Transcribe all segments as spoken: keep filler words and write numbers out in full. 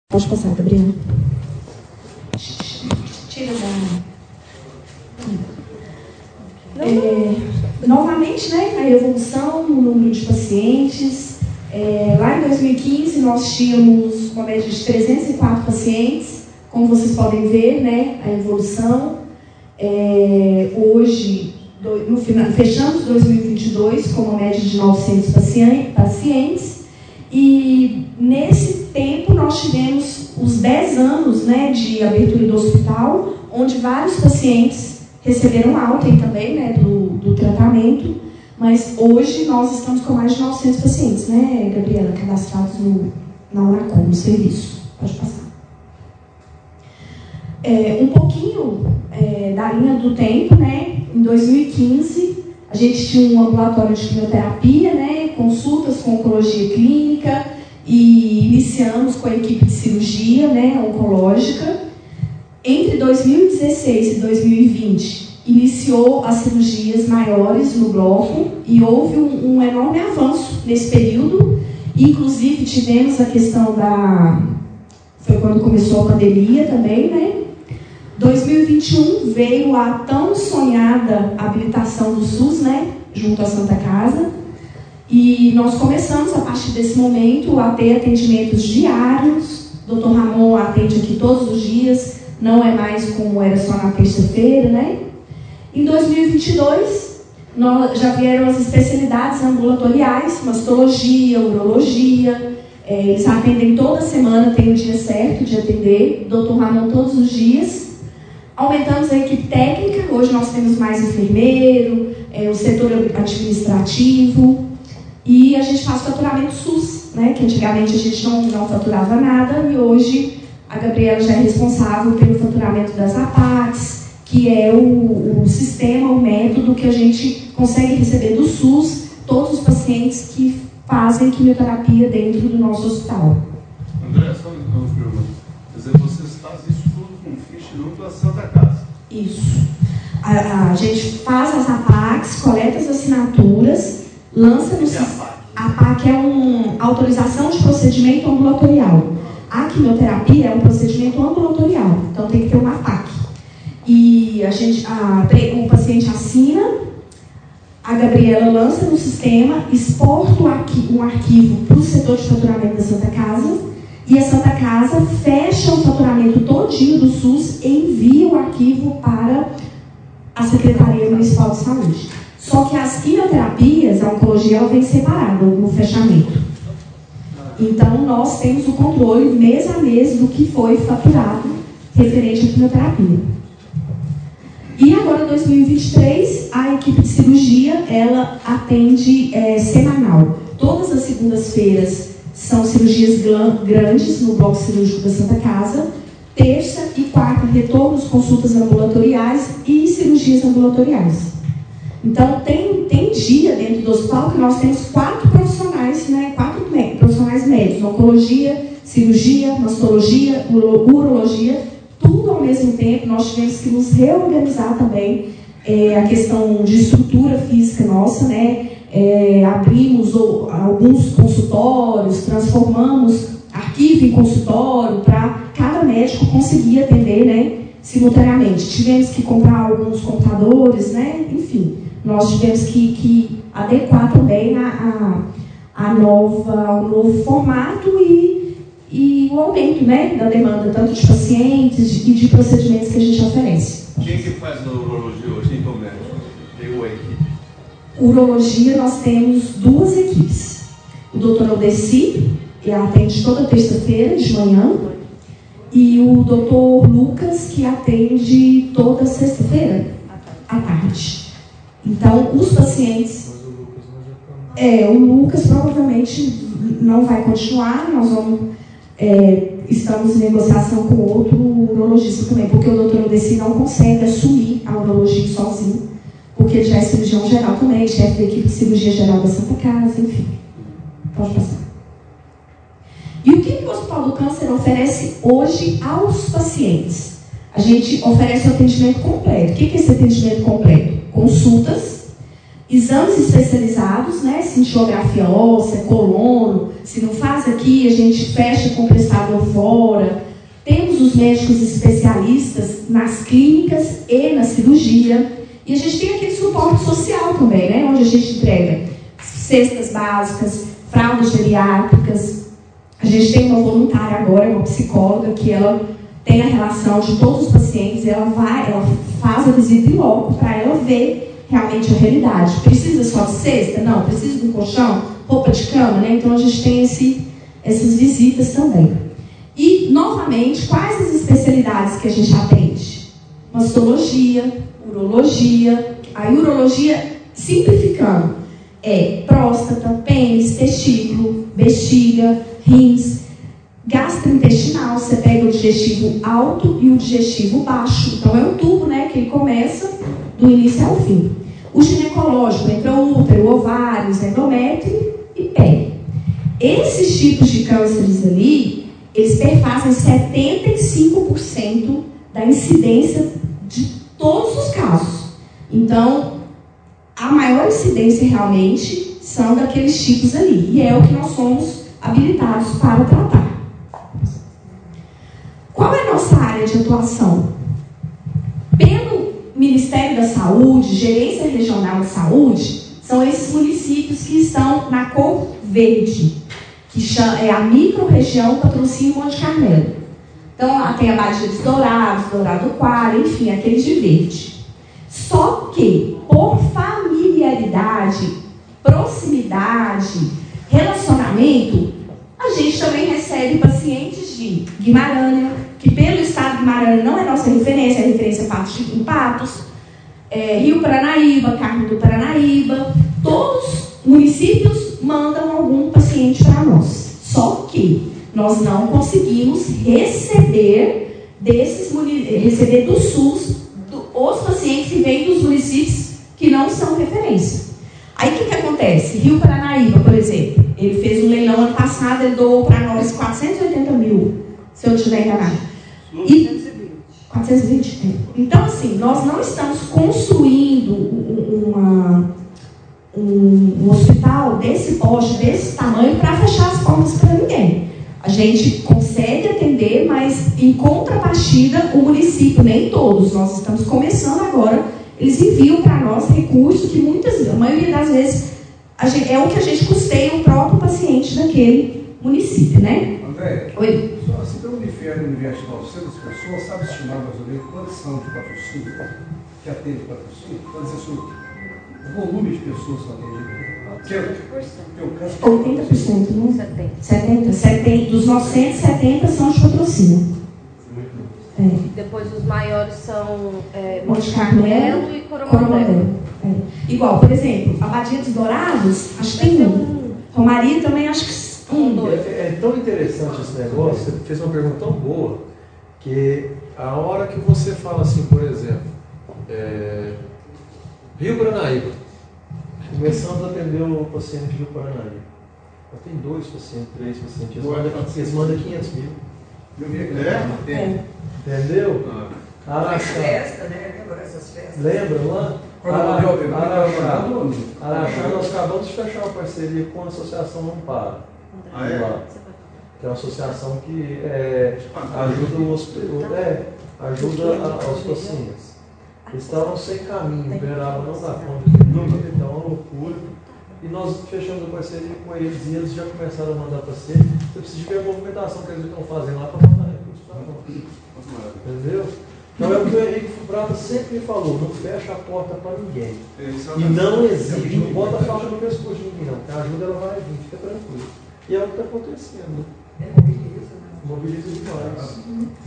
Pode passar, Gabriela. Tira da... É, novamente, né, a evolução no número de pacientes. É, lá em dois mil e quinze, nós tínhamos uma média de trezentos e quatro pacientes. Como vocês podem ver, né, a evolução. É, hoje, do, no final, fechamos dois mil e vinte e dois com uma média de novecentos pacientes. E nesse tempo nós tivemos os dez anos, né, de abertura do hospital, onde vários pacientes receberam alta também, né, do, do tratamento, mas hoje nós estamos com mais de novecentos pacientes, né, Gabriela, cadastrados no, na Unacom, no serviço. Pode passar. É, um pouquinho é, da linha do tempo, né, em dois mil e quinze, a gente tinha um ambulatório de quimioterapia, né, consultas com oncologia clínica, e iniciamos com a equipe de cirurgia, né, oncológica. Entre dois mil e dezesseis e dois mil e vinte, iniciou as cirurgias maiores no bloco e houve um, um enorme avanço nesse período. Inclusive, tivemos a questão da... Foi quando começou a pandemia também, né? dois mil e vinte e um veio a tão sonhada habilitação do SUS, né, junto à Santa Casa, e nós começamos, a partir desse momento, a ter atendimentos diários. doutor Ramon atende aqui todos os dias, não é mais como era só na terça-feira, né? Em dois mil e vinte e dois, nós, já vieram as especialidades ambulatoriais, mastologia, urologia. É, eles atendem toda semana, tem o dia certo de atender, doutor Ramon todos os dias. Aumentamos a equipe técnica, hoje nós temos mais enfermeiro, é, o setor administrativo, e a gente faz faturamento SUS, né, que antigamente a gente não, não faturava nada, e hoje a Gabriela já é responsável pelo faturamento das A P A Cs, que é o, o sistema, o método que a gente consegue receber do SUS todos os pacientes que fazem quimioterapia dentro do nosso hospital. André, só uma pergunta. Quer dizer, vocês fazem isso tudo com ficha e núcleo da Santa Casa? Isso. A, a gente faz as A P A Cs, coleta as assinaturas, lança no sistema. A P A C é uma autorização de procedimento ambulatorial. A quimioterapia é um procedimento ambulatorial, então tem que ter uma A P A C. E a gente, a, o paciente assina, a Gabriela lança no sistema, exporta um arquivo, um arquivo para o setor de faturamento da Santa Casa, e a Santa Casa fecha o faturamento todinho do SUS e envia o arquivo para a Secretaria Municipal de Saúde. Só que as quimioterapias, a oncologia, ela vem separada no fechamento. Então, nós temos o controle mês a mês do que foi faturado referente à quimioterapia. E agora, em dois mil e vinte e três, a equipe de cirurgia, ela atende é, semanal. Todas as segundas-feiras são cirurgias grandes no bloco cirúrgico da Santa Casa. Terça e quarta, retornos, consultas ambulatoriais e cirurgias ambulatoriais. Então, tem, tem dia dentro do hospital que nós temos quatro profissionais, né, quatro profissionais médicos, oncologia, cirurgia, mastologia, urologia, tudo ao mesmo tempo. Nós tivemos que nos reorganizar também, é, a questão de estrutura física nossa, né, é, abrimos o, alguns consultórios, transformamos arquivo em consultório para cada médico conseguir atender, né, simultaneamente. Tivemos que comprar alguns computadores, né, enfim. Nós tivemos que, que adequar também a, a, a nova, o novo formato e, e o aumento, né, da demanda, tanto de pacientes e de procedimentos que a gente oferece. Quem que faz na urologia hoje, então, médico? Tem a equipe? Urologia, nós temos duas equipes. O doutor Aldeci, que atende toda terça-feira de manhã, e o doutor Lucas, que atende toda sexta-feira à tarde. Então, os pacientes... É, o Lucas provavelmente não vai continuar, nós vamos, é, estamos em negociação com outro urologista também, porque o doutor Aldeci não consegue assumir a urologia sozinho, porque ele já é cirurgião geral também, chefe da equipe de cirurgia geral da Santa Casa, enfim. Pode passar. E o que o Hospital do Câncer oferece hoje aos pacientes? A gente oferece o atendimento completo. O que é esse atendimento completo? Consultas, exames especializados, né? Cintilografia óssea, colono. Se não faz aqui, a gente fecha com o prestador fora. Temos os médicos especialistas nas clínicas e na cirurgia. E a gente tem aquele suporte social também, né? Onde a gente entrega cestas básicas, fraldas geriátricas. A gente tem uma voluntária agora, uma psicóloga, que ela tem a relação de todos os pacientes, ela vai, ela faz a visita em loco para ela ver realmente a realidade. Precisa só de cesta? Não. Precisa de um colchão? Roupa de cama? Né? Então a gente tem esse, essas visitas também. E, novamente, quais as especialidades que a gente atende? Mastologia, urologia. A urologia, simplificando, é próstata, pênis, testículo, bexiga, rins. Gastrointestinal, você pega o digestivo alto e o digestivo baixo. Então, é um tubo, né, que ele começa do início ao fim. O ginecológico, intraútero, ovários, endométrio e pele. Esses tipos de cânceres ali, eles perfazem setenta e cinco por cento da incidência de todos os casos. Então, a maior incidência realmente são daqueles tipos ali. E é o que nós somos habilitados para tratar. Qual é a nossa área de atuação? Pelo Ministério da Saúde, Gerência Regional de Saúde, são esses municípios que estão na cor verde, que chama, é a micro-região Patrocínio Monte Carmelo. Então, lá tem a Badia dos Dourados, Dourado Quara, enfim, aqueles de verde. Só que, por familiaridade, proximidade, relacionamento, a gente também recebe pacientes de Guimarães, que pelo estado de Guimarães não é nossa referência, é referência Patos, em Patos, é, Rio Paranaíba, Carmo do Paranaíba, todos os municípios mandam algum paciente para nós. Só que nós não conseguimos receber desses receber do SUS do, os pacientes que vêm dos municípios que não são referência. Aí o que, que acontece? Rio Paranaíba, por exemplo, ele fez um leilão ano passado, ele doou para nós quatrocentos e oitenta mil, se eu não estiver enganado. E, quatrocentos e vinte. Então, assim, nós não estamos construindo uma, um, um hospital desse porte, desse tamanho, para fechar as portas para ninguém. A gente consegue atender, mas em contrapartida, o município, nem todos, nós estamos começando agora, eles enviam para nós recursos que muitas, a maioria das vezes, a gente, é o que a gente custeia o próprio paciente daquele município, né? André, oi? Só assim, pelo Unifier Universidade de Centro das Pessoas, sabe estimar mais ou menos quantas são de patrocínio, que atende patrocínio? Pode dizer assim, o volume de pessoas que atendem. oitenta por cento, né? setenta por cento. setenta, dos novecentos e setenta são de patrocínio. É. Depois os maiores são é, Monte Carmelo e Coromandel. É. Igual, por exemplo, a Badia dos Dourados, acho que tem um. Romaria também, acho que um. É, é tão interessante esse negócio, você fez uma pergunta tão boa, que a hora que você fala assim, por exemplo, é, Rio Paranaíba, começamos a atender o paciente de Rio Paranaíba. Já tem dois pacientes, três pacientes, eles mandam, eles mandam quinhentos mil. Eu vi aqui. É? É. Entendeu? Ah. Araxá. Festa, né? Lembra essas festas? Lembra lá? Araxá, Araxá, nós acabamos de fechar uma parceria com a Associação Amparo. Ah, é? Lá, que é uma associação que é, ajuda, os, é, ajuda a, os pacientes. Eles estavam sem caminho, Uberaba não dá conta de tudo, então é uma loucura. E nós fechamos a parceria com eles e eles já começaram a mandar para você. Você precisa ver a movimentação que eles estão fazendo lá para mandar recursos para nós. Entendeu? Então é o que o Henrique Fubrata sempre me falou, não fecha a porta para ninguém. E não exige, não bota a faca no pescoço de ninguém não, porque a ajuda ela vai vir, fica tranquilo. E é o que está acontecendo. É mobiliza, né? Mobiliza demais.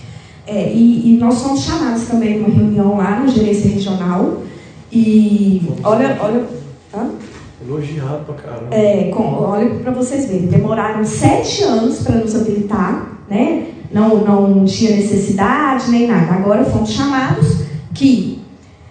É, e, e nós somos chamados também numa reunião lá na gerência regional. E olha, olha. Hã? Elogiado pra caramba. É, com, olha para vocês verem, demoraram sete anos para nos habilitar, né? Não, não tinha necessidade nem nada. Agora fomos chamados que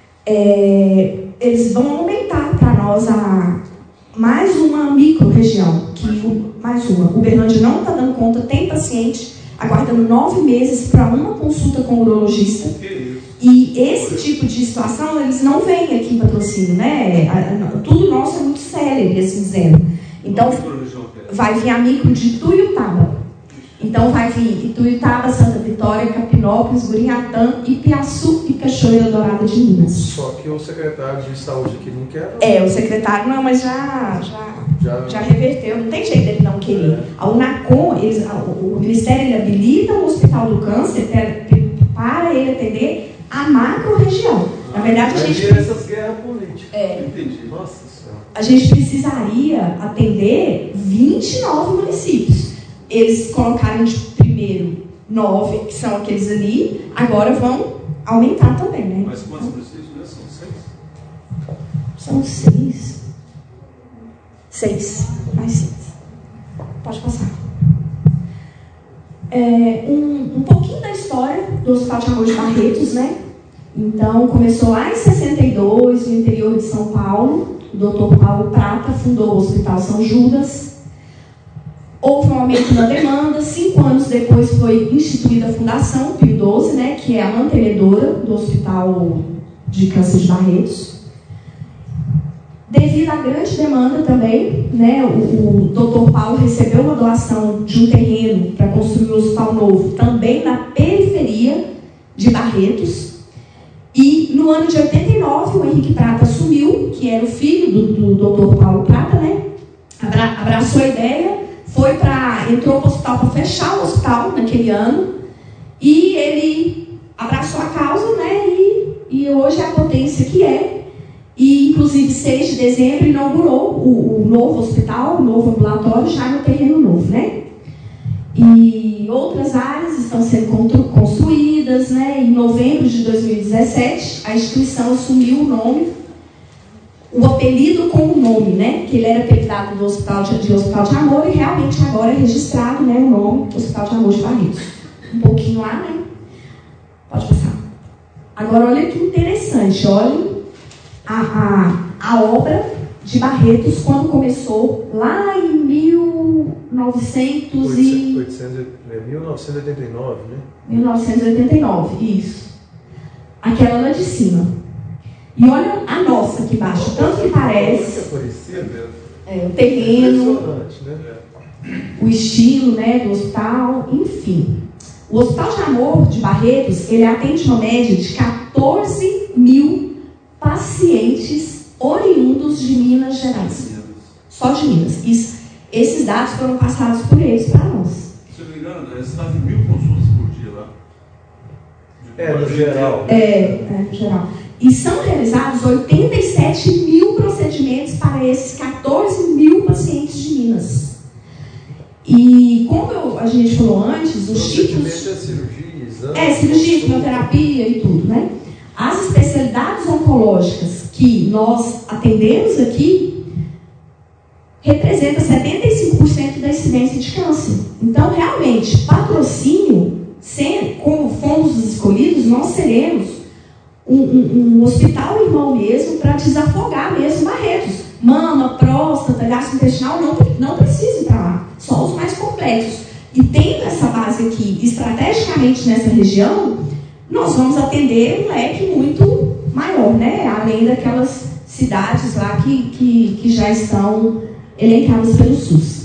é, eles vão aumentar para nós a, mais uma micro-região, que o, mais uma. O Uberlândia não está dando conta, tem paciente aguardando nove meses para uma consulta com o urologista. E esse tipo de situação, eles não vêm aqui em Patrocínio, né? Tudo nosso é muito célebre, assim dizendo. Então, vai vir a micro de Ituiutaba. Então, vai vir Ituiutaba, Santa Vitória, Capinópolis, Gurinhatã, Ipiaçu e Cachoeira Dourada de Minas. Só que o secretário de saúde aqui não quer. É, o secretário não, mas já, já, já, já reverteu. Não tem jeito dele não querer. É. A Unacom, eles, o Ministério ele habilita o Hospital do Câncer para ele atender a macro-região. Na verdade, a gente... essas guerras políticas. É. Entendi. Nossa Senhora. A gente precisaria atender vinte e nove municípios. Eles colocaram de primeiro nove, que são aqueles ali, agora vão aumentar também, né? Mas quantos municípios, né? São seis? São seis. Seis. Mais seis. Pode passar. É, um, um pouquinho da história do Hospital de Amor de Barretos, né? Então, começou lá em sessenta e dois, no interior de São Paulo. O doutor Paulo Prata fundou o Hospital São Judas. Houve um aumento na demanda. Cinco anos depois foi instituída a Fundação Pio doze, né, que é a mantenedora do Hospital de Câncer de Barretos. Devido à grande demanda também, né, o, o doutor Paulo recebeu uma doação de um terreno para construir um hospital novo, também na periferia de Barretos. E no ano de oitenta e nove, o Henrique Prata assumiu, que era o filho do, do doutor Paulo Prata, né, abra, abraçou a ideia, foi para, entrou para o hospital para fechar o hospital naquele ano, e ele abraçou a causa, né, e, e hoje é a potência que é. E, inclusive, seis de dezembro inaugurou o, o novo hospital, o novo ambulatório, já no terreno novo, né? E outras áreas estão sendo construídas, né? Em novembro de dois mil e dezessete, a instituição assumiu o nome, o apelido com o nome, né? Que ele era apelidado do Hospital de, de Hospital de Amor e realmente agora é registrado, né, o nome Hospital de Amor de Barretos. Um pouquinho lá, né? Pode passar. Agora, olha que interessante, olha... A, a, a obra de Barretos, quando começou lá em mil novecentos e... mil novecentos e oitenta e nove, né? mil novecentos e oitenta e nove, isso. Aquela lá de cima. E olha a nossa aqui embaixo, tanto que parece... É, o terreno, o estilo, né, do hospital, enfim. O Hospital de Amor de Barretos, ele atende uma média de quatorze mil pacientes oriundos de Minas Gerais. Só de Minas. Isso, esses dados foram passados por eles para nós. Se eu não me engano, eles fazem mil consultas por dia lá. É, no geral. É, é, no geral. E são realizados oitenta e sete mil procedimentos para esses quatorze mil pacientes de Minas. E como eu, a gente falou antes, os tipos... É cirurgia, exame... É, cirurgia, quimioterapia e tudo, né? As especialidades oncológicas que nós atendemos aqui representam setenta e cinco por cento da incidência de câncer. Então, realmente, Patrocínio, sendo, como fomos os escolhidos, nós seremos um, um, um hospital irmão mesmo para desafogar mesmo Barretos. Mama, próstata, gastrointestinal, não, não precisa ir para lá. Só os mais complexos. E tendo essa base aqui, estrategicamente nessa região, nós vamos atender um leque muito maior, né? Além daquelas cidades lá que, que, que já estão elencadas pelo SUS.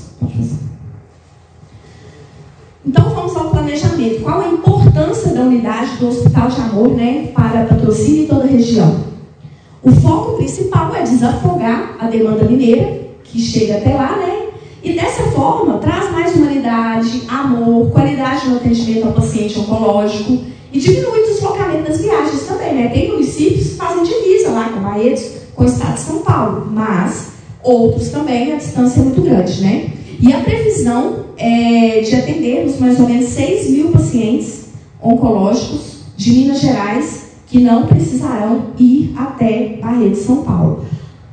Então, vamos ao planejamento. Qual a importância da unidade do Hospital de Amor, né, para Patrocínio e toda a região? O foco principal é desafogar a demanda mineira, que chega até lá, né? E dessa forma, traz mais humanidade, amor, qualidade no atendimento ao paciente oncológico, e diminui o deslocamento das viagens também, né? Tem municípios que fazem divisa lá com Barretos, com o estado de São Paulo, mas outros também a distância é muito grande, né? E a previsão é de atendermos mais ou menos seis mil pacientes oncológicos de Minas Gerais que não precisarão ir até Barretos, São Paulo.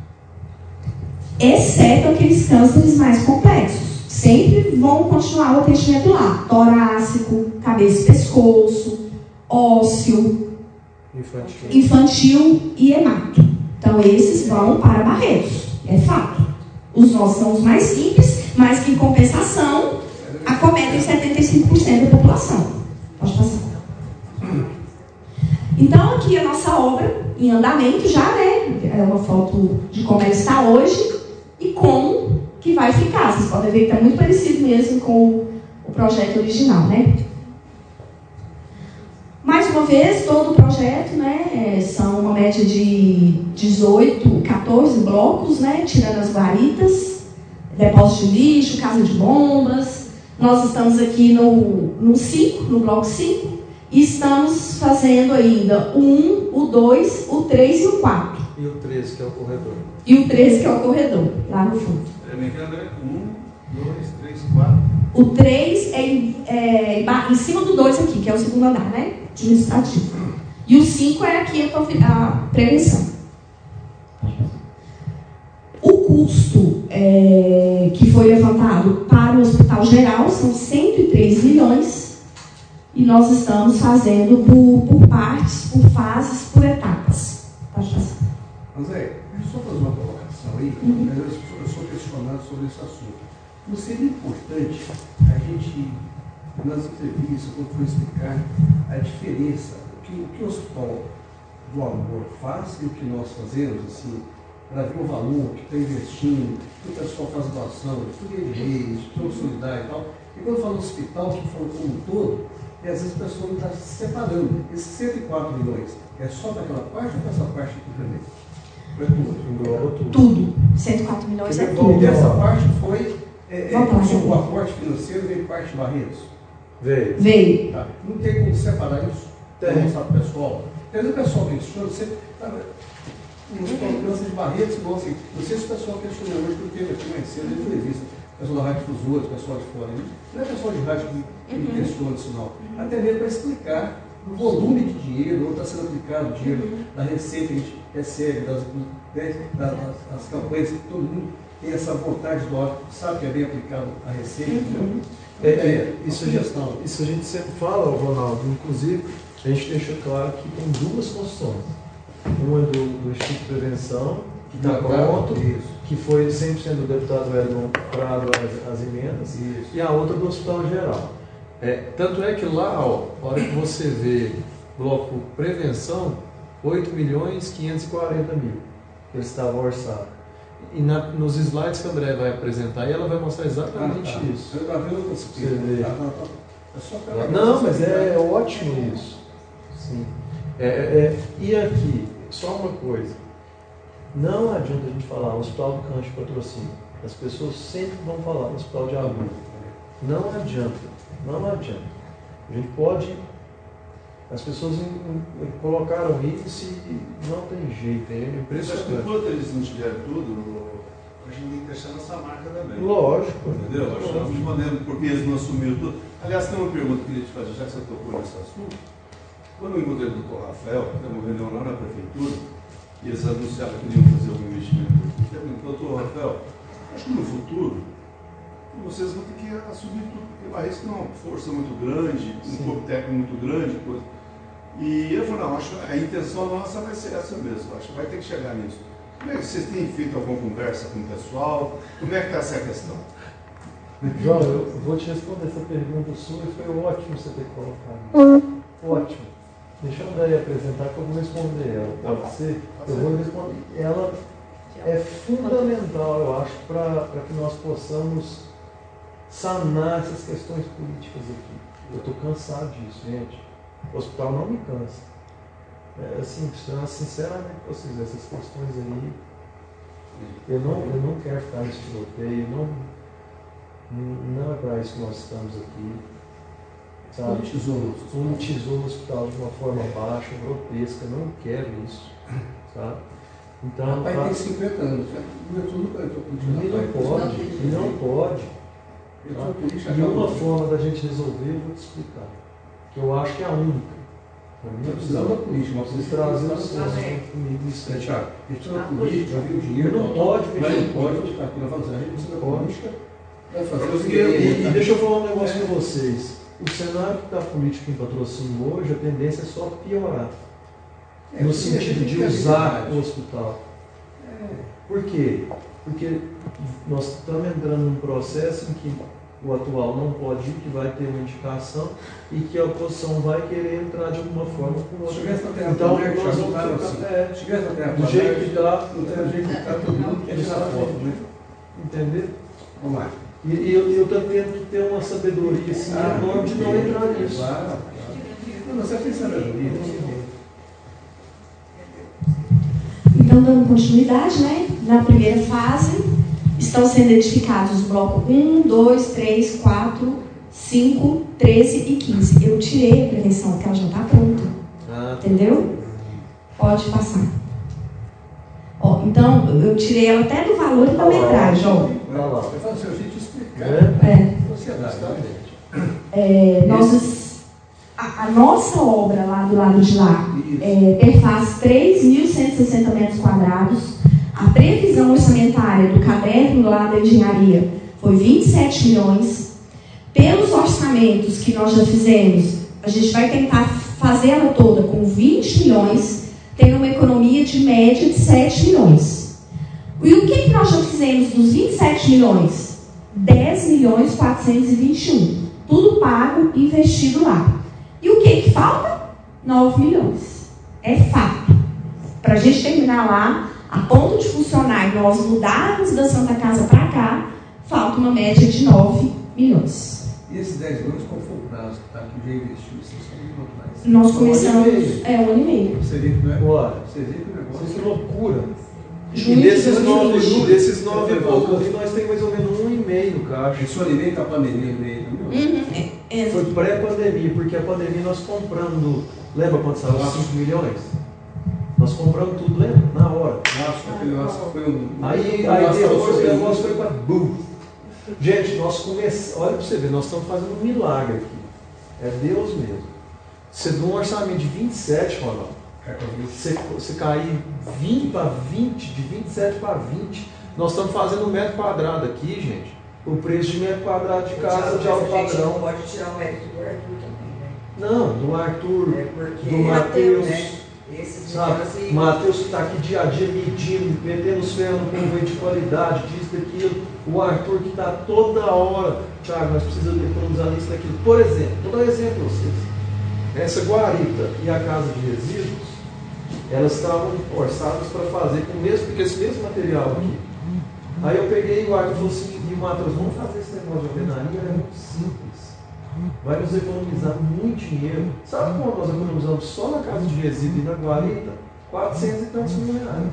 Exceto aqueles cânceres mais complexos. Sempre vão continuar o atendimento lá. Torácico, cabeça e pescoço, ósseo, infantil, infantil e hemato. Então, esses vão para Barretos. É fato. Os nossos são os mais simples, mas que, em compensação, acometem setenta e cinco por cento da população. Pode passar. Então, aqui a nossa obra em andamento já, né? É uma foto de como ela está hoje e como que vai ficar. Vocês podem ver que está muito parecido mesmo com o, o projeto original, né? Mais uma vez, todo o projeto, né, é, são uma média de dezoito, quatorze blocos, né, tirando as guaritas, depósito de lixo, casa de bombas. Nós estamos aqui no, no cinco, no bloco cinco, e estamos fazendo ainda o um, o dois, o três e o quatro. E o treze, que é o corredor. E o treze, que é o corredor, lá no fundo. um, dois, três, quatro. O três é, em- é em cima do dois aqui, que é o segundo andar, né? Administrativo. E o cinco é aqui a, profi- a prevenção. O custo é, que foi levantado para o Hospital Geral são cento e três milhões e nós estamos fazendo por, por partes, por fases, por etapas. Pode passar. André, deixa eu só fazer uma colocação aí, Uhum. mas eu sou, eu sou questionado sobre esse assunto. Não seria importante a gente, nas entrevistas, quando for explicar a diferença, o que o, que o Hospital do Amor faz e o que nós fazemos, assim, para ver o valor que está investindo, que o pessoal faz doação, estudo de reis, estudo solidário e tal. E quando eu falo hospital, que fala como um todo, e às vezes a pessoa não está se separando. Esses cento e quatro milhões é só para aquela parte ou para essa parte aqui também? Foi tudo. Engloba tudo. Tudo. cento e quatro milhões é E tudo. essa parte foi, é, é, Vamos lá, o aporte financeiro veio parte de Barreiros. Veio. Veio. Tá? Não tem como separar isso? Tem. Para mostrar para o pessoal. Quer dizer, o pessoal questiona, você tá, não estou falando de Barreiros, não, assim, não sei se o pessoal questiona hoje, porque teve aqui mais cedo em entrevista. O pessoal da Rádio Difusora, o pessoal de fora. Né? Não é pessoal de rádio que, que Uhum. questiona isso, não. Até mesmo para explicar o volume de dinheiro, onde está sendo aplicado o dinheiro Uhum. da receita que a gente recebe, das, né, das, das campanhas, que todo mundo tem essa vontade do órgão, sabe que é bem aplicado a receita, Uhum. É, é, é, isso, a gente, sugestão. isso a gente sempre fala, Ronaldo, inclusive a gente deixou claro que tem duas construções. Uma é do, do Instituto de Prevenção, que está pronto, Isso. que foi cem por cento do deputado Edson Prado as, as emendas, Isso. e a outra do Hospital Geral. É, tanto é que lá, ó, a hora que você vê bloco prevenção, oito milhões quinhentos e quarenta mil, que eles estavam orçados. E na, nos slides que a André vai apresentar, ela vai mostrar exatamente Ah, tá. isso. Eu estava vendo Você vê. tá, tá, tá. É só pra- Não, mas é ótimo isso. Sim. É, é, e aqui, só uma coisa. Não adianta a gente falar Hospital do Câncer de Patrocínio. As pessoas sempre vão falar Hospital de Agulha. Não adianta. Não adianta. A gente pode... As pessoas em, em, colocaram isso e não tem jeito. É Eu acho que impressionante. enquanto eles não tiverem tudo, a gente tem que deixar nossa marca também. Lógico. Entendeu? Acho que nós não podemos, porque eles não assumiram tudo. Aliás, tem uma pergunta que eu queria te fazer, já que você tocou nesse assunto. Quando eu encontrei o doutor Rafael, que tem uma reunião lá na prefeitura, e eles anunciaram que queriam fazer algum investimento, eu perguntei, doutor Rafael, acho que no futuro vocês vão ter que assumir tudo, porque Barreiros tem uma força muito grande, um Sim. corpo técnico muito grande, coisa. E eu falei, não, acho que a intenção nossa vai ser essa mesmo, acho que vai ter que chegar nisso. Como é que vocês têm feito alguma conversa com o pessoal? Como é que está essa questão? João, eu vou te responder essa pergunta sua e foi ótimo você ter colocado. Ótimo. Deixa a André apresentar que eu vou responder ela. Pode ser? Eu vou responder. Ela é fundamental, eu acho, para que nós possamos sanar essas questões políticas aqui. Eu estou cansado disso, gente. O hospital não me cansa. É assim, sinceramente, vocês, essas questões aí, eu não, eu não quero ficar nesse tiroteio, não, não é para isso que nós estamos aqui. Sabe? Politizou. Politizou o hospital de uma forma baixa, grotesca, não quero isso. Sabe? Então, Rapaz, a- tem cinquenta anos, já não é tudo que eu estou pedindo. ele não pode, ele não pode. Eu sou política, E uma já- forma da gente resolver, eu vou te explicar. Que eu acho que é a única. Na minha Nós precisamos da visão. política, Nós nós precisamos trazer o precisamos senso Amém. comigo isso É, aí. Thiago, a gente precisa da política, vai vir o dinheiro. Não pode mas mexer não em pode política. ficar aqui na fazenda. A gente precisa da Pode. política, vai fazer E, os e- e deixa eu falar um negócio É. com vocês. O cenário que está político em patrocínio hoje, a tendência é só piorar. É, No porque a sentido gente de tem usar habilidade. o hospital. É. Por quê? Porque nós estamos entrando num processo em que o atual não pode ir, que vai ter uma indicação e que a oposição vai querer entrar de alguma forma com outra. Então, nós vamos ficar, é, do jeito que está, do jeito que está, todo mundo quer tirar foto, né? Entendeu? Vamos lá. E, e eu, eu também tento que ter uma sabedoria assim, Ah, enorme de não entrar nisso. Claro, claro. Não, você tem sabedoria. Então, dando continuidade, né? Na primeira fase, estão sendo edificados os blocos um, dois, três, quatro, cinco, treze e quinze. Eu tirei a prevenção, porque ela já está pronta. Ah. Entendeu? Pode passar. Ó, então, eu tirei ela até do valor e da metragem. Ó. Eu falo assim, a gente explicar. É. Sociedade. É, nós, a, a nossa obra lá do lado de lá é, perfaz três mil cento e sessenta metros quadrados. A previsão orçamentária do caderno lá da engenharia foi vinte e sete milhões. Pelos orçamentos que nós já fizemos, a gente vai tentar fazer ela toda com vinte milhões, tendo uma economia de média de sete milhões. E o que, que nós já fizemos dos vinte e sete milhões? dez milhões quatrocentos e vinte e um. Tudo pago e investido lá. E o que, que falta? nove milhões. É fato. Para a gente terminar lá, a ponto de funcionar e nós mudarmos da Santa Casa para cá, falta uma média de nove milhões. E esses dez milhões, qual foi o prazo que tá, que já investiu? Vocês sabem mais? Nós começamos... Um ano e meio. É, um ano e meio. Você vê que não é? Olha, Você vê que o negócio... que loucura. E Junho, desses junho, nove, junho. desses nove e pouco ali, nós temos mais ou menos um e meio no caixa. Isso alimenta a pandemia meio, Uhum, é, é. Foi pré-pandemia, porque a pandemia nós compramos, lembra quando saiu cinco milhões? Nós compramos tudo, lembra? Na hora. Nossa, aquele negócio foi um... Aí, aí depois o negócio foi para bum. Gente, nós começamos, olha para você ver, nós estamos fazendo um milagre aqui. É Deus mesmo. Você dá um orçamento de vinte e sete, Ronaldo. Você, você cair vinte para vinte, de vinte e sete para vinte, nós estamos fazendo um metro quadrado aqui, gente. O preço de metro quadrado de casa de alto padrão. Não pode tirar o mérito do Arthur também, né? Não, do Arthur, É porque do Matheus. né? Esses Sabe? meninos, Matheus que está aqui dia a dia medindo, metendo os ferros no convênio de qualidade, disso, daquilo. O Arthur que está toda hora, Thiago, nós precisamos economizar isso, daquilo. Por exemplo, vou dar um exemplo para vocês. Essa guarita e a casa de resíduos, elas estavam orçadas para fazer com, o mesmo, com esse mesmo material aqui. Aí eu peguei o Arthur e falei assim, e Matheus, vamos fazer esse negócio de alvenaria, é muito simples. Vai nos economizar muito dinheiro. Sabe quanto nós economizamos só na casa de resíduo e na guarita? quatrocentos e tantos mil reais.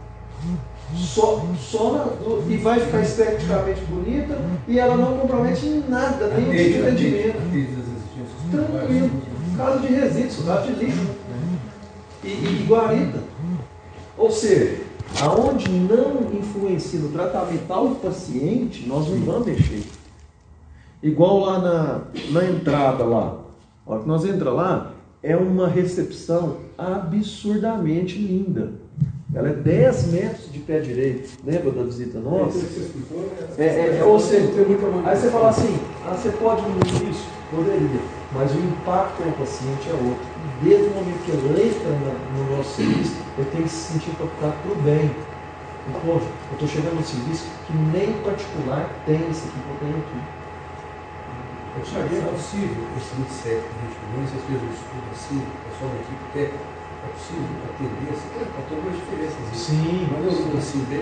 Só, só na, e vai ficar esteticamente bonita e ela não compromete em nada, nem o tipo de rendimento. Tranquilo. Casa de resíduos, casa de lixo. E, e, e guarita. Ou seja, aonde não influencia no tratamento do paciente, nós não vamos mexer. Igual lá na, na entrada lá. A hora que nós entramos lá, é uma recepção absurdamente linda. Ela é dez metros de pé direito. Lembra da visita nossa? É, é, é, ou seja, aí você fala assim, ah, você pode diminuir isso? Poderia. Mas o impacto no paciente é outro. E desde o momento que ele entra no nosso serviço, ele tem que se sentir para estar tudo bem. E, poxa, eu estou chegando no serviço que nem particular tem isso aqui que eu tenho aqui. Eu tinha é possível esse vinte e sete, vinte milhões, vocês fez um estudo assim, o pessoal da equipe técnica, é possível atender, assim, claro, para todas as diferenças. Sim. Mas eu digo assim, bem.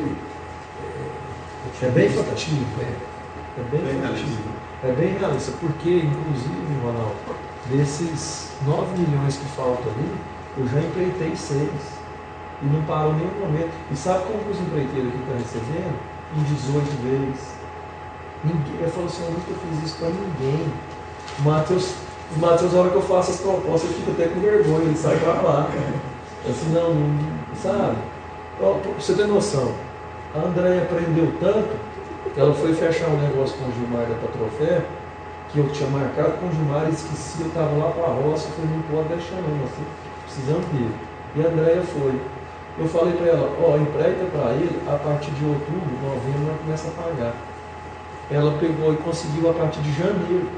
É, é bem factível. É, é bem, bem factível. É bem realista, porque, inclusive, Ronaldo, desses nove milhões que faltam ali, eu já empreitei seis. E não parou em nenhum momento. E sabe como os empreiteiros aqui estão recebendo? Em dezoito vezes. Ninguém, eu falo assim, eu nunca fiz isso para ninguém. O Matheus, o Matheus, na hora que eu faço as propostas, ele fica até com vergonha, ele sai para lá. Assim, não, não sabe? Ó, pra você ter noção, a Andréia aprendeu tanto que ela foi fechar um negócio com o Gilmar da Patrofé, que eu tinha marcado com o Gilmar e esqueci, eu estava lá para a roça, eu falei, não pode deixar não, assim, precisamos dele. E a Andréia foi. Eu falei para ela, ó, empreita para ele, a partir de outubro, novembro, ela começa a pagar. Ela pegou e conseguiu a partir de janeiro.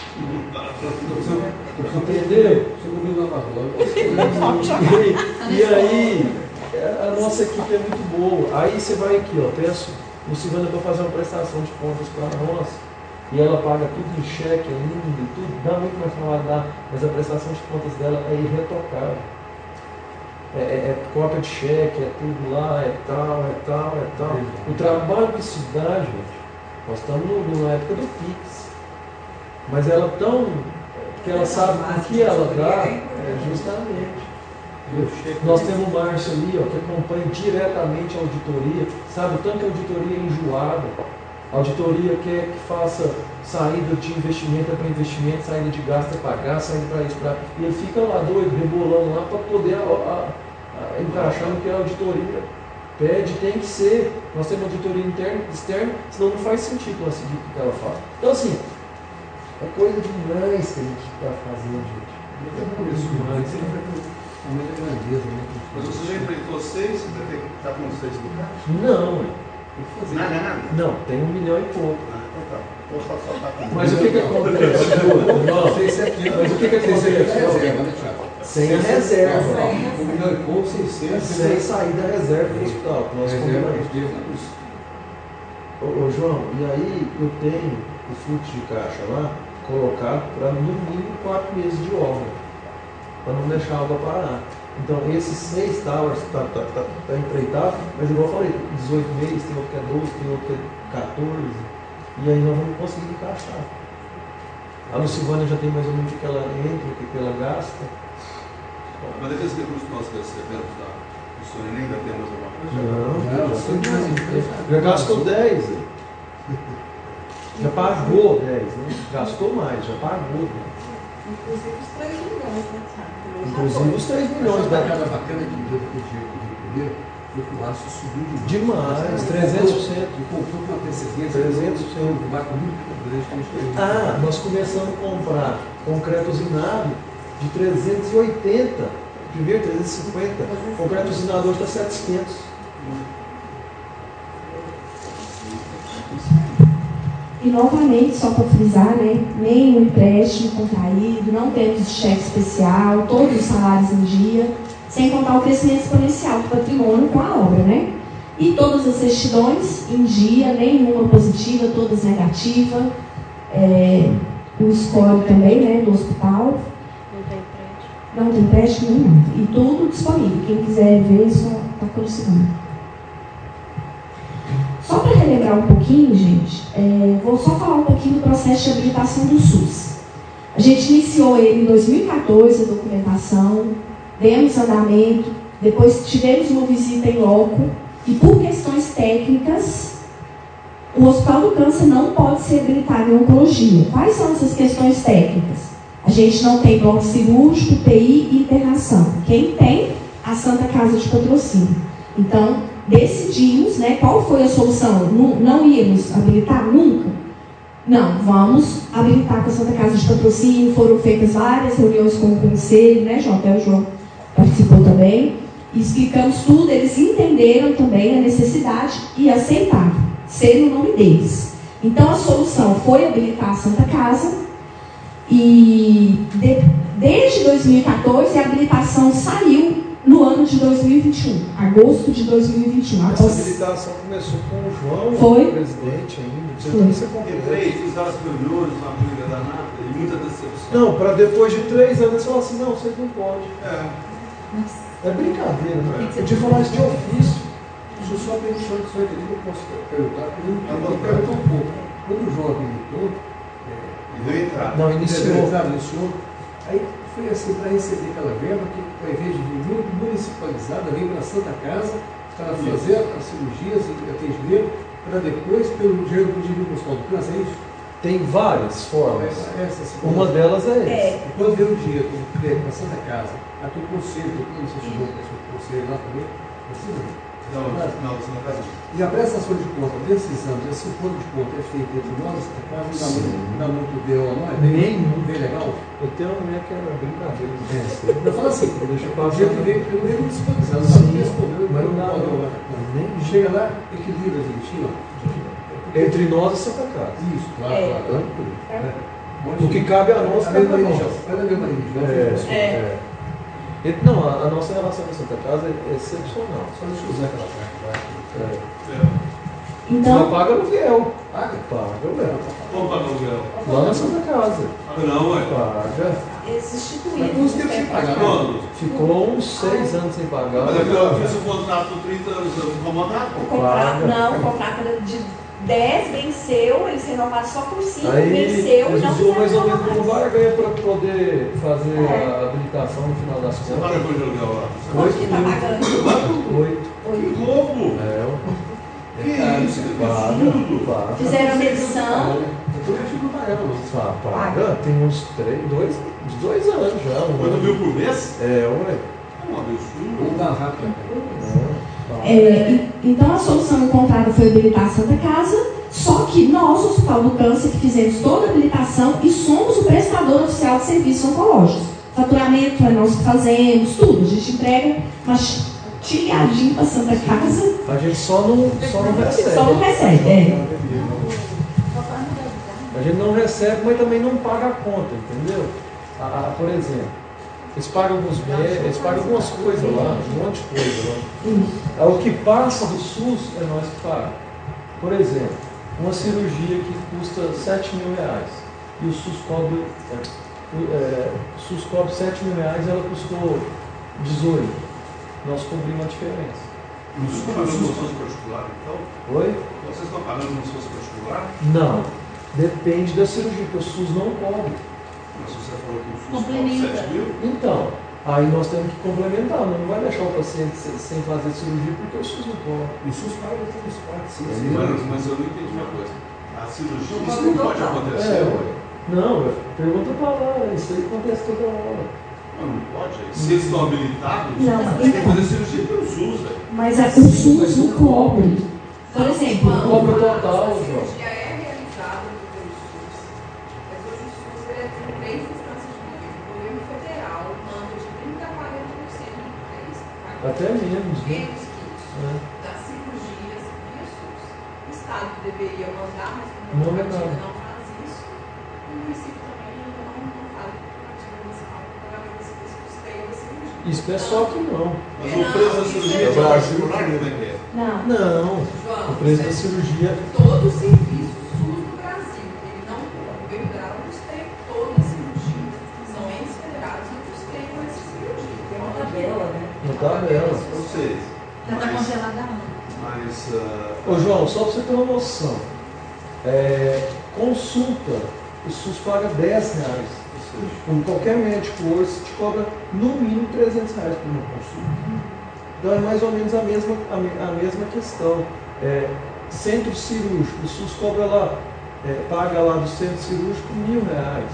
Entendeu? E, e aí, a nossa equipe é muito boa. Aí você vai aqui, ó, peço o Silvana para fazer uma prestação de contas para nós. E ela paga tudo em cheque ainda, e tudo, dá muito mais trabalho, dá, mas a prestação de contas dela é irretocável. É, é, é cópia de cheque, é tudo lá, é tal, é tal, é tal. O trabalho que isso dá, gente, nós estamos numa época do Pix. Mas ela tão. que ela sabe o que ela dá, é justamente. Nós temos o Márcio ali, ó, que acompanha diretamente a auditoria, sabe o tanto que a auditoria é enjoada. A auditoria quer que faça saída de investimento é para investimento, saída de gasto é para gasto, saída para isso, para. E ele fica lá doido, rebolando lá para poder a, a, a, encaixar no que a auditoria pede, tem que ser. Nós temos auditoria interna, externa, senão não faz sentido ela seguir o que ela fala. Então assim, é coisa demais que a gente está fazendo, gente. É coisa demais. Muita grandeza, né? Mas você já enfrentou seis, você vai ter que estar com seis no caixa? Não, ué. Nada, nada. Não, tem um milhão e pouco. Ah, então tá. Então só, só tá com Mas o que que acontece? Não, mas o que que acontece? Sem a reserva. Um milhão e pouco, seiscentos. Sem sair da reserva do hospital. Nós compramos. Ô, ô João, e aí eu tenho o fluxo de caixa lá colocado para no mínimo quatro meses de obra, para não deixar a água parar. Então esses seis towers está tá, tá, tá empreitado, mas igual eu falei, dezoito meses, tem outro que é doze, tem outro que é quatorze, e aí nós vamos conseguir encaixar. A Lucivânia já tem mais ou menos o que ela entra, o que ela gasta. Mas desses recursos que nós recebemos, tá? O senhor nem ainda tem mais alguma coisa? Não, Não, já, você já, já gastou dez. Já pagou dez, né? Gastou mais, já pagou. Inclusive os três milhões, né, Thiago? Inclusive os três milhões da da cada bacana que deu de primeiro, foi que o aço subiu demais. demais, trezentos por cento. E comprou com antecedência. trezentos por cento. Um barco muito grande que a gente tem. Ah, nós começamos a comprar concreto usinado de trezentos e oitenta, primeiro trezentos e cinquenta, concreto usinado hoje está setecentos. E novamente, só para frisar, né, nenhum empréstimo contraído, não temos cheque especial, todos os salários em dia, sem contar o crescimento exponencial do patrimônio com a obra, né? E todas as certidões em dia, nenhuma positiva, todas negativas. É, o score também, né, do hospital. Não tem empréstimo. Não tem empréstimo nenhum. E tudo disponível. Quem quiser ver, só está conhecendo. Só para relembrar um pouquinho, gente, é, vou só falar um pouquinho do processo de habilitação do SUS. A gente iniciou ele em dois mil e quatorze, a documentação, demos andamento, depois tivemos uma visita em loco, e por questões técnicas, o Hospital do Câncer não pode ser habilitado em oncologia. Quais são essas questões técnicas? A gente não tem bloco cirúrgico, U T I e internação. Quem tem? A Santa Casa de Patrocínio. Então, decidimos, né, qual foi a solução? Não, não íamos habilitar nunca? Não, vamos habilitar com a Santa Casa de Patrocínio. Foram feitas várias reuniões com o conselho, né, João? Até o João participou também. E explicamos tudo, eles entenderam também a necessidade e aceitaram, ser o nome deles. Então, a solução foi habilitar a Santa Casa e de, desde dois mil e quatorze a habilitação saiu no ano de dois mil e vinte e um, agosto de dois mil e vinte e um. Essa habilitação começou com o João, foi? O presidente ainda. Você foi. tem que ser completo. Entrei, fiz várias reuniões, uma briga danada e muita decepção. Não, para depois de três anos eles falam assim, não, vocês não podem. É. É brincadeira, né? Eu te falar isso de ofício. Deixa eu só perguntar, só entender que eu posso perguntar, porque eu perguntar um pouco. Quando o João habilitou, E deu entrada. Não, iniciou. iniciou, aí foi assim, para receber aquela verba, que ao invés de vir municipalizada, vem para a Santa Casa, para fazer as cirurgias e atendimento, para depois, pelo dinheiro do dinheiro do Hospital do Câncer, é isso? Tem várias formas. Essa, essa, Uma delas é essa. É. E quando veio o dinheiro do crédito para a Santa Casa, aqui o conselho, não sei se chegou o conselho lá também, assim, Não, não, você não faz. e a prestação de conta desses anos, esse plano de conta é feito entre nós, a casa não dá muito, não dá muito B O, não é? Bem, Nenhum. bem legal. Eu tenho uma mulher que era brincadeira. Eu falo assim, Deixa eu o passar. dia que veio, eu não veio disponibilizado, não Sim. sabe responder, Mas não dá, não. não. Nem Chega lá, equilibra direitinho, ó. Entre nós e Santa Casa. Isso, claro, É. claro. Tranquilo. O que cabe a nós, cabe a nós. Cada mesma religião. É. É. É. E- Não, a, a nossa relação com a Santa Casa é excepcional. Só deixa eu usar aquela parte lá. É. É. Então, Só paga aluguel. Paga? Paga aluguel. Como pagar aluguel? Lá na Santa Casa. Paga não, ué. Paga. Esses instituídos. Mas quanto tempo você paga? Quando? Ficou uns seis anos sem pagar. Mas é que eu fiz o contrato por trinta anos, eu vou incomodar. O contrato, Paga. não, o contrato era de dez, venceu, eles renovaram só por cinco, Aí venceu e eles não usou fizeram mais ou menos como renovar. barganha para poder fazer É. a habilitação no final das Você paga contas. quanto de aluguel lá? Quanto que tá pagando? Oito. Que roubo! É, Que isso? Que paga. absurdo! Paga. Fizeram a medição. Eu também fico pagando. Ah, paga. Tem uns três, dois, uns dois anos já. Um Oito ano. mil por mês? É, ué. É um absurdo. Vamos dar rápido. É. é, e- então a solução encontrada foi habilitar a Santa Casa, só que nós, Hospital do Câncer, que fizemos toda a habilitação e somos o prestador oficial de serviços oncológicos. Faturamento é nós que fazemos, tudo. A gente entrega uma tilhadinha para a Santa Casa, A gente só não, só não recebe. só não recebe. É. A gente não recebe, mas também não paga a conta, entendeu? Ah, ah, por exemplo, eles pagam alguns bens, eles pagam algumas coisas lá, um monte de coisa lá. Ah, o que passa do SUS é nós que pagamos. Por exemplo, uma cirurgia que custa sete mil reais e o SUS cobre, é, o, é, o SUS cobre sete mil reais e ela custou dezoito. Nós cobrimos a diferença. Não estão pagando no SUS particular, então? Oi? Vocês estão pagando no SUS particular? Não. Depende da cirurgia, porque o SUS não cobre. Mas você falou que o SUS cobre Complementa. sete mil? Então, aí nós temos que complementar, não vai deixar o paciente se- sem fazer cirurgia porque o SUS não cobre. O SUS paga todas as partes, sim. É sim. Mas, mas eu não entendi uma coisa. A cirurgia, Não isso pode não pode tocar. acontecer, É, ué. Não, pergunta pra lá, isso aí acontece toda hora. Não, não pode. Se eles estão habilitados, Não, tem que fazer cirurgia pelo SUS, velho. Mas a, o SUS não cobre. Por exemplo, Cobra total, A João. cirurgia é realizada pelo SUS, mas hoje o SUS ele é tem três instâncias de governo. O governo federal manda de trinta a quarenta por cento, é isso? Até menos, né? Menos que isso. É. Das cirurgias via SUS. O Estado deveria mandar, mas Não como é a partida nada. não faz isso, e o município também ainda não, não faz a partida municipal para o pagamento desse desse custeio da cirurgia. Isso não é só que não. Mas o preço da cirurgia é particular, como é que é? não. Não, João, o preço da isso é cirurgia. todo o serviço SUS do Brasil. Ele não, o governo federal não custeia toda a cirurgia. São entes federados que custeiam essa cirurgia. Tem uma tabela, né? Na tabela. Eu sei. Já está Mas, congelada há anos. mas ah, Ô João, só para você ter uma noção, é, consulta, o SUS paga dez reais. Com qualquer médico hoje te cobra no mínimo trezentos reais por uma consulta. Então é mais ou menos a mesma, a, me- a mesma questão. É, centro cirúrgico, o SUS cobra lá, é, paga lá do centro cirúrgico mil reais.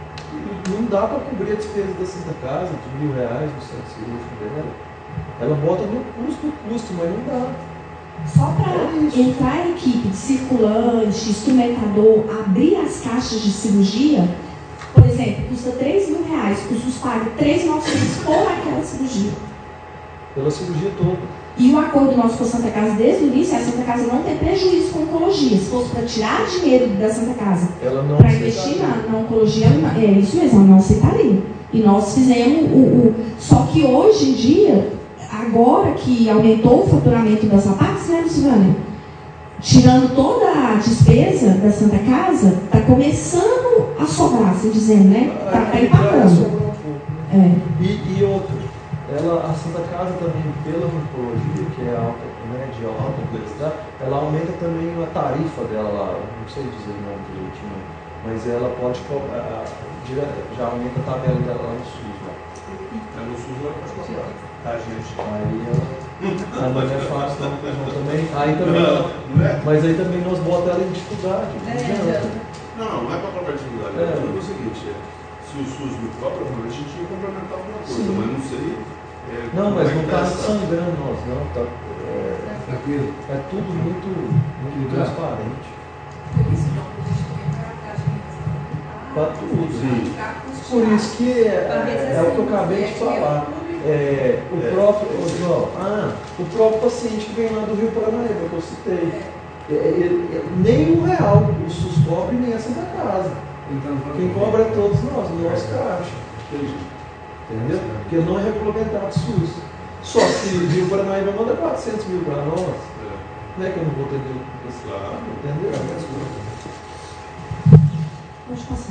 E não dá para cobrir a despesa da Santa Casa de mil reais no centro cirúrgico dela. Ela bota no custo do custo, mas não dá. Só para É isso. entrar em equipe de circulante, instrumentador, abrir as caixas de cirurgia, por exemplo, custa três mil reais, o SUS paga três mil e novecentos por aquela cirurgia. Pela cirurgia toda. E o acordo nosso com a Santa Casa desde o início é a Santa Casa não ter prejuízo com oncologia. Se fosse para tirar dinheiro da Santa Casa Ela não para aceita. investir na, na oncologia, ela não- é isso mesmo, ela não aceitaria. E nós fizemos o, o. Só que hoje em dia, agora que aumentou o faturamento das APACs, né, Luciana? Tirando toda a despesa da Santa Casa, está começando a sobrar, assim dizendo, né? Está tá Aí já empatando. sobrou um pouco, né? É. E, e outro, ela, a Santa Casa também, pela oncologia, que é alta, né, de alta complexidade, ela aumenta também a tarifa dela lá, não sei dizer o nome direitinho, mas ela pode, co- a- a- dire- já aumenta a tabela dela lá no SUS. Lá. é no SUS ela pode cobrar. Tá, gente? Aí ela, não é fácil não, não, também, aí também, Não é? mas aí também nós botamos ela em dificuldade. não É, adianta. Não, não é para cobrar dificuldade. É. É. O seguinte, é, se o SUS me cobra, provavelmente a gente tinha que complementar alguma coisa, Sim. mas não sei. é, Não, como mas é não que está tá essa- sangrando nós, não. Tá, é, Tranquilo. é tudo muito, muito Tá. transparente. Por isso, não, a gente também vai atrás de questão Para tudo. Sim. Por isso que é, é o que eu acabei de falar. É, o É. próprio, ô, João, ah, o próprio paciente que vem lá do Rio Paranaíba, que eu citei, é, ele- é, nem um real o SUS cobre nem a Santa Casa. Então, Quem cobra é todos nós, no nosso caixa. Entendi. Entendeu? Porque não é regulamentado o SUS. Só se o Rio Paranaíba manda quatrocentos mil para nós. É. Não é que eu não vou ter dinheiro com esse Claro. entendeu? Pode passar.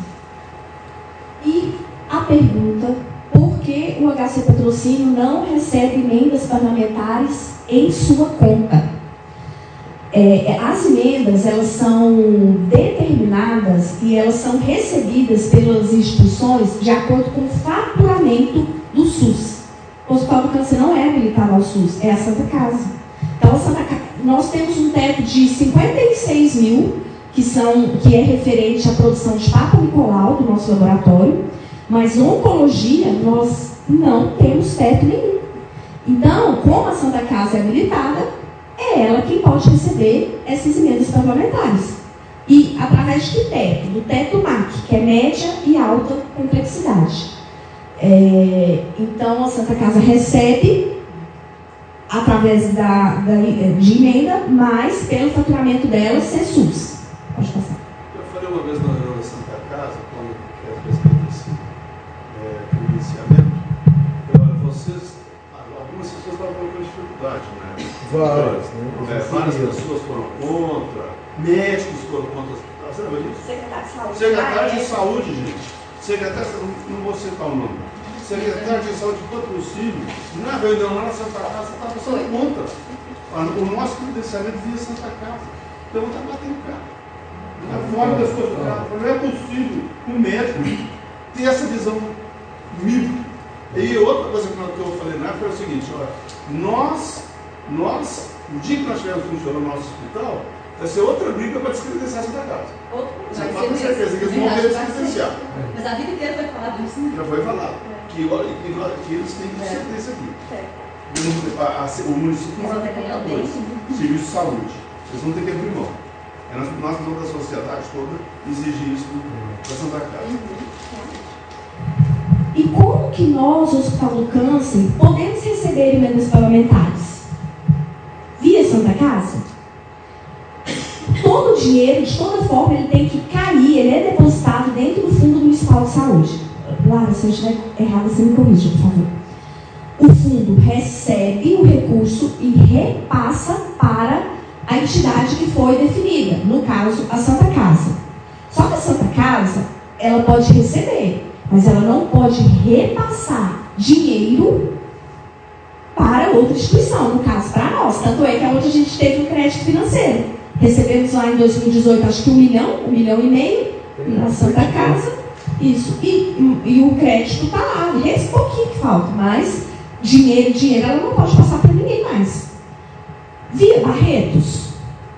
E a pergunta, por que o H C Patrocínio não recebe emendas parlamentares em sua conta? É, as emendas, elas são determinadas e elas são recebidas pelas instituições de acordo com o faturamento do SUS. O Hospital do Câncer não é habilitado ao SUS, é a Santa Casa. Então, a Santa Casa, nós temos um teto de cinquenta e seis mil, que, são, que é referente à produção de Papa Nicolau, do nosso laboratório, mas na oncologia nós não temos teto nenhum. Então, como a Santa Casa é habilitada, é ela quem pode receber essas emendas parlamentares. E através de que teto? Do teto M A C, que é média e alta complexidade. É, então, a Santa Casa recebe através da, da, de emenda, mas pelo faturamento dela ser SUS. Pode passar. Eu falei uma vez na reunião da Santa Casa, quando é respeito desse é, financiamento, olha, vocês, algumas pessoas estavam com dificuldade, né? Várias, né? É, várias pessoas foram contra, médicos foram contra. Você lembra disso? Secretário de Saúde. Secretário de Ah, é. Saúde, gente. Secretário, não, não vou citar o nome. Secretário de Saúde de todo possível. Na reunião lá na Santa Casa estava sendo contra. O nosso credenciamento via Santa Casa. Então está batendo carro. Está fora das coisas do carro. Não é possível um médico ter essa visão mil. E outra coisa que eu falei na época é o seguinte, olha, nós, nós, o dia que nós estivermos funcionando no nosso hospital, vai ser outra briga para descredenciar essa casa. Outro, Você vai pode ter ser certeza que eles mesmo. vão querer Vai ser. descredenciar. Mas a vida inteira foi falado isso, né? Já foi falado. Que, olha, que, nós- que eles têm que ser desse aqui. É. O, a- a- o município Eles vão ter que ganhar o dois. dente, né? Serviço de saúde. Eles vão ter que abrir mão. É nós, nós, toda a sociedade toda, exigir isso da Santa Casa. E como que nós, o Hospital do Câncer, podemos receber emendas parlamentares? Via Santa Casa? Todo o dinheiro, de toda forma, ele tem que cair, ele é depositado dentro do Fundo Municipal de Saúde. Lara, se eu estiver errado, você me corrija, por favor. O fundo recebe o recurso e repassa para a entidade que foi definida, no caso, a Santa Casa. Só que a Santa Casa, ela pode receber, mas ela não pode repassar dinheiro para outra instituição, no caso, para nós. Tanto é que é onde a gente teve o crédito financeiro. Recebemos lá em dois mil e dezoito, acho que um milhão, um milhão e meio, na Santa Casa. Isso. E, e o crédito está lá, esse pouquinho que falta, mas dinheiro, dinheiro, ela não pode passar para ninguém mais. Via Barretos,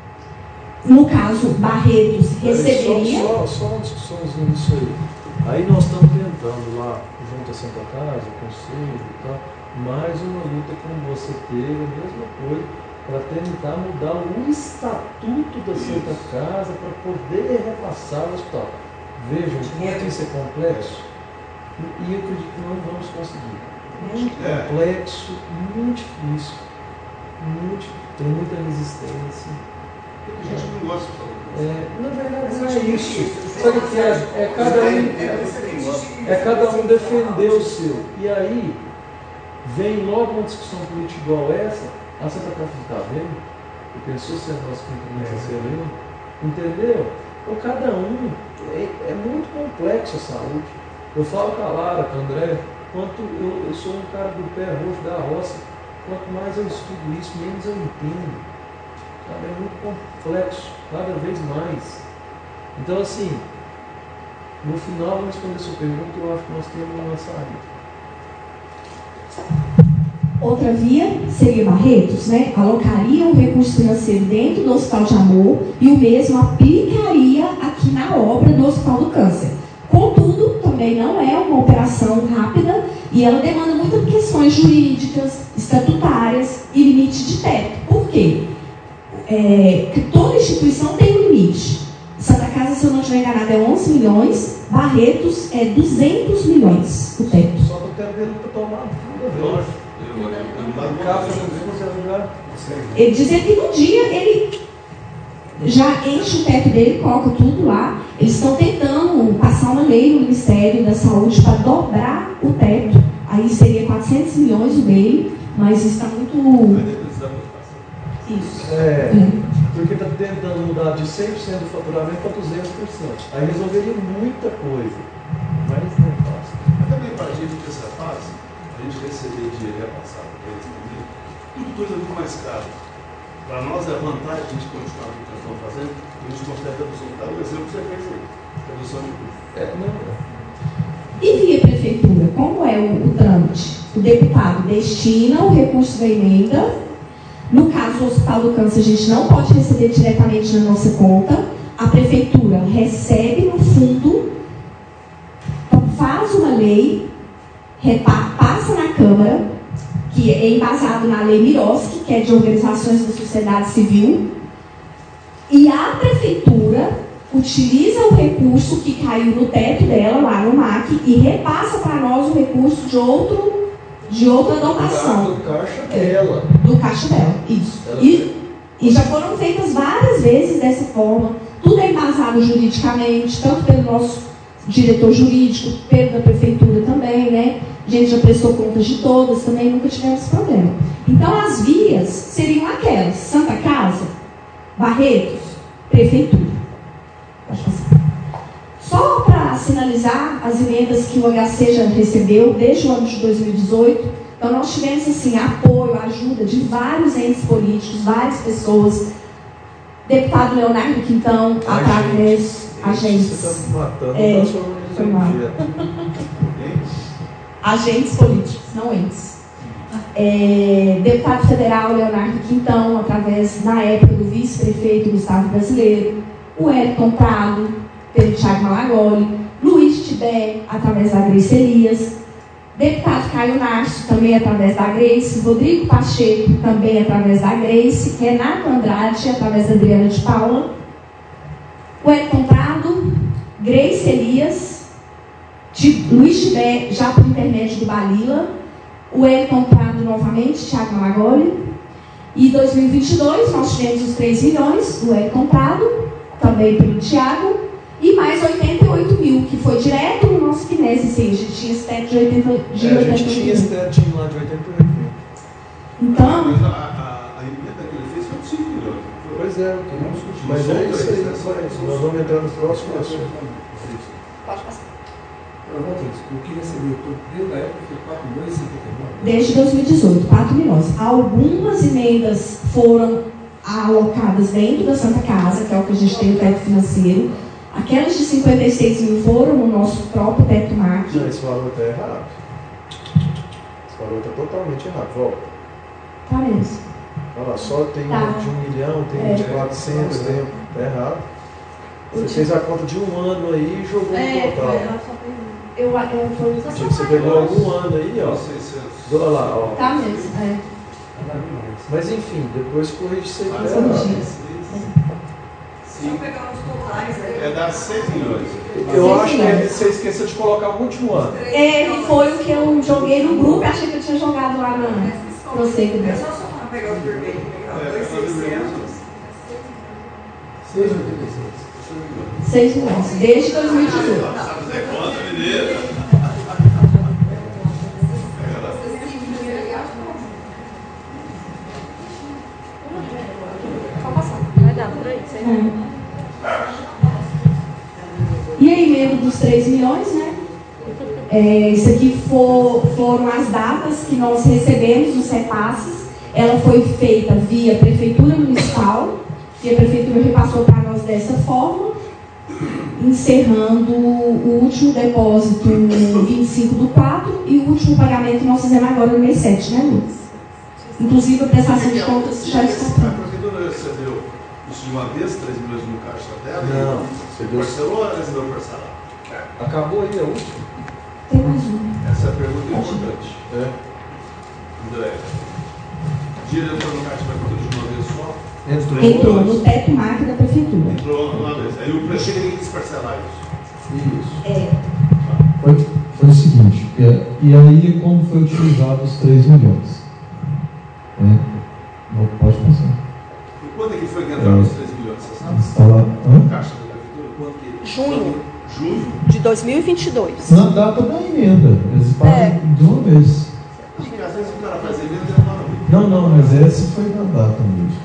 no caso, Barretos receberia... Só, só, só uma discussãozinha disso aí. Aí nós estamos tentando lá, junto à Santa Casa, o Conselho e tal, mais uma luta como você teve, a mesma coisa, para tentar mudar o estatuto da Santa Casa para poder repassar o hospital. Vejam quanto isso é complexo. E eu acredito que não vamos conseguir. Muito É. complexo, muito difícil, muito, tem muita resistência. A gente não gosta de falar. É, na verdade não é isso. Sabe o que é? É cada um, é cada um defender o seu. E aí vem logo uma discussão política igual essa, a Santa Casa não está vendo? E pensou se nós que ser vendo? Entendeu? Então cada um, é, é muito complexo a saúde. Eu falo com a Lara, com o André, quanto eu, eu sou um cara do pé roxo da roça, quanto mais eu estudo isso, menos eu entendo. Sabe? É muito complexo, cada vez mais. Então, assim, no final, vou responder a sua pergunta, eu acho que nós temos uma saída. Outra via seria Barretos, né? Alocaria o recurso financeiro dentro do Hospital de Amor e o mesmo aplicaria aqui na obra do Hospital do Câncer. Contudo, também não é uma operação rápida e ela demanda muitas questões jurídicas, estatutárias e limite de teto. Por quê? É, que toda instituição tem um limite. Santa Casa, se eu não estiver enganada, é onze milhões, Barretos é duzentos milhões o teto. Só que eu quero ver ele tomar toda vez. Lógico. Eu- eu- eu não dá Capa, conta. não consegue jogar. Ele dizia que no dia ele já enche o teto dele, coloca tudo lá. Eles estão tentando passar uma lei no Ministério da Saúde para dobrar o teto. Aí seria quatrocentos milhões o dele, mas está muito... Vai depender da votação. Isso. É, Hum. porque está tentando mudar de cem por cento do faturamento para duzentos por cento. Aí resolveria muita coisa, mas não é fácil. Mas também para a gente nessa fase, a gente receber dinheiro repassado para eles também, tudo coisa muito mais cara. Para nós é vantagem a gente continuar o que nós estamos fazendo, a gente consegue redução. Dá o exemplo que você fez aí, redução de custo. É, não é. E via prefeitura, como é o, o trâmite? O deputado destina o recurso da emenda. No caso do Hospital do Câncer, a gente não pode receber diretamente na nossa conta. A prefeitura recebe no fundo, faz uma lei, repa- passa na Câmara, que é embasado na lei Miroski, que é de organizações da sociedade civil, e a prefeitura utiliza o recurso que caiu no teto dela, lá no M A C, e repassa para nós o recurso de, outro, de outra dotação. Do caixa dela. Do caixa dela, isso. Ela E, e já foram feitas várias vezes dessa forma. Tudo é embasado juridicamente, tanto pelo nosso diretor jurídico, pelo da prefeitura também, né? A gente já prestou contas de todas, também nunca tivemos problema. Então, as vias seriam aquelas: Santa Casa, Barretos, prefeitura. Pode passar. Só para sinalizar as emendas que o H C já recebeu desde o ano de dois mil e dezoito, então nós tivemos assim, apoio, ajuda de vários entes políticos, várias pessoas. Deputado Leonardo Quintão, através agentes. Você está matando É, transformando foi em mal. objeto. Agentes políticos, não entes. É, deputado federal Leonardo Quintão, através, na época, do vice-prefeito Gustavo Brasileiro, o Elton Prado, pelo Thiago Malagoli, Luiz Tibé, através da Grace Elias, deputado Caio Narcio, também através da Grace, Rodrigo Pacheco, também através da Grace, Renato Andrade, através da Adriana de Paula, o Elton Prado, Grace Elias, Luiz Tibé, já por intermédio do Balila, o Elton Prado novamente, Thiago Malagoli, e em dois mil e vinte e dois nós tivemos os três milhões do Elton Prado, também pelo Thiago, e mais oitenta e oito mil, que foi direto no nosso Quinese, sim, a gente tinha esse teto de oitenta de É, a gente tinha esse mil. tetinho lá de oitenta e oito mil. Então, Mas a, a, a emenda que ele fez foi de cinco milhões. Pois é, mas é isso aí, nós vamos entrar no próximo assunto. Pode passar. O que recebeu desde a época foi quatro milhões e cinquenta e nove. desde dois mil e dezoito, quatro milhões. Algumas emendas foram alocadas dentro da Santa Casa, que é o que a gente tem no teto financeiro. Aquelas de cinquenta e seis mil foram no nosso próprio teto M A C. Não, esse valor está errado. Esse valor está totalmente errado. Volta. Tá mesmo. Olha lá, só tem Tá. um de um milhão, tem um É. de quatrocentos, tem. Está errado. Você fez a conta de um ano aí e jogou É, no foi, total. ela só fez um. Eu, eu, foi, Tipo, você pegou algum ano aí, ó. seiscentos. Olha lá, ó. tá mesmo, é. Mas enfim, depois corrige isso aí. Mas que tá errado. Corrigir. Se eu pegar os totais, É dar seis milhões. Eu acho que você esqueceu de colocar o último ano. É, foi o que eu joguei no grupo, achei que eu tinha jogado lá na. Não sei o que É é. só somar, pegar o vermelho, pegar É, dois é, seiscentos. seis e oitenta e seis. seis milhões, desde dois mil e dezoito. Sabe fazer conta, mineira? Pode passar. Vai dar por aí. Você vai. E a emenda dos três milhões, né? É, isso aqui for, foram as datas que nós recebemos os repasses. Ela foi feita via Prefeitura Municipal, e a Prefeitura repassou para nós dessa forma, encerrando o último depósito vinte e cinco do quatro e o último pagamento nós fizemos agora no mês sete, né, Lucas? Inclusive a prestação de contas já está A pronta. prefeitura recebeu isso de uma vez, três milhões no caixa dela? Não, Você parcelou ou recebeu parcelado? Acabou aí a última. Tem mais uma. Essa é a pergunta importante. É. André, dinheiro entrou no caixa da prefeitura de uma vez só? Entrou. Entrou no teto marca da Prefeitura. Entrou uma vez. Aí o prefeito chega e quis parcelar isso. Isso. É. Foi, foi o seguinte, é, e aí como foi utilizado os três milhões? É, não pode passar. E quando é que foi que entraram os três milhões? Você sabe? Está lá, No hã? caixa da prefeitura? Quando que? Junho Junho? de dois mil e vinte e dois. Na data da emenda, eles pagam É. de uma vez. Porque às vezes o cara faz emenda e demora muito. Não, não, mas esse foi na data mesmo.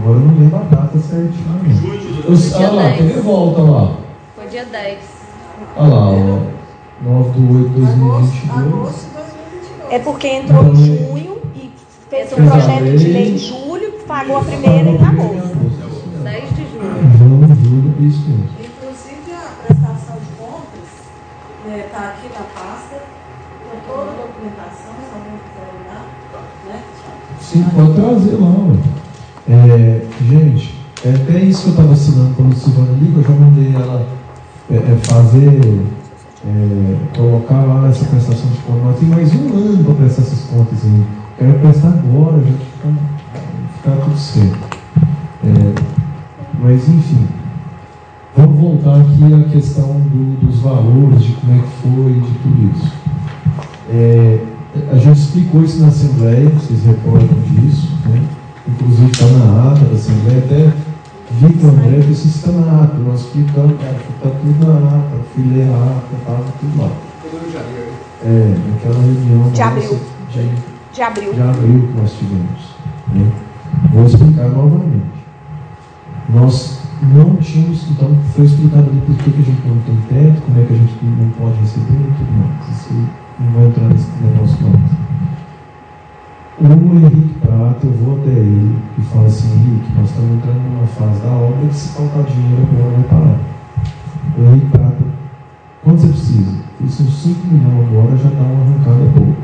Agora eu não lembro a data certinha. Não. Olha lá, quer ver? Volta lá. Foi dia dez. Olha lá, ó. nove de oito de dois mil e vinte e dois. É porque entrou em junho e fez um projeto de lei em julho, pagou a primeira e acabou. dez de julho. Junho, julho, isso mesmo. Inclusive a prestação de contas está aqui na pasta, com toda a documentação, se alguém quiser olhar, né? Sim, pode trazer lá, ué. É, gente, é até isso que eu estava assinando quando a Silvana liga, eu já mandei ela é, é, fazer, é, colocar lá essa prestação de contas. Mas tem mais um ano para prestar essas contas aí. Quero prestar agora, já ficar, ficar tudo certo. É, mas enfim, vamos voltar aqui à questão do, dos valores, de como é que foi, de tudo isso. É, a gente explicou isso na Assembleia, vocês recordam disso, né? Inclusive está na ata da Assembleia, até vi com o André que isso está na ata, nós explicamos, cara, está tudo na ata, eu fui ler a ata, estava tudo lá. É, naquela reunião De abril. De, De abril. de abril que nós tivemos. Né? Vou explicar novamente. Nós não tínhamos, então foi explicado ali por que a gente não tem teto, como é que a gente não pode receber e tudo mais. Isso não vai entrar nesse negócio não. O Henrique Prata, eu vou até ele e falo assim, Henrique, nós estamos entrando numa fase da obra que se faltar dinheiro agora vai parar. O Henrique Prata, quanto você precisa? Isso uns cinco milhões agora já dá uma arrancada boa.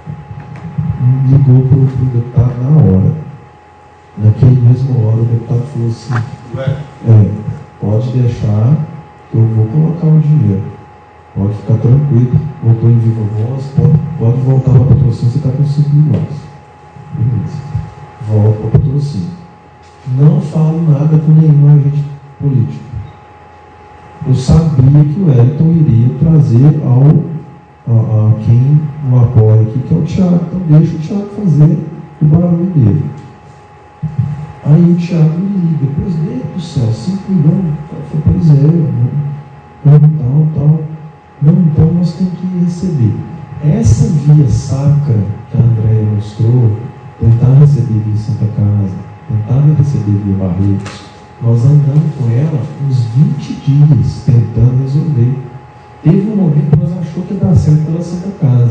Ligou para o deputado na hora. Naquele mesmo hora o deputado falou assim, é, pode deixar que eu vou colocar o dinheiro. Pode ficar tranquilo, voltou em viva voz, pode, pode voltar para a patrocínio, você está com cinco milhões. Beleza. Volta para o patrocínio. Não falo nada com nenhum agente político. Eu sabia que o Wellington iria trazer ao, a, a quem o apoia aqui, que é o Thiago. Então deixa o Thiago fazer o barulho dele. Aí o Thiago me liga, presidente do céu, cinco milhões. Eu falei, pois é, não, tal, tal. Não, então nós temos que receber. Essa via sacra que a Andréia mostrou, tentar receber via Santa Casa, tentar receber via Barretos, nós andamos com ela uns vinte dias tentando resolver. Teve um momento que nós achou que ia dar certo pela Santa Casa.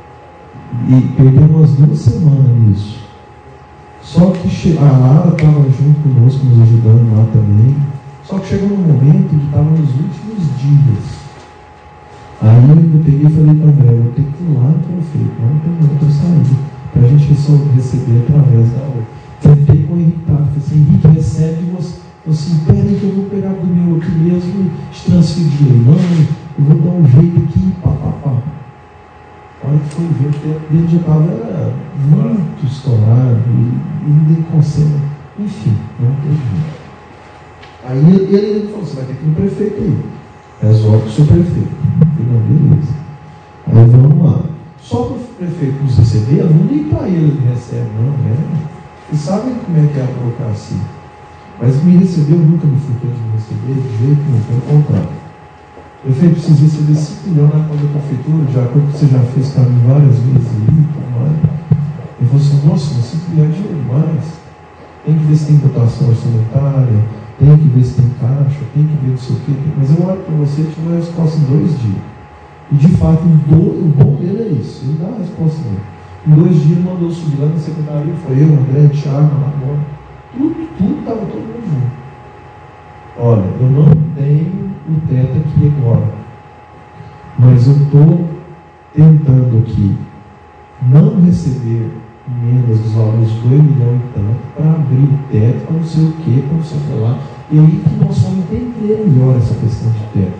E perdemos umas duas semanas nisso. Só que a Lara estava junto conosco, nos ajudando lá também. Só que chegou num momento que estava nos últimos dias. Aí eu peguei e falei para o André, eu vou ter que ir lá no prefeito, não tem outra saída, para a gente receber através da outra. Tentei com o Henrique, falei assim, Henrique, recebe você. Eu assim, peraí que eu vou pegar do meu aqui mesmo, te transferir de leilão, eu vou dar um jeito aqui, pá, pá, pá. A hora que foi ver, ele já estava muito estourado, e não dei conselho, enfim, não teve jeito. Aí ele, ele falou, você vai ter que ir no prefeito aí. Resolve o seu prefeito. Eu falei, não, beleza. Aí vamos lá. Só para o prefeito nos receber, eu não ligo para ele, ele recebe, não, né? Ele sabe como é que é a burocracia. Mas me recebeu, nunca me furtou de me receber, de jeito nenhum, pelo contrário. O prefeito precisa receber cinco milhões na conta da prefeitura, de acordo com o que você já fez para mim várias vezes aí, tudo mais. Ele falou assim, nossa, mas cinco milhões de dinheiro demais. Tem que ver se tem dotação orçamentária, tem que ver se tem caixa, tem que ver não sei o quê. Mas eu olho para você e te dou a resposta em dois dias. E de fato, o bom dele é isso, ele dá a resposta dele. Em dois dias ele mandou subir lá na secretaria, foi eu, André, Thiago, lá agora. Tudo, tudo estava todo mundo junto. Olha, eu não tenho o teto aqui agora, mas eu estou tentando aqui não receber emendas dos valores de dois milhões e tanto, para abrir o teto, para não sei o que, para não sei o que lá. E aí que nós vamos entender melhor essa questão de teto.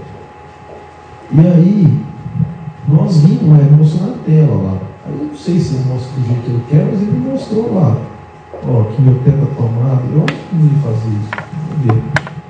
E aí, nós vimos lá, ele mostrou na tela lá. Aí eu não sei se ele mostra do jeito que ele quer, mas ele mostrou lá. Ó, que meu teto está tomado. Eu acho que não ia fazer isso. Vamos ver.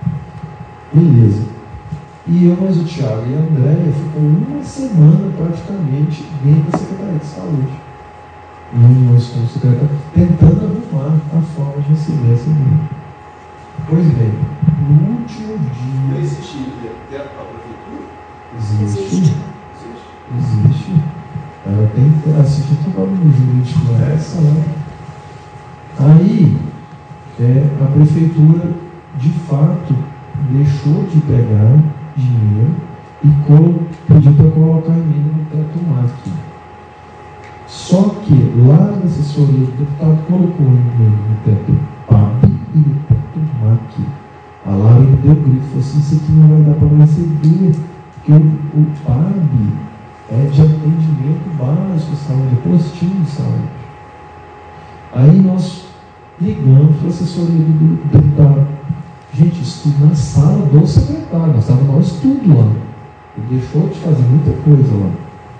Beleza. E eu, mas o Thiago e a Andréia ficou uma semana praticamente dentro da Secretaria de Saúde. Nós com o secretário, tentando arrumar a forma de receber essa emenda. Pois bem, no último dia. Não existe teto para a prefeitura? Existe. Existe. Existe. Ela tem que assistir todo o jurídico essa lá. Aí, o é, a prefeitura, de fato, deixou de pegar dinheiro e colo, pediu para colocar emenda no teto máquina. Só que lá na assessoria do deputado colocou emenda no teto P A B e no teto M A C. A Laura deu grito e falou assim: isso aqui não vai dar para receber, porque o, o P A B é de atendimento básico de saúde, é postinho de saúde. Aí nós ligamos para a assessoria do deputado. Gente, estudo na sala do secretário, nós estávamos nós tudo lá. Ele deixou de fazer muita coisa lá.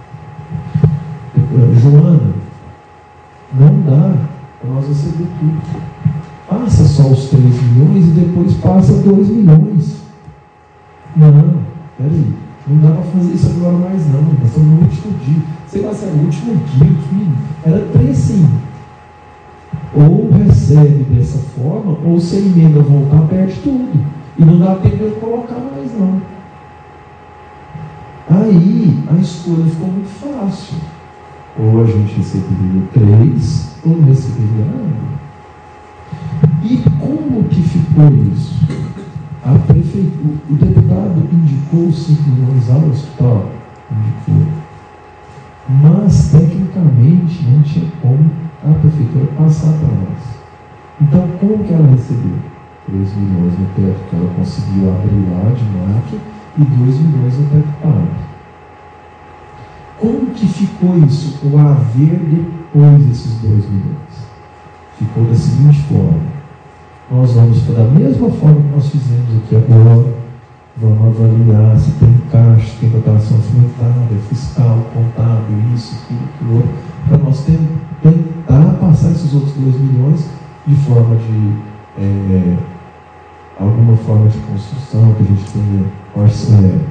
Joana, não dá para nós receber tudo. Passa só os três milhões e depois passa dois milhões. Não, peraí. Não dá para fazer isso agora mais não. Nós estamos no último dia. Sei lá se era o último dia, filho. Era três sim. Ou recebe dessa forma, ou se a emenda voltar, perde tudo. E não dá tempo de colocar mais não. Aí a escolha ficou muito fácil. Ou a gente receberia três, ou não receberia nada. E como que ficou isso? A prefeitura, o deputado indicou cinco milhões ao hospital, indicou. Mas, tecnicamente, não tinha como a prefeitura passar para nós. Então, como que ela recebeu? três milhões no teto que ela conseguiu abrir lá de M A C e dois milhões no teto pago. Como que ficou isso, o haver depois desses dois milhões? Ficou da seguinte forma: nós vamos, da mesma forma que nós fizemos aqui agora, vamos avaliar se tem caixa, se tem dotação orçamentária, fiscal, contábil, isso, aquilo, aquilo outro, para nós tentar passar esses outros dois milhões de forma de é, alguma forma de construção que a gente tenha orçamento.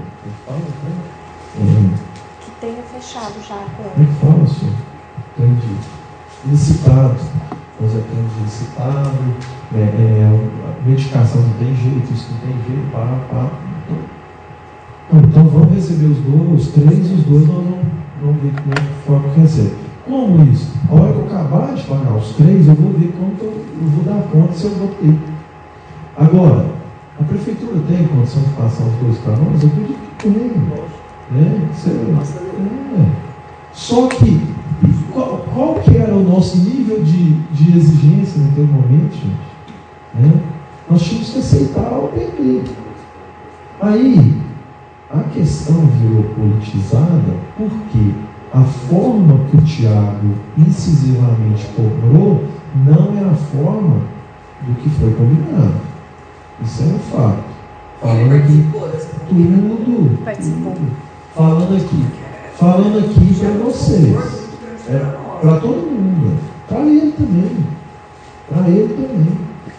É, tenha fechado já com como é que fala, senhor? Entendi. Licitado. Nós já temos licitado, é, é, a medicação não tem jeito, isso não tem jeito, pá, pá. Então, então vamos receber os dois, os três, os dois nós vamos, vamos ver como é que forma que recebe. Como isso? A hora que eu acabar de pagar os três, eu vou ver quanto eu, eu vou dar conta se eu vou ter. Agora, a prefeitura tem condição de passar os dois para nós? Eu acredito que tem. Né? É. Só que qual, qual que era o nosso nível de, de exigência naquele momento, gente? Né? Nós tínhamos que aceitar o P P. Aí a questão virou politizada porque a forma que o Tiago incisivamente cobrou não é a forma do que foi combinado. Isso é um fato. Falando aqui tudo, tudo. Falando aqui, falando aqui para vocês, é, para todo mundo, para ele também, para ele também.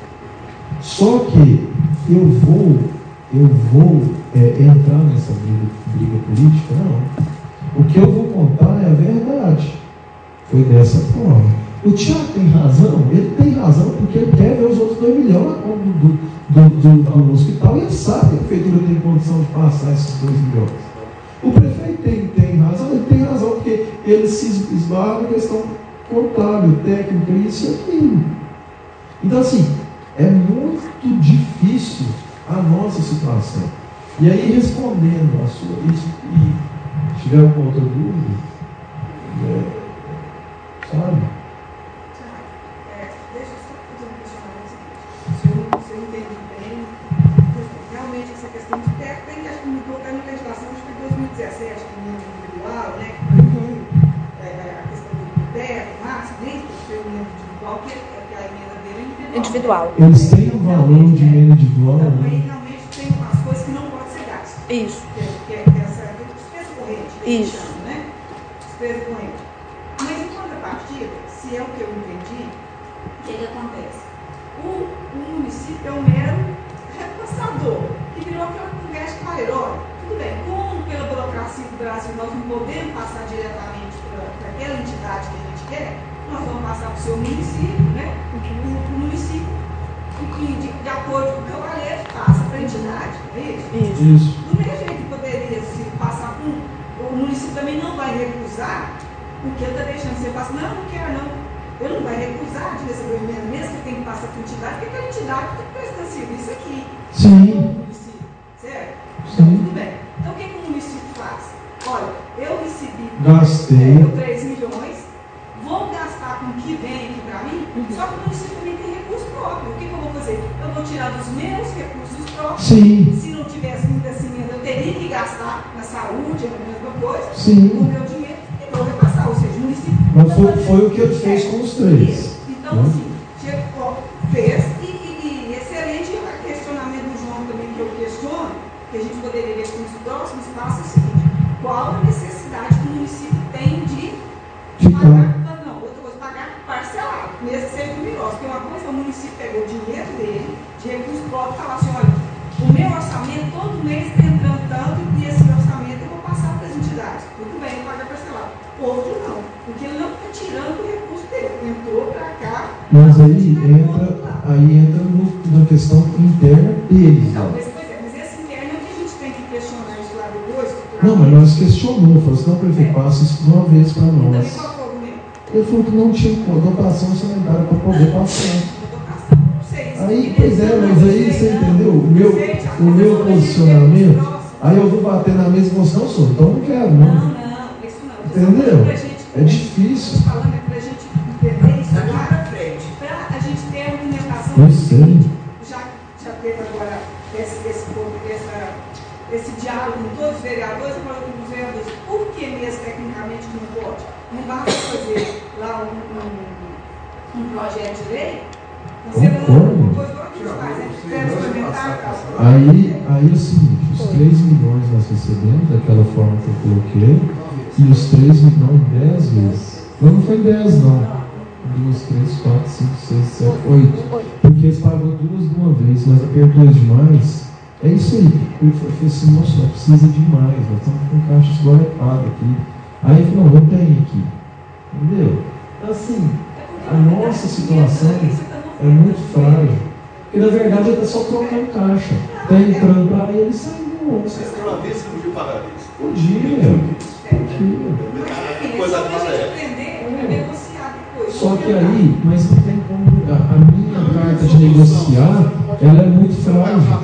Só que eu vou, eu vou é, entrar nessa briga, briga política, não. O que eu vou contar é a verdade. Foi dessa forma. O Tiago tem razão, ele tem razão porque ele quer ver os outros dois milhões na conta do, do, do, do hospital e ele sabe que a prefeitura tem condição de passar esses dois milhões. O prefeito tem, tem razão, ele tem razão, porque ele se esbarra na questão contábil, técnica, isso e aquilo. Então, assim, é muito difícil a nossa situação. E aí, respondendo a sua, e, e se tiver alguma outra dúvida, é, sabe? É, deixa eu só fazer um questionamento seguinte. Se eu, se eu entendi bem, realmente essa questão de teto tem que, acho que me colocar na legislação de dois mil e dezessete, que é individual, né? Que é, a questão do teto, máximo, nem foi o individual, que, que a emenda dele é individual. Individual. Eles têm um valor de emenda individual, então, né? aí realmente tem umas coisas que não podem ser gastas. Isso. Que, que é essa despesa corrente, que Isso. chama, né? Despesa corrente. Mas em contrapartida, se é o que eu entendi, o que, que acontece? O, o município é um mero repassador, que virou aquela conversa que fala, olha, tudo bem, como pela burocracia do Brasil nós não podemos passar diretamente para aquela entidade que a gente quer, nós vamos passar para o seu município, né? O município, que de, de acordo com o cavaleiro, passa para a entidade, é isso? Isso. Isso. Do mesmo jeito que poderia se passar com, o município também não vai recusar, porque ele está deixando você passar, não, não quero não. ele não vai recusar de receber uma emenda, mesmo que tenha que passar para a entidade, porque aquela entidade está prestando serviço aqui. Sim. No município, certo? Sim. Então, tudo bem. Então, o que, que o município faz? Olha, eu recebi Gastei. é, três milhões, vou gastar com o que vem aqui para mim, só que o município também tem recurso próprio. O que, que eu vou fazer? Eu vou tirar dos meus recursos próprios. Sim. Se não tivesse vindo essa emenda, eu teria que gastar na saúde, é a mesma coisa, Sim. com o meu dinheiro, e vou repassar. Ou seja, o município. Mas foi, foi o que ele fez com os três. Então, né? assim, chegou, fez, e, e, e excelente o questionamento do João também, que eu questiono, que a gente poderia ver com os próximos passos, é o seguinte: qual a necessidade que o município tem de pagar, não, não, outra coisa, pagar parcelado, mesmo que seja do Mirós, porque uma coisa é o município pegou o dinheiro dele, de recursos próprios, e falar assim: olha, o meu orçamento todo mês está entrando tanto, e esse orçamento eu vou passar para as entidades. Tudo bem, eu pago parcelado. Outro não, porque ele não está tirando o recurso dele, entrou para cá. Mas aí entra, aí entra no, na questão interna deles. Não, mas, pois é, mas esse interno é que a gente tem que questionar isso lá depois. Não, mas nós questionou, falou assim, não, prefeito, passa isso de uma vez para Também nós. qual foi o argumento? Ele falou que não tinha dotação sanitária para poder passar. Dotação, não sei. Aí, pois é, mas aí você entendeu? O meu, o meu posicionamento, aí eu vou bater na mesa e vou assim, não sou, então não quero, não. Não, não, isso não. Entendeu? É difícil. Estou falando é para a gente entender isso lá para frente. Para a gente ter a argumentação. Eu sei. Já, já teve agora esse, esse, essa, esse diálogo com todos os vereadores, eu falo com os vereadores, por que mesmo tecnicamente não pode? Não basta fazer lá um, um, um projeto de lei? Você não, uma coisa que a gente faz, né? Suplementar, aí, aí é o seguinte, os três milhões nós recebemos, daquela forma que eu coloquei, e os três milhões dez vezes. Não, não foi dez não. Duas, três, quatro, cinco, seis, sete, oito. Porque eles pagam duas de uma vez, mas apertou demais. É isso aí. Eu falei assim, nossa, precisa demais, nós estamos com caixa esgoretado aqui. Aí ele falou, não, eu tenho aqui. Entendeu? Assim, a nossa situação é muito frágil. Porque na verdade ele está só trocando caixa. Está entrando para ele e saindo. Vocês têm uma vez que não podia pagar isso. Podia. A coisa é só que aí, mas não tem como. A, a minha carta de negociar, ela é muito frágil.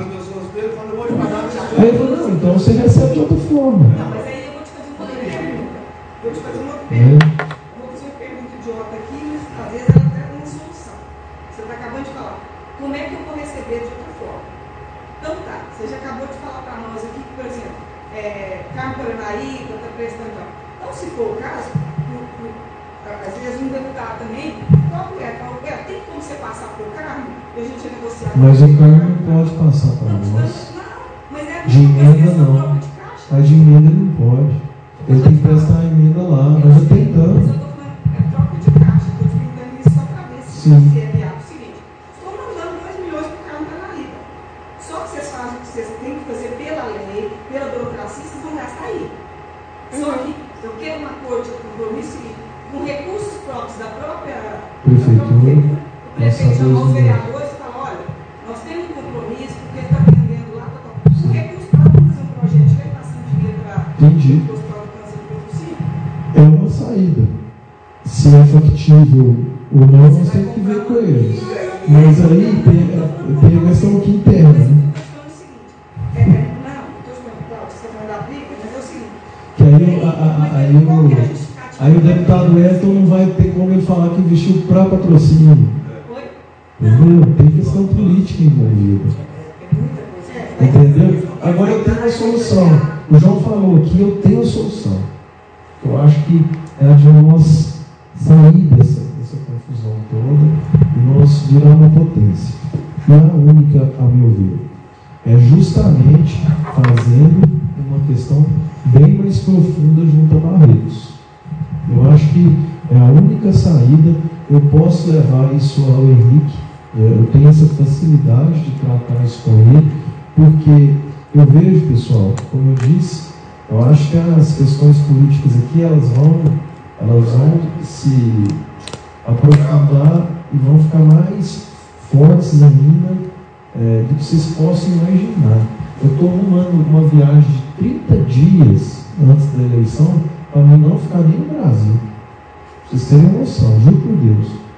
Aí eu falei, não, então você recebe de outra forma. Não, mas aí eu vou te fazer uma outra pergunta. Vou te fazer uma outra pergunta. É. Eu vou fazer uma pergunta idiota aqui, mas às vezes ela tem uma solução. Você está acabando de falar. Como é que eu vou receber de outra forma? Então tá, você já acabou de falar para nós aqui que, por exemplo, é, Carmo Paranaíba está prestando. Então, se for o caso, pro, pro, às vezes um deputado também, qual é? Qual é? Tem como você passar para o Carmo e a gente negociar? Mas o Carmo não pode passar para não, nós. Não, mas é de emenda não. A de emenda ele não pode. Ele tem que prestar a emenda lá. Nós já tentamos. Mas eu estou falando, é troca de caixa, estou te perguntando isso só para ver se Sim. você é viável. O seguinte, estou mandando dois milhões para o Carmo Paranaíba. Só que vocês fazem o que vocês têm que fazer pela lei, pela burocracia, vocês vão gastar aí. Só que eu quero um acordo de compromisso seguinte, com recursos próprios da própria prefeitura, da própria prefeitura, o prefeito chamar os vereadores e falar, olha, nós temos um compromisso, porque ele está vendendo lá, tá, tá. Com recursos próprios, vamos fazer um projeto, vai passando dinheiro para o Hospital do Câncer do Patrocínio? É uma saída. Se é factível ou não, nós temos que ver com eles. Mas aí tem, tem a questão aqui interna. Né? É, não, estou falando, Cláudio, você está falando da briga, mas é o seguinte. Que aí, a, a, aí, o, aí o deputado Elton não vai ter como ele falar que investiu para patrocínio. Entendeu? Tem questão política envolvida. Entendeu? Agora eu tenho uma solução. O João falou aqui, eu tenho a solução. Eu acho que é a de nós sair dessa, dessa confusão toda e nós virar uma potência. E a única, a meu ver, é justamente fazendo uma questão bem mais profunda junto a Barretos. Eu acho que é a única saída. Eu posso levar isso ao Henrique, eu tenho essa facilidade de tratar isso com ele, porque eu vejo, pessoal, como eu disse, eu acho que as questões políticas aqui, elas vão, elas vão se aprofundar e vão ficar mais fortes ainda é, do que vocês possam imaginar. Eu estou arrumando uma viagem de trinta dias antes da eleição para mim não ficar nem no Brasil. Pra vocês terem noção, juro por Deus.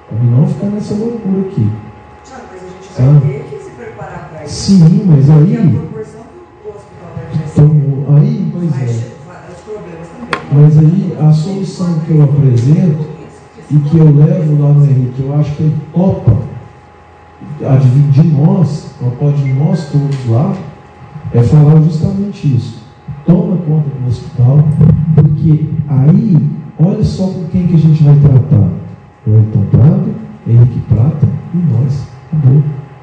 Para mim não ficar nessa loucura aqui. Não, mas a gente vai Sabe? ter que se preparar para isso. Sim, mas aí. E a proporção do hospital vai crescer. Então, aí, pois Mas é. os problemas também. Mas aí a solução que eu apresento e que eu levo lá no Henrique, eu acho que ele topa advir de nós, não pode de nós todos lá, é falar justamente isso. Toma conta do hospital, porque aí, olha só com quem que a gente vai tratar. O Elton Prado, Henrique Prata e nós. Acabou.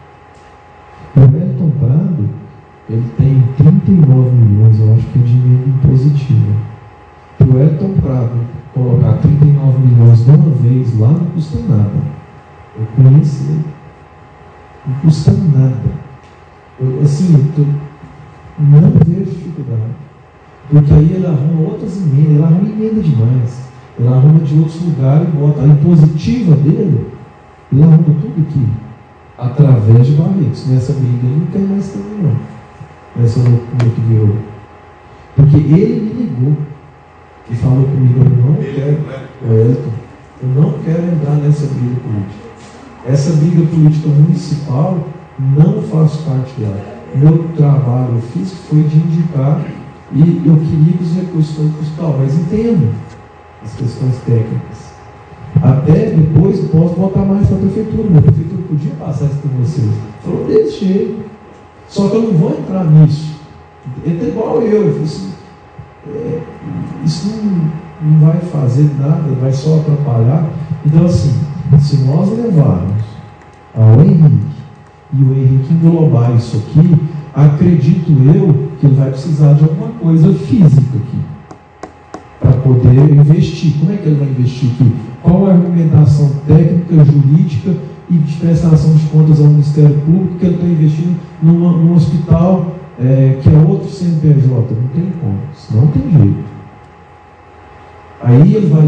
O Elton Prado, ele tem trinta e nove milhões, eu acho que é dinheiro impositivo. Para o Elton Prado colocar trinta e nove milhões de uma vez lá não custa nada. Eu conheço ele. Não custa nada. Eu, assim, eu tô, não vejo dificuldade. Porque aí ele arruma outras emendas, ele arruma emenda demais. Ele arruma de outros lugares e bota a impositiva dele, ele arruma tudo aqui, através de Barretos. Nessa briga ele não tem mais também não. Nessa loucura que virou. Porque ele me ligou e falou comigo, eu não quero, o Elton, eu não quero entrar nessa briga política. Essa briga política municipal não faz parte dela. Meu trabalho eu fiz foi de indicar e eu queria que os recursos fossem para o hospital, mas entendo as questões técnicas. Até depois eu posso botar mais para a prefeitura. A prefeitura podia passar isso para vocês. Falou desse jeito. Só que eu não vou entrar nisso. Entra igual eu. Eu falei assim, é, isso não, não vai fazer nada, vai só atrapalhar. Então assim, se nós levarmos ao Henrique e o Henrique englobar isso aqui, acredito eu que ele vai precisar de alguma coisa física aqui para poder investir. Como é que ele vai investir aqui? Qual a argumentação técnica, jurídica e de prestação de contas ao Ministério Público que ele está investindo numa, num hospital é, que é outro C N P J? Não tem como, não tem jeito. Aí ele vai...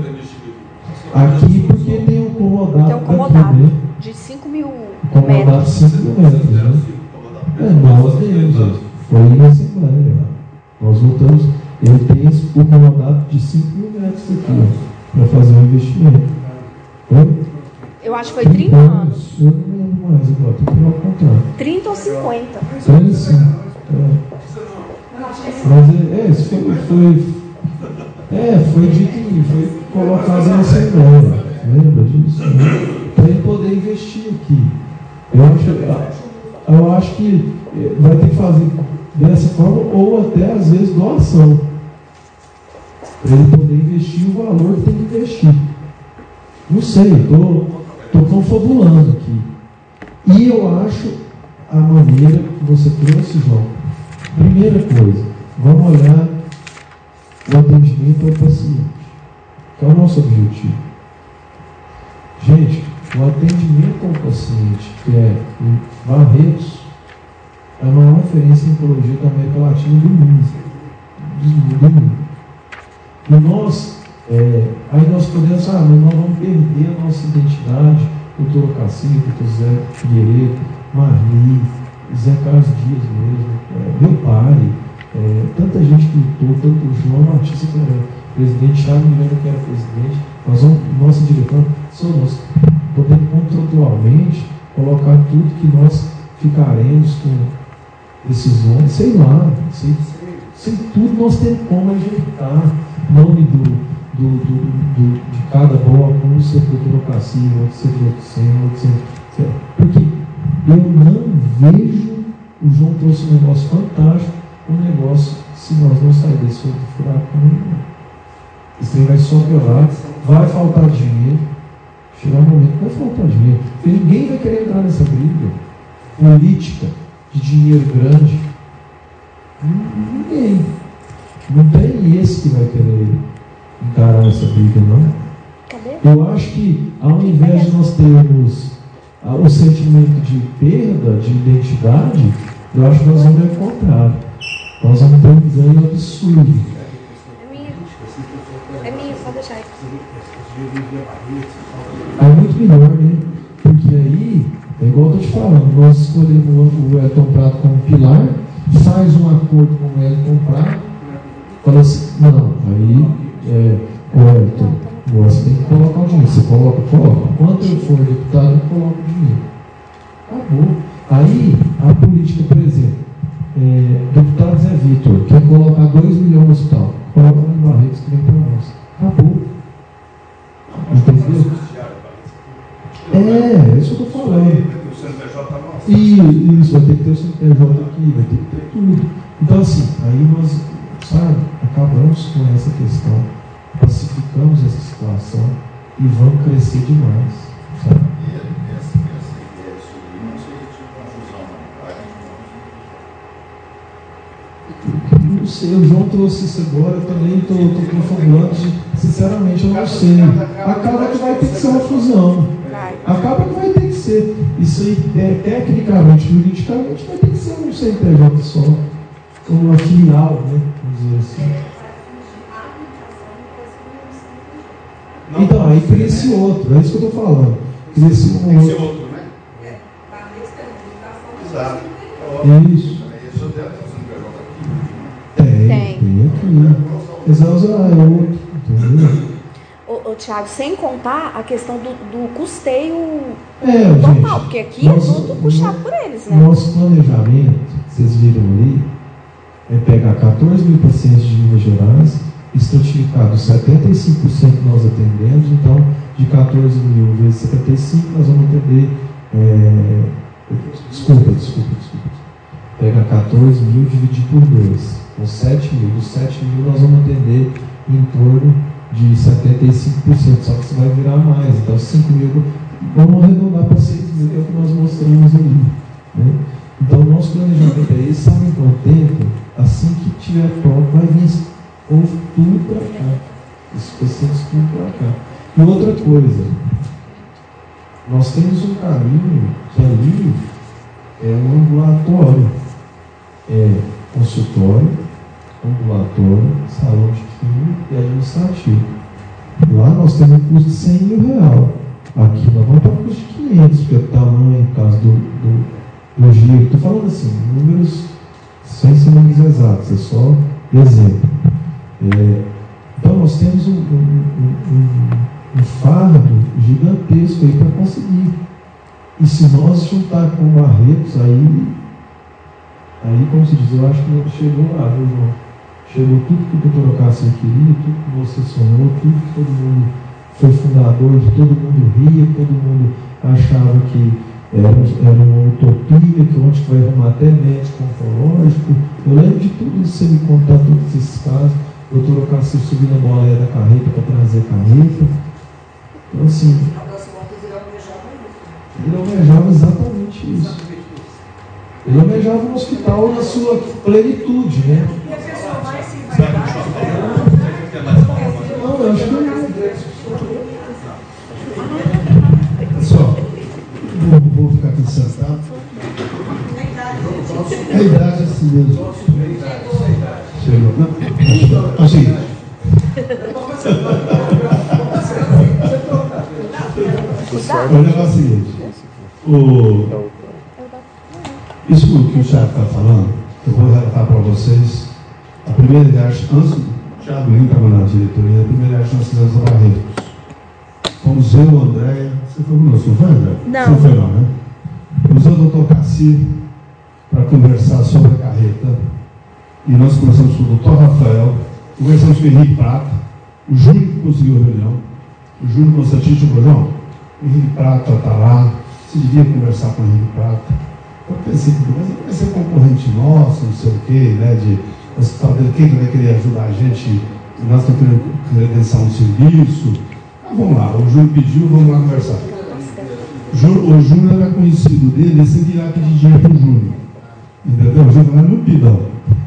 Aqui porque tem um comodado, tem um comodado aqui, né? de cinco mil comodado de cinco mil metros, né? É, nós demos, foi na Assembleia. Nós voltamos, ele tem esse comodado de cinco mil metros aqui, para fazer um investimento. Foi? Eu acho que foi trinta anos. Eu não lembro mais agora, tem que pegar o contrato. trinta ou cinquenta? trinta, sim. É. Mas é, é, isso foi, foi, é, foi dito, foi colocado na Assembleia. Lembra disso? Né? Para ele poder investir aqui. Eu acho, eu acho que vai ter que fazer dessa forma, ou até às vezes doação. Para ele poder investir o valor que tem que investir. Não sei, estou confabulando aqui. E eu acho a maneira que você trouxe, João. Primeira coisa, vamos olhar o atendimento ao paciente, que é o nosso objetivo. Gente, o atendimento ao paciente, que é em Barretos, é a maior referência em oncologia da América Latina do mundo. Do mundo. E nós, é, aí nós podemos, ah, mas nós vamos perder a nossa identidade, doutor Cacique, doutor Zé Figueiredo, Marli, Zé Carlos Dias mesmo, é, meu pai, é, tanta gente que lutou, tanto o João Batista que era presidente, Thiago Miranda que era presidente, nós vamos, nossa diretora, só nós podemos contratualmente colocar tudo que nós ficaremos com esses nomes, sei lá, sei, sei tudo nós temos como ajeitar nome do, do, do, do, de cada bloco, um ser burocracia, outro ser outro outro ser. Porque eu não vejo, o João trouxe um negócio fantástico, um negócio, se nós não sairmos desse outro furaco, nenhum. Isso aí vai só piorar, vai faltar dinheiro, chegar um momento que vai faltar dinheiro. Porque ninguém vai querer entrar nessa briga política de dinheiro grande. Ninguém. Não tem esse que vai querer encarar essa briga, não. Eu acho que, ao invés de nós termos ah, o sentimento de perda, de identidade, eu acho que nós vamos ao contrário. Nós vamos ter um ganho absurdo. É minha. É minha, só deixar aí. É muito melhor, né? Porque aí, é igual eu estou te falando, nós escolhemos o Elton Prado como pilar, faz um acordo com o Elton Prado, fala assim, não, aí é, o Elton, Agora você tem que colocar o dinheiro. Você coloca, coloca. Quanto eu for deputado, eu coloco o dinheiro. Acabou. Aí, a política, por exemplo, é, deputado Zé Vitor quer colocar dois milhões no hospital. Coloca lá em Barretos que vem para nós. Acabou. Entendeu? É, isso que eu estou falando. E isso, vai ter que ter o C N P J aqui, vai ter que ter tudo. Então, assim, aí nós, sabe, acabamos com essa questão, pacificamos essa situação e vamos crescer demais, sabe? Essa ideia sobre não seria tipo confusão, não. Não sei, o João trouxe isso agora, eu também estou confabulando, sinceramente eu não sei. Acaba que vai ter que ser uma fusão. Acaba que vai ter que ser. Isso aí, é, tecnicamente, juridicamente, vai ter que ser um C N P J só. Uma filial, né? Vamos dizer assim. Então, aí cria esse outro, é isso que eu estou falando. Cria esse outro. Esse outro, né? Exato. Isso. Tem, tem, tem aqui. Eles vão usar é outro, entendeu? Ô, ô, Thiago, sem contar a questão do, do custeio é, total, gente, porque aqui nosso, é tudo puxado por eles, né? Nosso planejamento, vocês viram ali, é pegar quatorze mil pacientes de Minas Gerais, estratificado setenta e cinco por cento nós atendemos, então de quatorze mil vezes setenta e cinco nós vamos atender. É, desculpa, desculpa, desculpa. Pega quatorze mil e divide por dois. Com sete mil. Dos sete mil nós vamos atender em torno de setenta e cinco por cento, só que você vai virar mais. Então cinco mil, vamos arredondar para seis mil, que é o que nós mostramos ali. Né? Então o nosso planejamento é esse, sabe quanto tempo? Assim que tiver pronto, vai vir esse povo tudo para cá. Esses pacientes tudo para cá. E outra coisa, nós temos um caminho que ali é um ambulatório, é consultório, ambulatório, salão de clínica e administrativo. Lá nós temos um custo de cem mil reais. Aqui nós vamos para um custo de quinhentos, porque é o tamanho, por causa do, do, do giro. Estou falando assim, números sem ser números exatos, é só exemplo. É, então nós temos um, um, um, um fardo gigantesco aí para conseguir. E se nós juntar com Barretos, aí, aí, como se diz, eu acho que não chegou lá, viu, João? Chegou tudo que o doutor Ocácio queria, tudo que você sonhou, tudo que todo mundo foi fundador, de todo mundo ria, todo mundo achava que era, era uma utopia, que onde vai arrumar até médico oncológico. Eu lembro de tudo isso, você me contar todos esses casos. O doutor Ocácio subindo a boleia da carreta para trazer caneta. Então, assim, ele almejava exatamente isso. Ele almejava um hospital na sua plenitude, né? E a pessoa vai se vai dar? Não, eu acho que não. Pessoal, vou, vou ficar aqui sentado. A idade é assim mesmo. Chegou. Não, é o seguinte. O negócio é o seguinte. O, isso que o Thiago está falando, eu vou relatar para vocês. A primeira viagem, antes do Thiago nem estava na diretoria, a primeira viagem que nós fizemos a Barretos. Fomos eu, o Andréia. Você foi conosco, não foi, André? Não. Você não foi, não, né? Fomos eu, o doutor Cassi, para conversar sobre a carreta. E nós conversamos com o doutor Rafael, conversamos com o Henrique Prata, o Júlio que conseguiu a reunião, o Júlio Constantino chegou, João, o Henrique Prata está lá, você devia conversar com o Henrique Prata. Eu pensei, mas ele vai ser concorrente nosso, não sei o quê, né, de hospital dele, quem vai querer ajudar a gente, nós estamos querendo credenciar um serviço. Ah, vamos lá, o Júlio pediu, vamos lá conversar. O Júlio era conhecido dele, esse que ia pedir dinheiro para o Júlio. Entendeu? O Júlio era no pidão.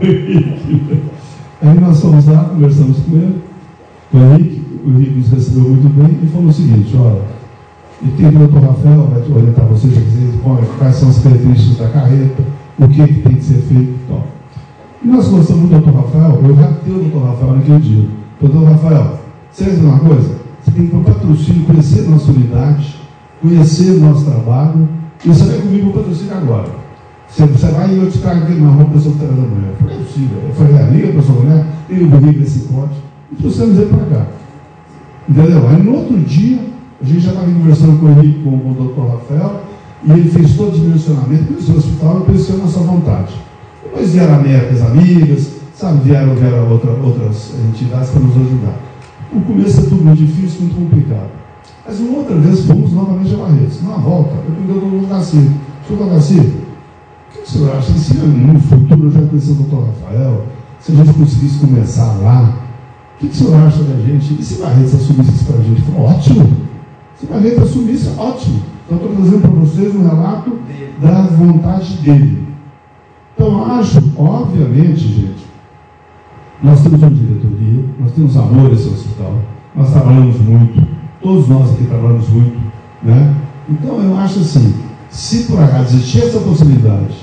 Aí nós fomos lá, conversamos com ele, com o Henrique, o Henrique nos recebeu muito bem e falou o seguinte, olha, e tem o doutor Rafael, vai te orientar vocês, dizer quais são as características da carreta, o que, que tem que ser feito e tal. E nós gostamos do doutor Rafael, eu raptei o doutor Rafael naquele dia. Doutor Rafael, você quer dizer uma coisa? Você tem que ir para o patrocínio, conhecer nossa unidade, conhecer o nosso trabalho, e você vai comigo para o patrocínio agora. Você, você vai e eu te trago aqui na roupa da sua da manhã. Eu falei, é possível. Eu falei, a liga para a sua mulher, tem o burrico desse corte, e trouxemos ele para cá. Entendeu? Aí no outro dia, a gente já estava conversando com o Henrique, com, com o doutor Rafael, e ele fez todo o dimensionamento, conheceu o hospital e conheceu a nossa vontade. Depois vieram Américas Amigas, sabe, vieram, vieram outra, outras entidades para nos ajudar. O começo é tudo muito difícil, muito complicado. Mas uma outra vez fomos novamente a Barretos. Na volta, eu perguntei ao doutor Garcia, doutor Garcia, o que o senhor acha? Se no futuro eu já conheci o doutor Rafael, se a gente conseguisse começar lá, o que o senhor acha da gente? E se Barretos assumisse isso para a gente? Falou, ótimo. Se Barretos assumisse, ótimo. Então estou trazendo para vocês um relato da vontade dele. Então acho, obviamente, gente, nós temos uma diretoria, nós temos amor a esse hospital, nós trabalhamos muito, todos nós aqui trabalhamos muito, né? Então eu acho assim, se por acaso existir essa possibilidade,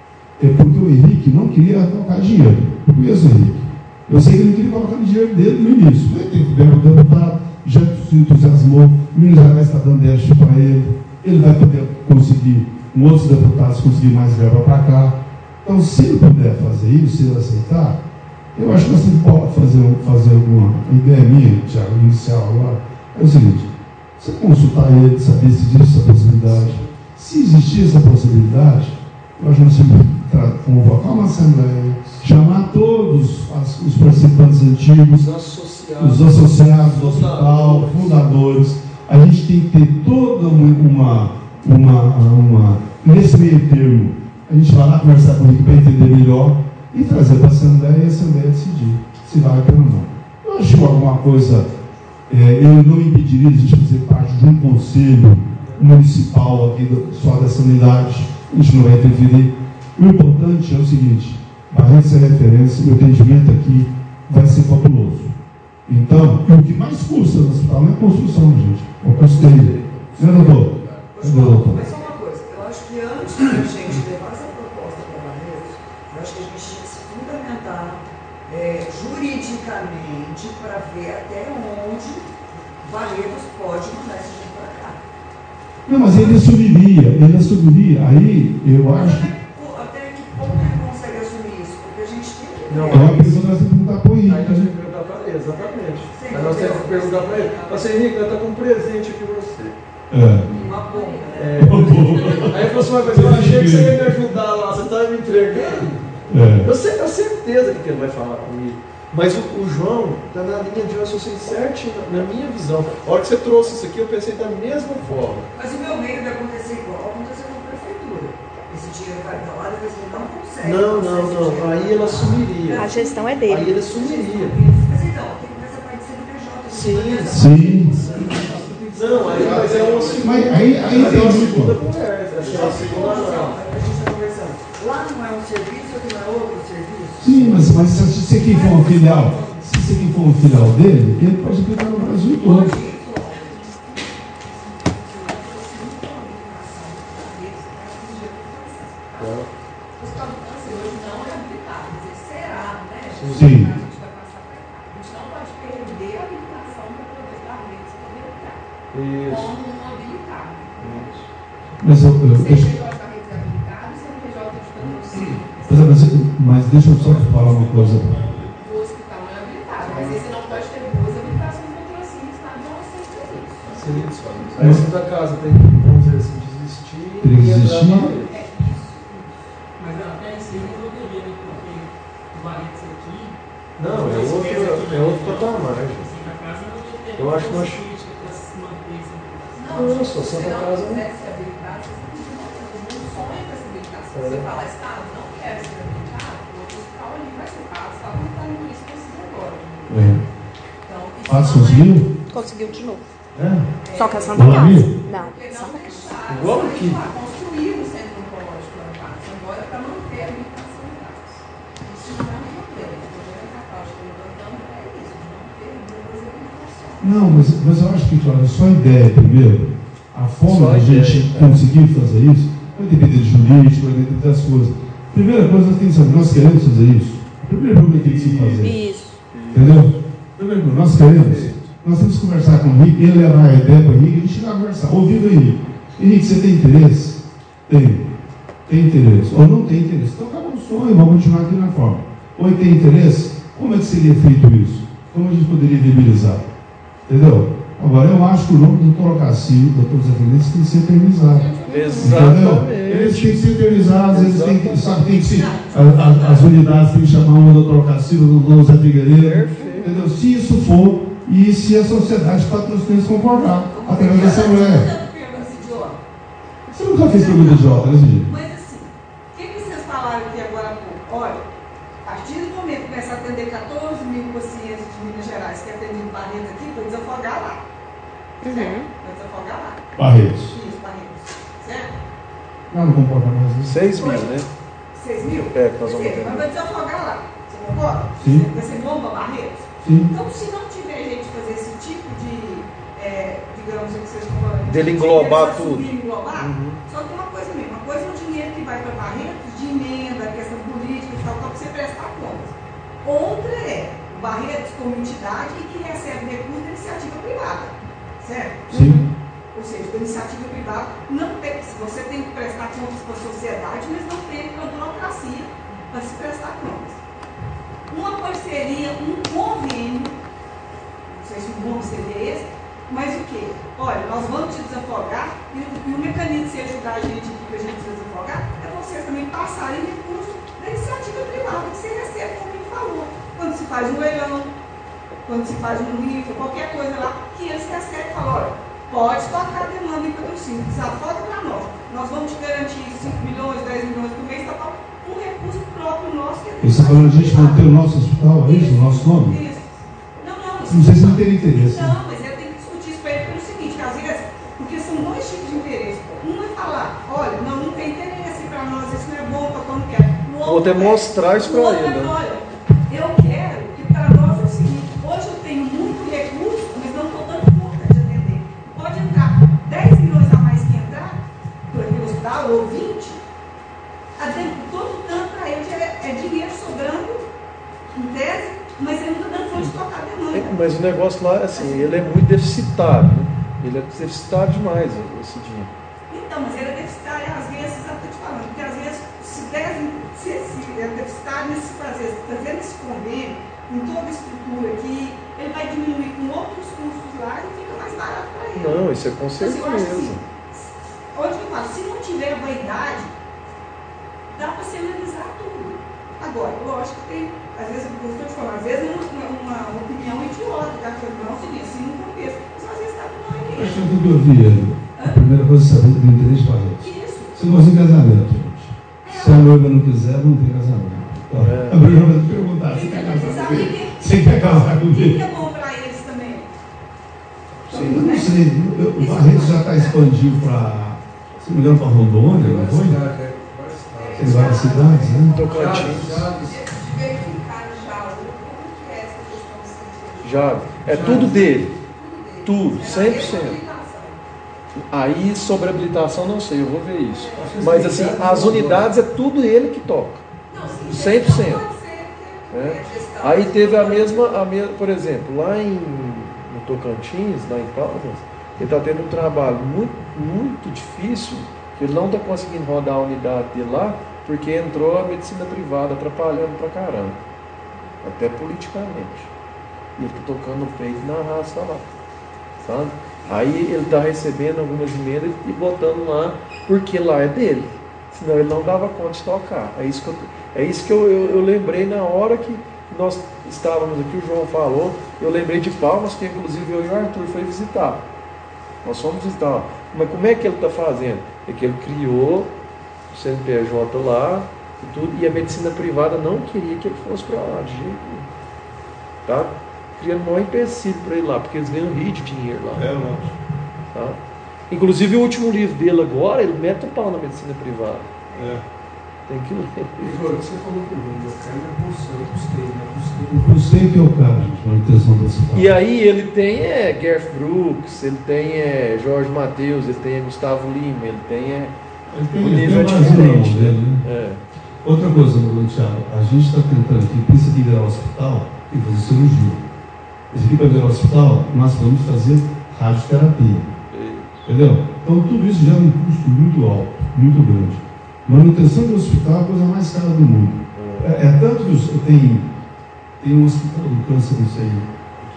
é porque o Henrique não queria colocar dinheiro. Eu conheço o Henrique. Eu sei que ele não queria colocar dinheiro dele no início. Ele tem que ver o deputado, já se entusiasmou, o Minas Gerais está dando déficit para ele, ele vai poder conseguir, com outros deputados, conseguir mais verba para cá. Então, se ele puder fazer isso, se ele aceitar, eu acho que nós temos que fazer, fazer alguma ideia minha, Thiago, inicial agora, é o seguinte, você consultar ele, saber se existe essa possibilidade. Se existir essa possibilidade, eu acho que nós temos que convocar uma assembleia, chamar todos as, os participantes antigos, os associados, os associados do hospital, fundadores. A gente tem que ter toda uma, uma, uma nesse meio termo, a gente vai lá conversar com ele para entender melhor e trazer para a Assembleia e a Assembleia decidir se vale a pena ou não. Eu acho que alguma coisa, é, eu não impediria de a gente fazer parte de um conselho municipal aqui do, só dessa unidade, a gente não vai interferir. O importante é o seguinte, Barretos é referência, o atendimento aqui vai ser fabuloso. Então, o que mais custa no hospital não é construção, gente, é o custeio. Né, doutor? Mas só uma coisa, eu acho que antes da gente levar essa proposta para Barretos, eu acho que a gente tinha que se fundamentar é, juridicamente para ver até onde Barretos pode mandar esse gente para cá. Não, mas ele assumiria, ele assumiria, aí eu mas acho... Até, até que ponto ele consegue assumir isso? Porque a gente tem que... Não, é uma pergunta que nós temos que perguntar para o Henrique. Aí nós temos que perguntar para ele, exatamente. Sim, aí nós temos que perguntar para ele. Mas Henrique, nós estamos com um presente aqui para você. É. Uma bomba, né? É. Aí ele falou assim, mas eu achei que você ia me ajudar lá, você estava me entregando. É. Eu tenho certeza que ele vai falar comigo. Mas o, o João está na linha de raciocínio certinho, na minha visão. A hora que você trouxe isso aqui, eu pensei da mesma forma. Mas o meu medo de acontecer igual aconteceu com a prefeitura. Esse dinheiro vai para lá, depois ele não consegue. Não, não, não. Aí ele assumiria. A gestão é dele. Aí ele assumiria. Mas então, tem que fazer parte do C N P J. Sim, sim. Não, aí mas é uma segunda. Mas aí, aí mas é tem uma muito. segunda conversa. Acho que é uma segunda. A gente está conversando. Lá não é um serviço, aqui não é outro serviço? Sim, mas, mas se você aqui for uma filial, se você aqui for uma filial dele, ele pode aplicar no Brasil todo. Sim. Isso. Mas eu, eu, deixa, mas, mas deixa eu só falar uma coisa. O hospital não é habilitado, mas você não pode ter duas habilitações no patrocínio estadual sem serviço. Aí você da casa tem que, vamos dizer assim, desistir. Tem que desistir. É. Mas até isso aí não deveria, né? Porque o Barretos aqui. Não, é outro, é outro patamar. Eu acho que nós. Não, só Santa Casa. Se não quisesse habilitar, você não sonha com essa habilitação. Você fala, Estado, não quero ser habilitado, o outro hospital ali vai ser pago, está habilitando isso para esse agora. É. Então, isso Ah, não conseguiu? Conseguiu de novo. É. Só que a Santa Não, Casa. amigo? Não, Porque não Santa Casa. deixaram. Igual Você aqui. vai construir um centro oncológico lá no Parque, agora para manter a habilitação em dados. Isso não é um problema. O problema que a Cláudia está levantando é isso, de não ter duas habilitações. Não, mas, mas eu acho que, claro, só a ideia primeiro, a forma de a gente conseguir fazer isso, vai depender de jurídico, vai depender das coisas. Primeira coisa, nós temos que saber, nós queremos fazer isso. Primeiro problema que tem que se fazer. Isso. Entendeu? Primeiro, nós queremos. Nós temos que conversar com o Henrique, ele levar a ideia para o Henrique, a gente vai conversar. Ouvindo o Henrique. Henrique, você tem interesse? Tem. Tem interesse. Ou não tem interesse. Então acaba o sonho, vamos continuar aqui na forma. Ou ele tem interesse? Como é que seria feito isso? Como a gente poderia viabilizar? Entendeu? Agora, eu acho que o nome do doutor Ocasio, do doutor Zé Feliz, tem que ser eternizado. Exatamente. Eles têm que ser eternizados, eles têm que, sabe, tem que ser, as, as unidades têm que chamar um doutor Ocasio, o doutor Zé Figueiredo, entendeu? Se isso for, e se a sociedade patrocinante concordar, através da Assembleia. Você nunca fez pergunta idiota, né, Cidinha? Mas assim, o que, que vocês falaram aqui agora há pouco? Olha, a partir do momento que começa a atender quatorze mil pacientes de Minas Gerais, que é atendido em Barretos aqui, foi desafogar lá. Uhum. Vai desafogar lá. Barretos. Isso, Barretos. Certo? Não, não concorda mais isso. seis mil, né? seis mil? É, que nós vamos Mas atender. vai desafogar lá. Você concorda? Sim. Vai ser bomba Barretos? Sim. Então, se não tiver gente fazer esse tipo de, é, digamos, o que vocês estão falando, dele englobar de tudo. Englobar, Uhum. só que uma coisa mesmo, uma coisa é o dinheiro que vai para Barretos, de emenda, questão política e tal, para você prestar contas. Outra é o Barretos como entidade e que recebe recursos da iniciativa privada, certo? Sim. Ou seja, da iniciativa privada, não tem, você tem que prestar contas para a sociedade, mas não tem a burocracia para se prestar contas. Uma parceria, um convênio, não sei se o nome seria esse, mas o quê? Olha, nós vamos te desafogar e, e o mecanismo de você ajudar a gente aqui para a gente se desafogar é vocês também passarem recursos da iniciativa privada que você recebe, como ele falou. Quando se faz um leilão, quando se faz um livro, qualquer coisa lá, que eles recebem e falam, olha, pode tocar a demanda em patrocínio, desafoga para nós. Nós vamos te garantir cinco milhões, dez milhões por mês, tá, tá, um recurso próprio nosso. Que E você falou, a gente manter o nosso hospital, é isso? O nosso nome? Isso. Não, não. Isso Não sei se não tem interesse. Não, mas eu tenho que discutir isso para ele pelo seguinte, que às vezes, porque são dois tipos de interesse. Um é falar, olha, não, não tem interesse para nós, isso não é bom, para não quer. O outro, outro é mostrar isso para ele. É, Né? olha, eu quero que para nós é o seguinte, hoje eu tenho muito recurso, mas não estou dando conta de atender. Pode entrar dez milhões a mais que entrar, pelo hospital, ou vinte, todo tanto para eles é, é dinheiro sobrando, em tese, mas ele não está dando conta de tocar a demanda. Mas o negócio lá, assim, ele é muito deficitário. Né? Ele é deficitário demais, esse dinheiro. Então, mas ele é deficitário, às vezes, eu estou te falando, porque às vezes, se, deve, se, se é deficitário nesse fazer, fazendo esse convênio, com toda a estrutura aqui, ele vai diminuir com outros custos lá e fica mais barato para ele. Não, isso é com certeza. Então, eu acho assim, onde eu falo, se não tiver vaidade, dá para se analisar tudo. Agora, lógico que tem, às vezes, eu estou te falando, às vezes é uma, uma, uma opinião idiota, tá? Não, assim, assim não compensa. Mas às vezes está com uma Acho ideia. que eu tenho que ouvir ele. A primeira coisa é saber do interesse para eles. Isso. Você não consegue casamento, gente. Se a noiva não quiser, não tem casamento. Então, É. a primeira coisa é perguntar, você quer casar comigo? Você quer casar O que comigo? é bom para eles também? Sim, eu não sei. Eu, o Barretos já está expandido para, se não me engano, para Rondônia, não foi? Tem várias cidades, né? Tocantins. Verificar já como que é essa questão do sentido. Já. É tudo dele. Tudo, cem por cento. Aí, sobre a habilitação, não sei, eu vou ver isso. Mas, assim, as unidades é tudo ele que toca. cem por cento. É. Aí teve a mesma, a mesma, por exemplo, lá em no Tocantins, lá em Palmas, ele está tendo um trabalho muito, muito difícil, que ele não está conseguindo rodar a unidade dele lá, porque entrou a medicina privada atrapalhando pra caramba. Até politicamente. E ele está tocando no peito e na raça lá. Sabe? Aí ele está recebendo algumas emendas e botando lá, porque lá é dele. Senão ele não dava conta de tocar. É isso que eu, é isso que eu, eu, eu lembrei na hora que nós estávamos aqui, o João falou, eu lembrei de Palmas, que inclusive eu e o Arthur foi visitar. Nós fomos visitar. Mas como é que ele está fazendo? É que ele criou o C N P J lá e tudo, e a medicina privada não queria que ele fosse para lá, de jeito nenhum. Tá? Criando um maior empecilho para ele lá, porque eles ganham rio de dinheiro lá. É, lógico. Tá? Inclusive o último livro dele agora, ele mete o pau na medicina privada. É. Tem que ler. Igor, você falou que o meu cara é pulsão, eu custei, né? Eu sei que é o cara, gente, manutenção do hospital. E aí ele tem é, Garth Brooks, ele tem é, Jorge Mateus, ele tem é, Gustavo Lima, ele tem é, Ele tem, o ele nível é tem mais diferente. um dele, né? É. Outra coisa, Thiago, a gente está tentando aqui, pensa que virar hospital, tem que fazer cirurgia. Esse aqui para virar hospital, nós vamos fazer radioterapia. Entendeu? Então tudo isso gera um custo muito alto, muito grande. Manutenção do hospital é a coisa mais cara do mundo. É, é tanto que os, tem, tem um hospital do câncer, não sei,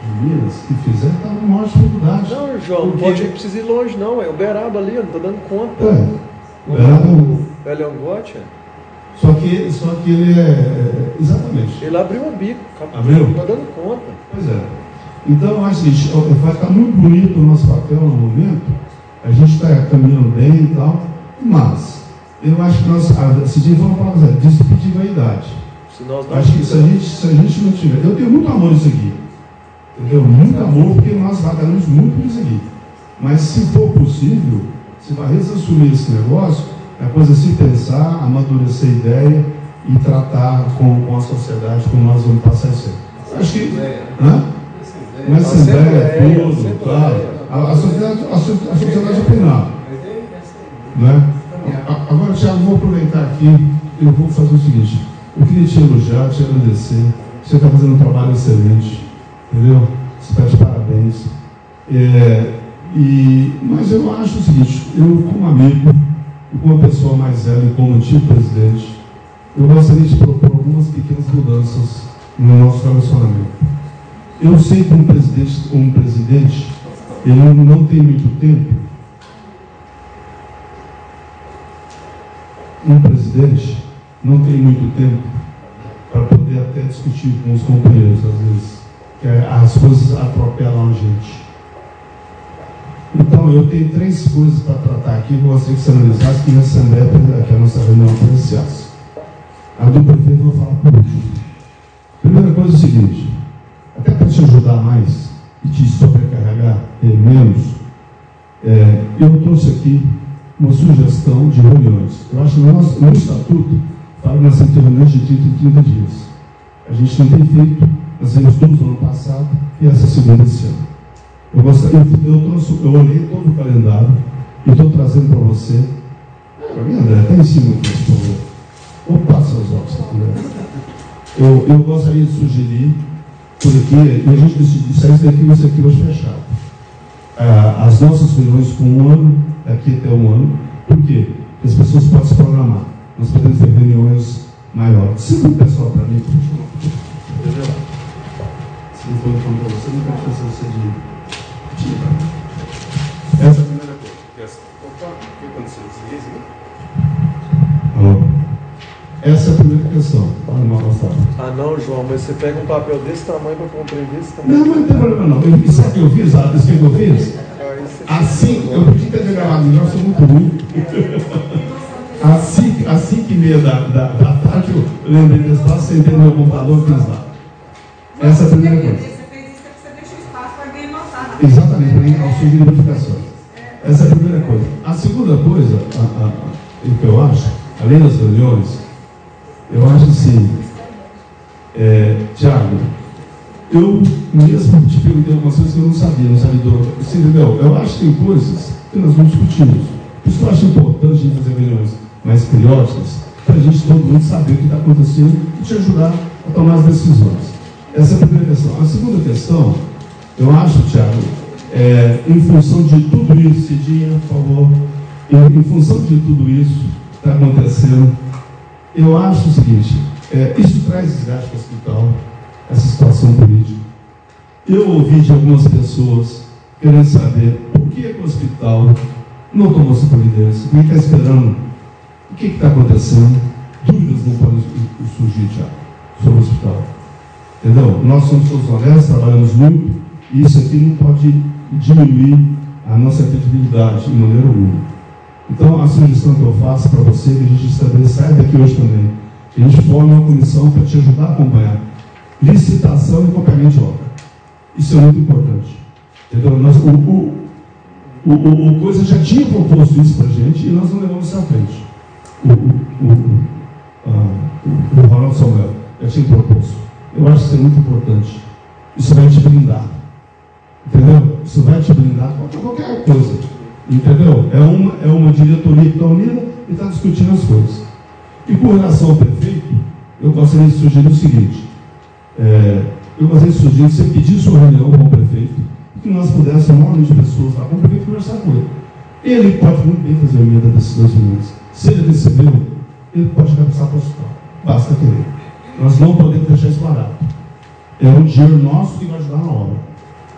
de Minas que fizeram estavam com maior dificuldade. Não, João, porque... não pode precisa ir longe, não. É Uberaba ali, eu não estou dando conta. É, o Uberaba. Beliongote, é. Só que, só que ele é. Exatamente. Ele abriu um bico. Abriu? Não está dando conta. Pois é. Então, eu acho que vai ficar muito bonito o nosso papel no momento. A gente está caminhando bem e tal, mas eu acho que nós, se dia vamos falar, disponibilidade. Se nós acho que se a, gente, se a gente não tiver, eu tenho muito amor nisso aqui, entendeu? Muito amor, porque nós batalhamos muito nisso aqui. Mas se for possível, se vai assumir esse negócio, é coisa de se pensar, amadurecer a ideia e tratar com, com a sociedade como nós vamos passar isso aí. Acho que. Hã? Uma assembleia, tudo, claro. A, a sociedade, a, a sociedade é penal. Né? Agora, Thiago, vou aproveitar aqui, eu vou fazer o seguinte, eu queria te elogiar, te agradecer, você está fazendo um trabalho excelente, entendeu? Você está de parabéns. É, e, mas eu acho o seguinte, eu como amigo, e como uma pessoa mais velha, e como antigo presidente, eu gostaria de propor algumas pequenas mudanças no nosso relacionamento. Eu sei que um presidente, um presidente, ele não tem muito tempo. Um presidente não tem muito tempo para poder até discutir com os companheiros, às vezes, que as coisas atropelam a gente. Então, eu tenho três coisas para tratar aqui, que eu gostaria que você analisasse, que a Assembleia, que a nossa reunião apreciasse. A do prefeito eu vou falar por último. Primeira coisa é o seguinte, até para te ajudar mais e te sobrecarregar eh, menos, é, eu trouxe aqui uma sugestão de reuniões. Eu acho que no, nosso, no estatuto fala que nós temos que ter reuniões de trinta em trinta dias. A gente não tem feito, nós temos duas no ano passado e essa segunda esse ano. Eu, gostaria, eu, eu, trouxe, eu olhei todo o calendário e estou trazendo para você. Para mim, André, até em cima aqui, por favor. Ou passa os olhos, eu, eu gostaria de sugerir por aqui, e a gente decidiu sair daqui, isso aqui hoje fechado. Ah, as nossas reuniões com um ano, daqui até um ano, por quê? Porque as pessoas podem se programar. Nós podemos ter reuniões maiores. Se o pessoal para mim, entendeu? Se não for informar para você, não vai fazer você de tirar. Essa é a primeira coisa. O que aconteceu? Alô? Essa é a primeira questão. Ah não, João, mas você pega um papel desse tamanho para compreender esse tamanho. Não, mas não tem problema não. Eu, sabe o que eu fiz? Sabe o que eu fiz? Assim, eu podia ter gravado melhor, sou muito ruim. Assim, assim que meia da, da, da tarde, eu lembrei desse passo, sentei no meu computador e fiz lá. Essa é a primeira coisa. Você fez isso porque você deixa o espaço para alguém notar. Exatamente, para alguém surgir modificações. Essa é a primeira coisa. A segunda coisa, a, a, o que eu acho, além das reuniões, eu acho assim, é, Tiago, eu mesmo te perguntei algumas coisas que eu não sabia, não sabia do. Você entendeu? Eu acho que tem coisas que nós não discutimos. Por isso que eu acho importante a gente fazer reuniões mais periódicas, para a gente, todo mundo, saber o que está acontecendo e te ajudar a tomar as decisões. Essa é a primeira questão. A segunda questão, eu acho, Tiago, é, em função de tudo isso, Cidinha, por favor, em, em função de tudo isso que está acontecendo, eu acho o seguinte, é, isso traz desgaste para o hospital, essa situação política. Eu ouvi de algumas pessoas querendo saber por que, que o hospital não tomou essa providência, quem está esperando, o que está acontecendo, dúvidas não podem surgir, Tiago, sobre o hospital. Entendeu? Nós somos todos honestos, trabalhamos muito, e isso aqui não pode diminuir a nossa credibilidade em maneira alguma. Então, a sugestão que eu faço para você, que a gente estabeleça, sai daqui hoje também, que a gente forme uma comissão para te ajudar a acompanhar licitação e acompanhamento de obra. Isso é muito importante. Entendeu? Nós, o, o, o, o, o Coisa já tinha proposto isso para a gente e nós não levamos isso à frente. O, o, o, a, o, o Ronaldo Samuel já tinha proposto. Eu acho que isso é muito importante. Isso vai te blindar. Entendeu? Isso vai te blindar contra qualquer coisa. Entendeu? É uma, é uma diretoria que está unida e está discutindo as coisas. E com relação ao prefeito, eu gostaria de sugerir o seguinte. É, eu gostaria de sugerir que você pedisse uma reunião com o prefeito e que nós pudéssemos, um número de pessoas lá com o prefeito, conversar com ele. Ele pode muito bem fazer o emenda desses dois milhões. Se ele recebeu, ele pode repassar para o hospital. Basta querer. Nós não podemos deixar isso barato. É um dinheiro nosso que vai ajudar na obra.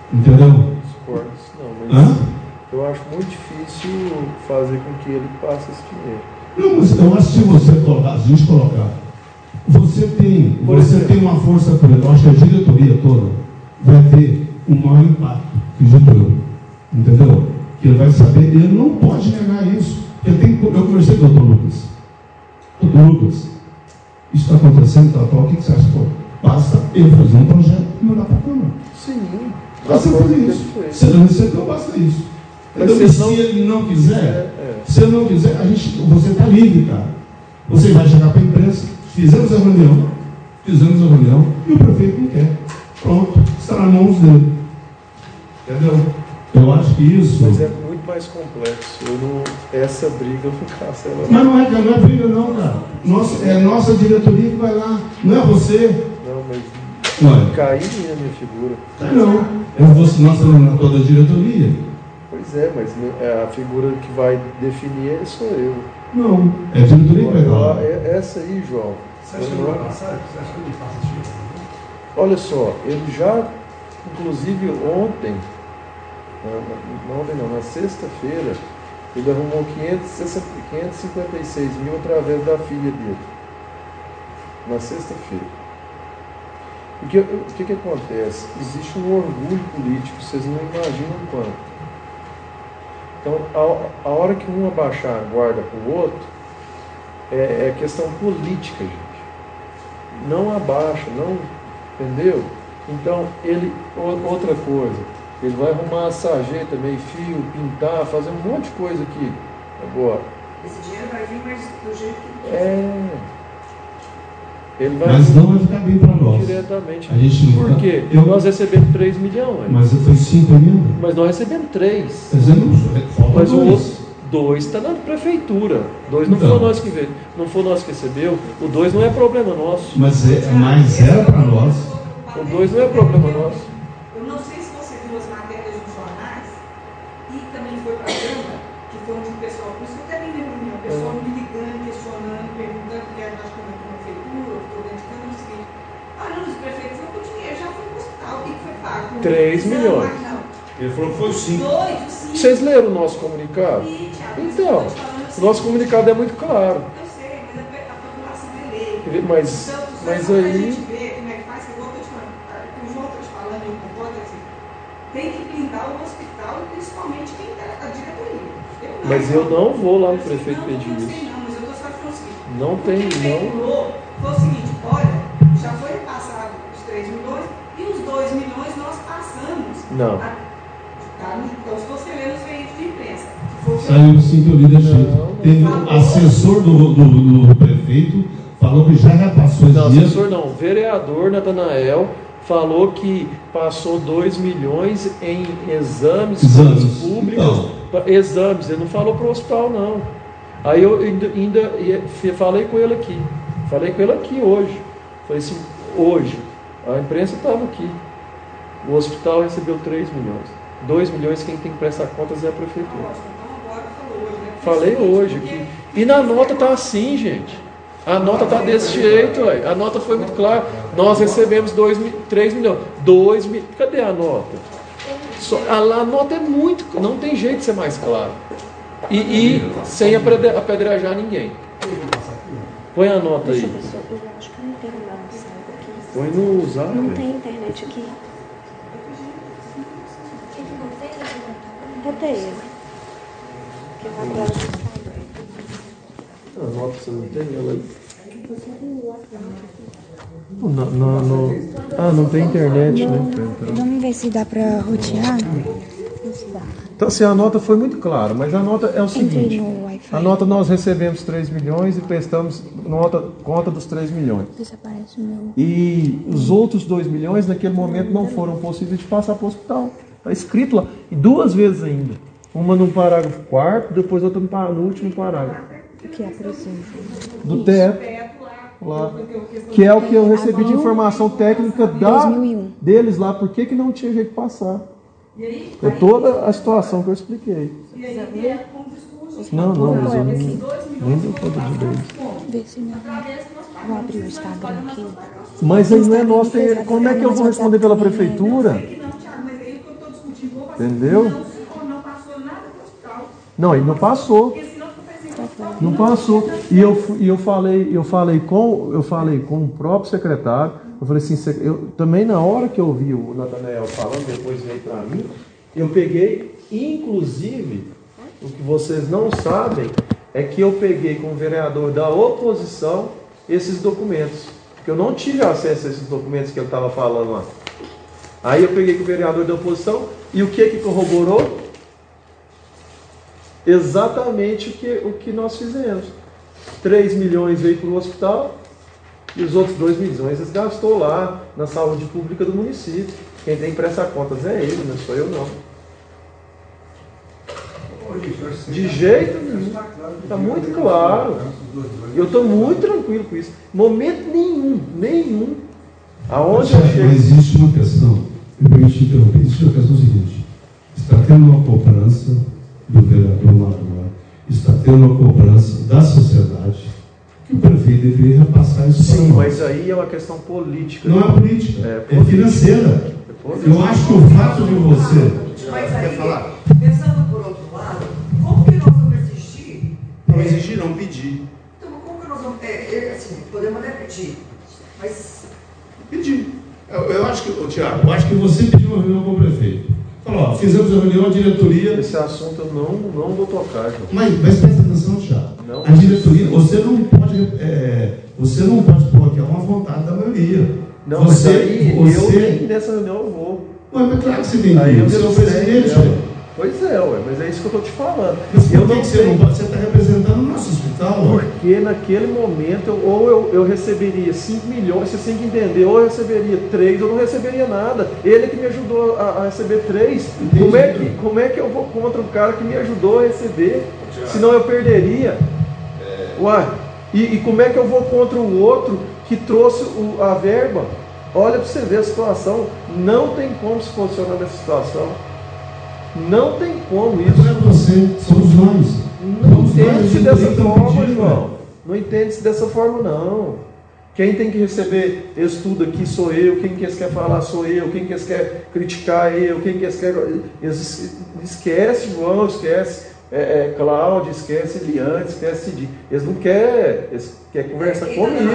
Entendeu? Discordo disso não, mas Hã? eu acho muito difícil fazer com que ele passe esse dinheiro. Não, mas eu acho que se você colocar, a gente colocar, você tem, Por você exemplo, tem uma força política, eu acho que a diretoria toda vai ter um maior impacto, acredito eu. Entendeu? Que ele vai saber, ele não pode negar isso. Ele tem, eu conversei com o doutor Lucas. Doutor Lucas, isso está acontecendo, tal, tal, o que, que você acha? Pô, basta ele fazer um projeto e mandar para a Câmara. Sim. Basta fazer isso. Se ele não recebeu, basta isso. Entendeu? E se não, ele não quiser, é, é. se ele não quiser, a gente, você está livre, cara. Você vai chegar para a imprensa, fizemos a reunião, fizemos a reunião, e o prefeito não quer. Pronto, está nas mãos dele. Entendeu? Eu acho que isso... Mas é muito mais complexo. Eu não, essa briga eu não caço ela. Mas não é, não é briga não, cara. Nossa, é a nossa diretoria que vai lá. Não é você. Não, mas Ué. cairia a minha figura. Não. Eu vou se nós estamos toda a diretoria. Pois é, mas a figura que vai definir ele sou eu. Não. É a diretoria que vai lá. Essa aí, João. Você acha que não vai passar? Você acha que não passa esse tipo? Olha só, ele já, inclusive ontem, não, ontem não, na sexta-feira, ele arrumou quinhentos e cinquenta e seis mil através da filha dele. Na sexta-feira. O que, o que que acontece? Existe um orgulho político, vocês não imaginam quanto. Então, a, a hora que um abaixar a guarda para o outro, é, é questão política, gente. Não abaixa, não... Entendeu? Então, ele, outra coisa, ele vai arrumar a sarjeta, meio fio, pintar, fazer um monte de coisa aqui. Agora. Esse dinheiro vai vir, mas do jeito que... É. Ele vai mas não vai ficar bem para nós. Diretamente. A gente não Por quê? Eu... Nós recebemos três milhões. Mas foi cinco ainda? Mas nós recebemos três. Quer dizer, não, mas o outro, dois está na prefeitura. Dois não então. foi nós que veio. Não foi nós que recebeu. O dois não é problema nosso. Mas, é, mas era para nós. O dois não é problema nosso. Eu não sei se você viu as matérias nos jornais e também foi para a Câmara, que foi onde o pessoal, por isso que eu até me lembro, o pessoal me ligando, questionando, perguntando, que era na prefeitura, eu estou dentro de Câmara, o seguinte, ah, não, os prefeitos não, o dinheiro já foi para o hospital, o que foi pago? três milhões. Ele falou que foi cinco. Vocês leram o nosso comunicado? Então, o nosso comunicado é muito claro. Eu sei, mas a população é lei. Mas, mas aí... Tem que blindar o hospital e principalmente quem está a diretoria. Eu não, mas eu não vou lá no prefeito pedir não, isso. Não sei não, mas eu estou só falando o seguinte. Não tem, não. Falou, foi o seguinte, olha, já foi passado os três milhões e os dois milhões nós passamos. Não. A, tá, então estou lendo os veículos de imprensa. Saiu sim que eu li desse jeito. Teve o assessor do, do, do prefeito, falou que já repassou esse Não, dinheiro. assessor não, o vereador Natanael falou que passou dois milhões em exames, exames. públicos. Então. Exames, ele não falou para o hospital, não. Aí eu ainda, ainda falei com ele aqui. Falei com ele aqui hoje. Falei assim, hoje. A imprensa estava aqui. O hospital recebeu três milhões. dois milhões quem tem que prestar contas é a prefeitura. Falei hoje aqui. E na nota está assim, gente. A nota está desse jeito, ué. A nota foi muito clara. Nós recebemos três milhões. dois mil. Cadê a nota? Só, a, a nota é muito. Não tem jeito de ser mais claro. E, e sem apedrejar ninguém. Põe a nota aí. Põe no zap. Não tem internet aqui. Cadê ele? A nota você não tem ela aí? No, no, no... Ah, não tem internet, não, né? Vamos ver se dá para rotear. Então, assim, a nota foi muito clara, mas a nota é o seguinte: a nota nós recebemos três milhões e prestamos nota, conta dos três milhões. Desaparece o meu. E os outros dois milhões, naquele momento, não foram possíveis de passar para o hospital. Está escrito lá, e duas vezes ainda. Uma no parágrafo quarto, depois outra no, no último parágrafo. Que apresenta. Do teto, lá. Que é o que eu recebi de informação técnica da, deles lá, por que que não tinha jeito de passar. É toda a situação que eu expliquei. Não, não, mas eu nem, nem deu conta de ver isso. Vê se não. Vou abrir o Instagram aqui. Mas aí não é nosso. Como é que eu vou responder pela prefeitura? Entendeu? Não, não passou nada para o hospital. Não, ele não passou. Porque senão tu fez Não passou. E eu, e eu falei, eu falei com, eu falei com o próprio secretário. Eu falei assim, eu também na hora que eu vi o Natanael falando, depois veio para mim, eu peguei, inclusive, o que vocês não sabem é que eu peguei com o vereador da oposição esses documentos. Porque eu não tive acesso a esses documentos que ele estava falando lá. Aí eu peguei com o vereador da oposição e o que que corroborou? Exatamente o que, o que nós fizemos. três milhões veio para o hospital e os outros dois milhões eles gastou lá na saúde pública do município. Quem tem que prestar contas é ele, não sou eu não. De jeito nenhum. Está muito claro. Eu estou muito tranquilo com isso. Momento nenhum, nenhum. Aonde eu chego. Mas existe uma questão, me permite interromper, existe uma questão seguinte. Está tendo uma cobrança do vereador Lagoa, está tendo uma cobrança da sociedade, que o prefeito deveria repassar isso. Sim, mas aí é uma questão política. Não é política, é, é financeira. É política. Eu acho que o fato de você... Mas aí, pensando por outro lado, como que nós vamos exigir? Não exigir, não pedir. Então, como que nós vamos... É, é, assim, podemos até pedir, mas... Pedir. Eu, eu acho que, ô, Tiago, eu acho que você pediu uma reunião com o prefeito. Falou, ó, fizemos a reunião, a diretoria... Esse assunto eu não, não vou tocar, João. Mas, mas presta atenção, Tiago. Não. A diretoria, você não pode... É, você não pode pôr aqui uma vontade da maioria. Não, você, mas aí você... eu nem nessa reunião eu vou. Ué, mas claro que você tem que ir. Você é o presidente, ué. Pois é, ué, mas é isso que eu estou te falando. Mas eu por que não que sei. você não pode? Você está representando o nosso hospital, ué. Porque naquele momento, eu, ou eu, eu receberia cinco milhões, vocês têm que entender, ou eu receberia três, ou não receberia nada. Ele que me ajudou a, a receber três. Como é, que, como é que eu vou contra um cara que me ajudou a receber? Senão eu perderia. Ué, e, e como é que eu vou contra o outro que trouxe o, a verba? Olha para você ver a situação. Não tem como se posicionar nessa situação. Não tem como isso. Não é você, somos nós. Não entende-se dessa forma, João. Não entende-se dessa forma, não. Quem tem que receber estudo aqui sou eu. Quem que eles quer falar sou eu. Quem que eles quer criticar é eu. Quem que eles quer... Eles esquece, João, esquece é, é, Cláudio, esquece Eliane, esquece Cid. Eles não querem... Eles querem conversar comigo.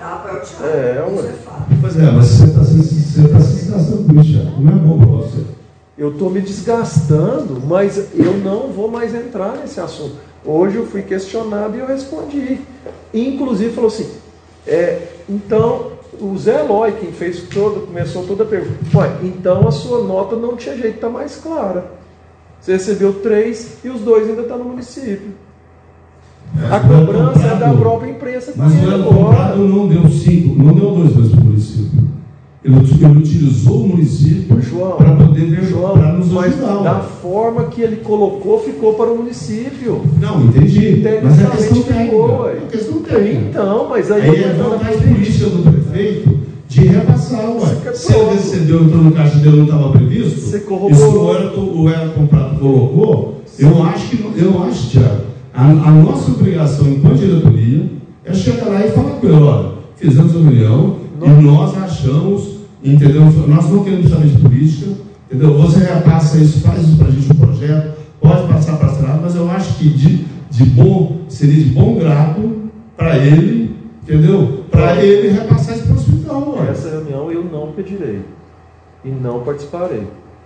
É, ué. Pois é, mas você está se, você tá se desgastando com isso, Thiago. Não é bom para você. Eu estou me desgastando, mas eu não vou mais entrar nesse assunto. Hoje eu fui questionado e eu respondi. Inclusive falou assim, é, então o Zé Eloy, quem fez todo, começou toda a pergunta, ué, então a sua nota não tinha jeito de estar mais clara. Você recebeu três e os dois ainda estão no município. Mas a cobrança é da própria imprensa. Mas o ano comprado não deu cinco, não deu dois vezes para o município. Ele, ele utilizou o município para poder ver, para nos ajudar. Da forma que ele colocou, ficou para o município. Não, entendi. Mas é a questão ficou, técnica. É questão técnica. Então, mas aí... Aí é a vontade política do prefeito de repassar, ué. Se ele recebeu, entrou no caixa dele, não estava previsto, você corroborou. Isso que o Era Comprado colocou, eu acho, que, eu acho, Tiago, a, a nossa obrigação enquanto diretoria é chegar lá e falar com ele, olha, fizemos a reunião e nós achamos, entendeu? Nós não queremos saber de política, entendeu? Você repassa isso, faz isso para a gente um projeto, pode passar para trás, mas eu acho que de, de bom, seria de bom grado para ele, entendeu? Para ele repassar isso para o hospital. Ué. Essa reunião eu não pedirei e não participarei.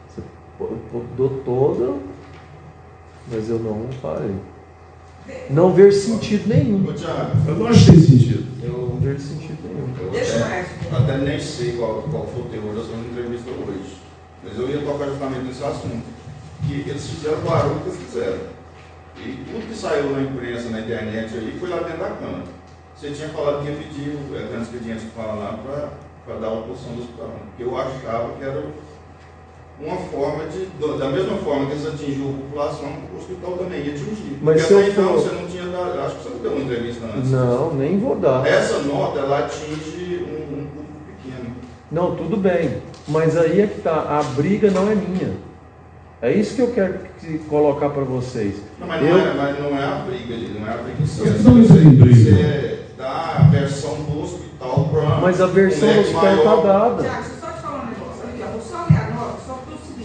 Eu dou toda, mas eu não farei. Não ver sentido nenhum. Ô, Thiago, eu não achei sentido. Eu não vejo sentido nenhum. Eu até, até nem sei qual, qual foi o teor da sua entrevista hoje. Mas eu ia tocar justamente nesse assunto. Que eles fizeram o barulho que eles fizeram. E tudo que saiu na imprensa, na internet aí, foi lá dentro da Câmara. Você tinha falado que ia pedir é, tem um expediente que fala lá para dar a oposição do hospital. Porque eu achava que era uma forma de, da mesma forma que eles atingiram a população, o hospital também ia atingir. Mas porque até então for... você não tinha dado, acho que você não deu uma entrevista antes. Não, nem vou dar. Essa nota, ela atinge um, um público pequeno. Não, tudo bem, mas aí é que tá, a briga não é minha. É isso que eu quero colocar para vocês. Não, mas, não eu... é, mas não é a briga ali, não é a briga. Você, você dá a versão do hospital para... Mas a versão do hospital está dada. Tiago, deixa eu só te falar um negócio. Aqui, ó, vou só ler a nota, só para o seguinte, só para a gente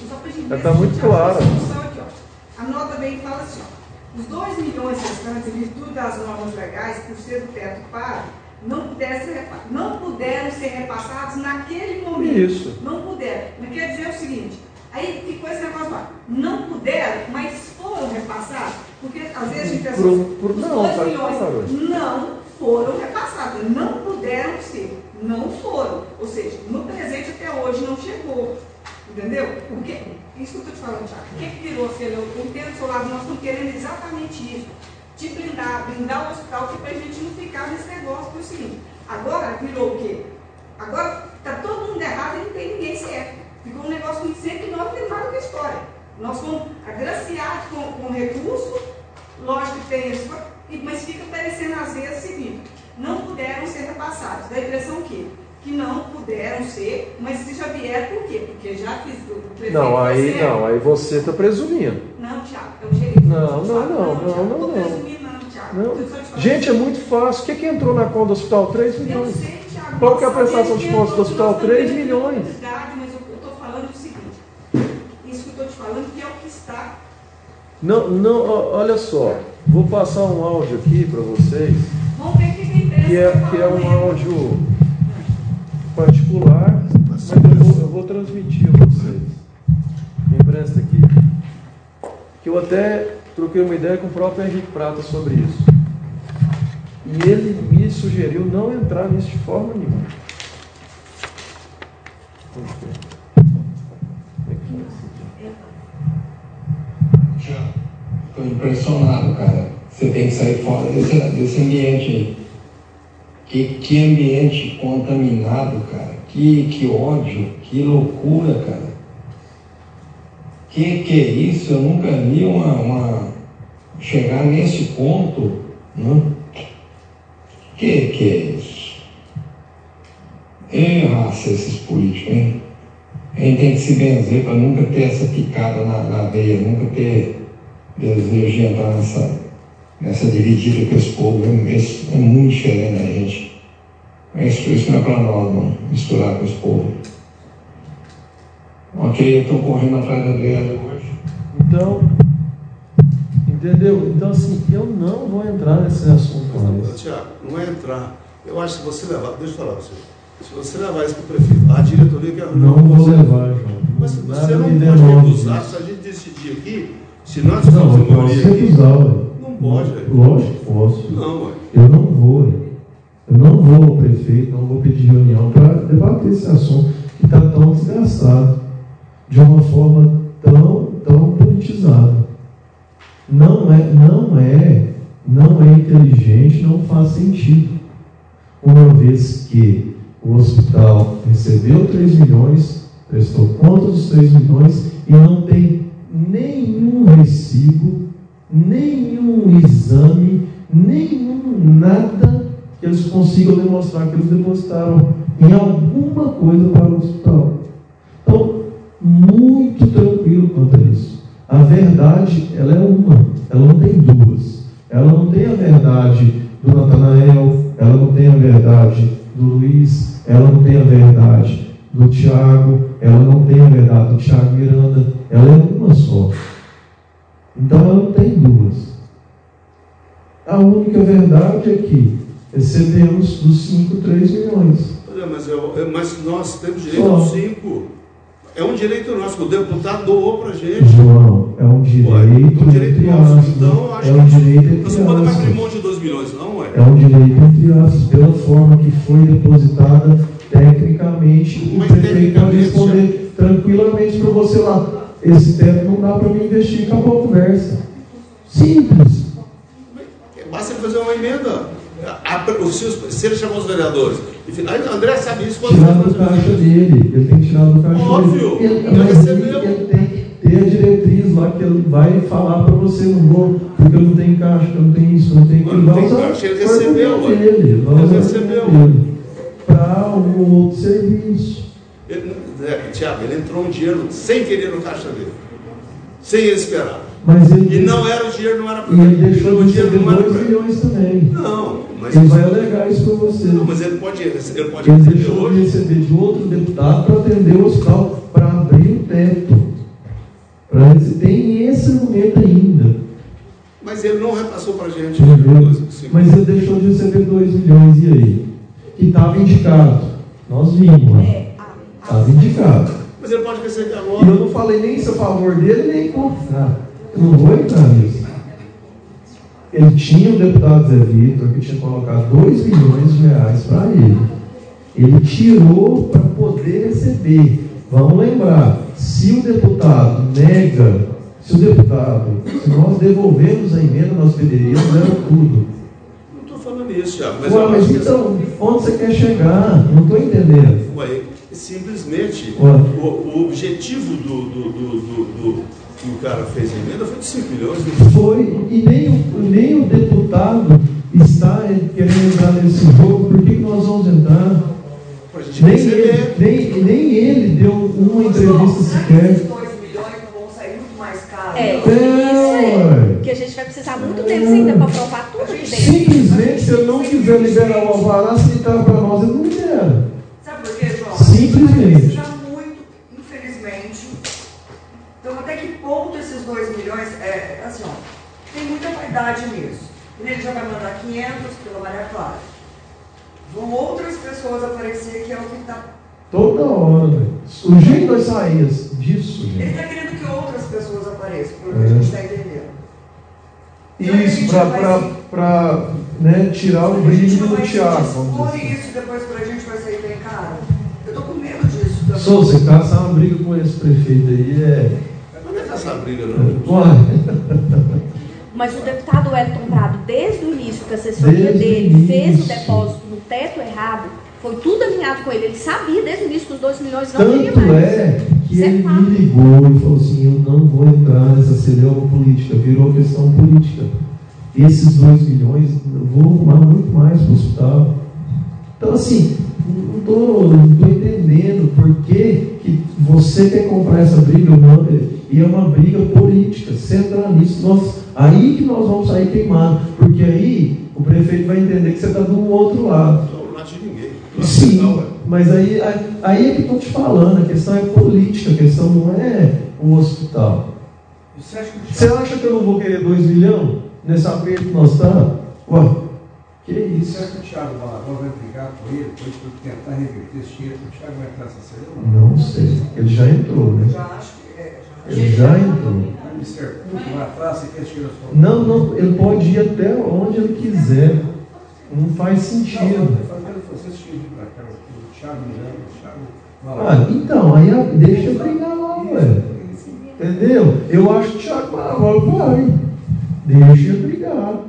está muito claro. A nota vem e fala assim, ó, os dois milhões restantes, em virtude das normas legais, por ser do teto pago, não, ser, não puderam ser repassados naquele momento. Isso. Não puderam. Mas quer dizer o seguinte, aí ficou esse negócio lá, não puderam, mas foram repassados, porque às vezes a gente pensa, por, por, os não, dois tá milhões claro. não foram repassados, não puderam ser, não foram. Ou seja, no presente até hoje não chegou. Entendeu? Porque, isso que eu estou te falando, Thiago, o que, que virou, filho? Eu entendo do seu lado, nós estamos querendo exatamente isso. Te blindar, blindar o hospital, que para a gente não ficar nesse negócio, porque é o seguinte, agora virou o quê? Agora está todo mundo errado e não tem ninguém certo. Ficou um negócio muito sempre e nós não temos nada com a história. Nós fomos agraciados com, com recurso, lógico que tem isso, mas fica parecendo às vezes o seguinte, não puderam ser repassados. Dá a impressão que que não puderam ser, mas se já vieram, por quê? Porque já fiz o prefeito. Não, aí não, aí você está presumindo. Não, Thiago, é o gerente. Não, não, não, não, não, não. Presumindo, não, Thiago. Não. Gente, é muito fácil. O que, que entrou na conta do hospital? três milhões. Eu sei, Thiago. Qual que é a prestação de contas do hospital? três milhões. Mas eu estou falando o seguinte, isso que eu estou te falando que é o que está. Não, não, olha só, vou passar um áudio aqui para vocês. Vamos ver o que tem que é, que é um áudio particular, mas eu vou, eu vou transmitir a vocês. Me empresta aqui. Que eu até troquei uma ideia com o próprio Henrique Prata sobre isso. E ele me sugeriu não entrar nisso de forma nenhuma. Estou impressionado, cara. Você tem que sair fora desse, desse ambiente aí. Que, que ambiente contaminado, cara. Que, que ódio, que loucura, cara. Que que é isso? Eu nunca vi uma, uma chegar nesse ponto, né? Que que é isso? É raça esses políticos, hein? A gente tem que se benzer para nunca ter essa picada na, na veia, nunca ter desejo de entrar nessa, nessa dividida com esse povo. Isso é muito diferente da gente. Isso, isso não é para nós, não, misturar com esse povo. Ok, eu estou correndo atrás da Adriana hoje. Então, entendeu? Então, assim, eu não vou entrar nesse assunto mais. Tiago, não é entrar. Eu acho que você levar, deixa eu falar para você. Se você levar isso para o prefeito, a diretoria quer não vou você, levar, João. Mas você não pode recusar, se a gente decidir aqui, se nós não, estamos em maioria aqui, recusar, não pode. Lógico que posso. Não, ué. Eu não vou. Eu não vou ao prefeito, não vou pedir reunião para debater esse assunto que está tão desgastado, de uma forma tão, tão politizada. Não é, não é, não é inteligente, não faz sentido. Uma vez que o hospital recebeu três milhões, prestou conta dos três milhões e não tem nenhum recibo, nenhum exame, nenhum nada que eles consigam demonstrar que eles depositaram em alguma coisa para o hospital. Então, muito tranquilo quanto a isso. A verdade, ela é uma, ela não tem duas. Ela não tem a verdade do Natanael, ela não tem a verdade do Luiz, ela não tem a verdade do Tiago, ela não tem a verdade do Tiago Miranda, ela é uma só. Então, ela não tem duas. A única verdade é que recebemos dos cinco, três milhões. Olha, mas, eu, eu, mas nós temos direito aos cinco. É um direito nosso, que o deputado doou para a gente. João, é um direito, Ué, é um direito nosso. Aspas, então, acho é um que direito entre nós não podemos abrir mão de dois milhões, não, ué? É um direito entre aspas, pela forma que foi depositada tecnicamente. Mas o prefeito pode responder já tranquilamente para você lá. Esse teto não dá para me investir, acabou a conversa. Simples. Basta ele fazer uma emenda. A, os seus, se ele chamou os vereadores, enfim, André sabe isso quando tirar do caixa dele, ele tem que tirar do caixa Óbvio, dele. Ele, ele mas recebeu. Ele, ele tem que ter a diretriz lá que ele vai falar para você, não vou, porque eu não tenho caixa, eu não tenho isso, eu não tenho aquilo. Não tem caixa, ele recebeu. Ele, ele recebeu. Para um outro serviço. Ele, é, Tiago, ele entrou um dinheiro sem querer no caixa dele, sem ele esperar. Mas ele, e não era o dinheiro, não era para ele. E ele deixou de receber dois milhões também. Não, mas ele vai alegar isso para você. Não, mas ele pode, ele pode ele receber deixou hoje. de receber de outro deputado para atender o hospital, para abrir o teto. Pra eles, tem esse momento ainda. Mas ele não repassou para a gente. Mas ele deixou de receber dois milhões, e aí? Que estava indicado. Nós vimos lá. Estava indicado. Mas ele pode receber agora. E eu não falei nem isso a favor dele, nem contra. Eu não vou entrar nisso. Ele tinha o deputado Zé Vitor, que tinha colocado dois milhões de reais para ele. Ele tirou para poder receber. Vamos lembrar, se o deputado nega, se o deputado, se nós devolvermos a emenda, nós perderíamos tudo. Não estou falando isso, Thiago. Mas, Ué, mas então, onde você quer chegar? Não estou entendendo. Ué, simplesmente, Ué. o, o objetivo do, do, do, do, do que o cara fez a emenda foi de cinco milhões. Foi, e nem o, nem o deputado está querendo entrar nesse jogo. Por que, que nós vamos entrar? Nem ele, nem, nem ele deu uma entrevista sequer. dois milhões não vão sair muito mais caros. É, É, isso é, porque a gente vai precisar muito deles ainda para provar tudo aqui dentro. Simplesmente, se ele não quiser liberar o alvará, se ele está para nós, ele não libera. Sabe por quê, João? Simplesmente. Precisa muito, infelizmente. Então, até que ponto esses dois milhões, é, assim, ó, tem muita vaidade nisso. Ele já vai mandar quinhentos pela Maria Clara. Vão outras pessoas aparecer, que é o que está... Toda hora, velho. O jeito das saídas disso, Ele gente. está querendo que outras pessoas apareçam, pelo que É. a gente está entendendo. Então, a Isso, gente para vai- para né, tirar o A gente brilho não do vai Thiago, se vamos dispor dizer assim. isso, depois pra gente vai sair bem caro. Eu tô com medo disso também. Sou, você caçar uma briga com esse prefeito aí é... Não é essa briga, não. Ué. Mas o deputado Wellington Prado, desde o início que a assessoria Desde o dele início. fez o depósito no teto errado, foi tudo alinhado com ele. Ele sabia desde o início que os dois milhões não iriam Tanto mais. é que Isso é ele fato. me ligou e falou assim, eu não vou entrar nessa celeuma política, virou questão política. Esses dois milhões, eu vou arrumar muito mais para o hospital. Então assim, não estou não tô entendendo por que, que você quer comprar essa briga, não, e é uma briga política. Se entrar nisso, nós, aí que nós vamos sair queimados, porque aí o prefeito vai entender que você está do outro lado. Não late ninguém. Sim, mas aí, aí é que estou te falando, a questão é política, a questão não é o hospital. Você acha que, Você acha que eu não vou querer dois milhões nesse aperto que nós estamos? Ué, que isso? Será que o Thiago Valadão vai brigar com ele para tentar reverter esse dinheiro? O Thiago vai entrar nessa celeuma? Não sei, ele já entrou, né? Já acho que é. Já Ele já entrou. O Ministério Público vai atrás, você quer tirar a sua... Não, não, ele pode ir até onde ele quiser. Não faz sentido. Você assistiu para cá, o Thiago Miranda, o Thiago Ah, Valadão. então, aí a- deixa eu brigar lá, ué. Entendeu? Eu acho que o Thiago Maravilha vai. Deixa eu brigar.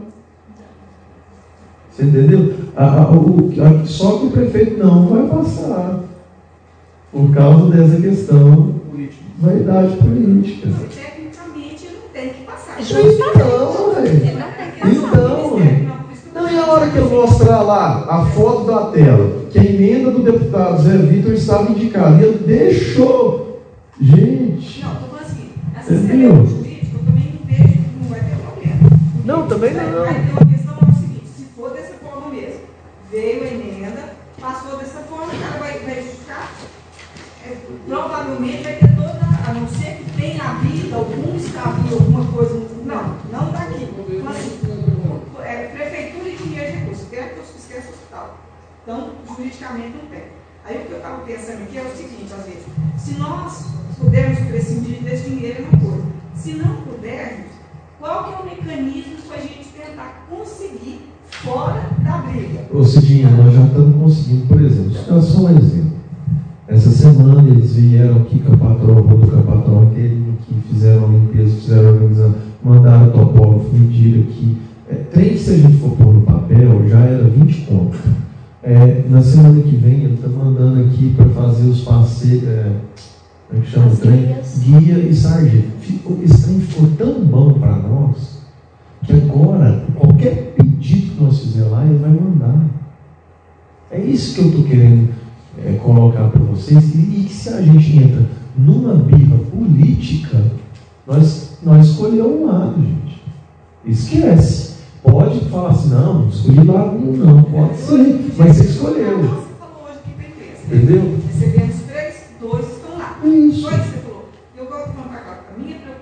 Você entendeu? A, a, o, a, só que o prefeito não vai passar. Por causa dessa questão vaidade política. Tecnicamente ele não tem que passar. Então, velho. Ele não tem que passar. Então, velho. Não, e a hora que eu mostrar lá a foto da tela, que a emenda do deputado Zé Vitor estava indicada, e ele deixou. Gente. Não, estou falando assim, essa Entendeu? celeuma jurídica eu também não vejo que não vai ter problema. Não, também não. Aí tem uma questão é o seguinte, se for dessa forma mesmo, veio a emenda, passou dessa forma, o cara vai, vai justificar, é, provavelmente vai ter toda, a não ser que tenha havido algum escabio, alguma coisa, não, não está aqui. Então, assim, é, prefeitura e dinheiro de recursos, quer que eu esqueça o hospital. Então, juridicamente não tem. Aí o que eu estava pensando aqui é o seguinte, às vezes, se nós pudermos prescindir desse dinheiro é uma coisa. Se não pudermos, qual que é o mecanismo para a gente tentar conseguir fora da briga? Ô Cidinha, nós já estamos conseguindo, por exemplo, é só um exemplo. Essa semana eles vieram aqui com a patroa, do com a patroa inteirinho aqui, fizeram a limpeza, fizeram a organização, mandaram o topógrafo, mediram aqui. É, trem que se a gente for pôr no papel, já era vinte contos. É, na semana que vem ele está mandando aqui para fazer os passeios, é, como é que chama o trem? Guia e sargento. Ficou, esse trem ficou tão bom para nós, que agora, qualquer pedido que nós fizer lá, ele vai mandar. É isso que eu estou querendo é, colocar para vocês, e, e que se a gente entra numa birra política, nós, nós escolhemos um lado, gente. Esquece. Pode falar assim, não, não escolhi lado nenhum, não. Pode ser, mas você escolheu. Você falou hoje que tem três. Entendeu? Recebemos três, dois estão lá. Isso. Dois você falou. Eu gosto de contar com a minha preocupação.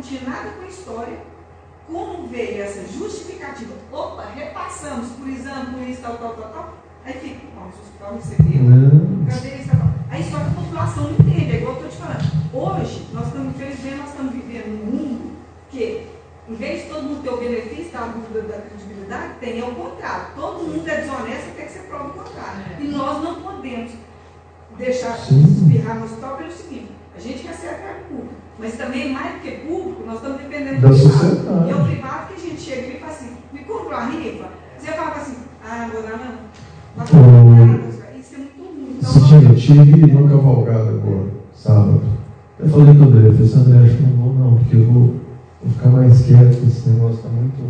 tinha nada com a história. Como veio essa justificativa? Opa, repassamos por exame, por isso, tal, tal, tal, tal. Aí fica, nossa, o hospital recebeu, cadê isso? Tal. Aí só que a população não entende, é igual eu estou te falando. Hoje, nós estamos, infelizmente, nós estamos vivendo num mundo que, em vez de todo mundo ter o benefício da dúvida da credibilidade, tem ao contrário. Todo mundo é desonesto e quer que você prove o contrário. E nós não podemos deixar espirrar no hospital pelo seguinte: a gente recebe cargo público, mas também, mais do que público, nós estamos dependendo da do sociedade. privado. E é o privado que a gente chega e fala assim: me compra uma rifa. Você fala assim: ah, não vou dar não. Mas, oh, isso é muito ruim. Então, Cidinha, eu tive uma cavalgada agora, sábado. Eu falei com o André, eu falei assim: André, acho que não vou não, porque eu vou, vou ficar mais quieto, esse negócio está muito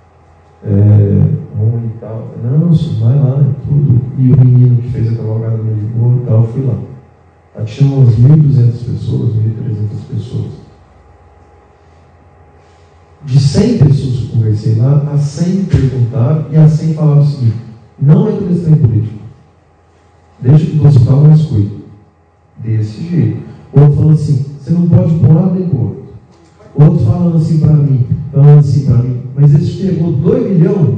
é, ruim e tal. Não, vai lá e tudo. E o menino que fez a cavalgada me ligou e tal, eu fui lá. Lá tinha umas mil e duzentas pessoas, mil e trezentas pessoas. De cem pessoas que eu conversei lá, a cem me perguntaram e a cem falaram o seguinte: não é questão político. Deixa que o hospital mais cuide. Desse jeito. O outro falou assim: você não pode pôr nada nem pôr. O outro falando assim para mim, falando assim para mim, mas esse pegou dois milhões.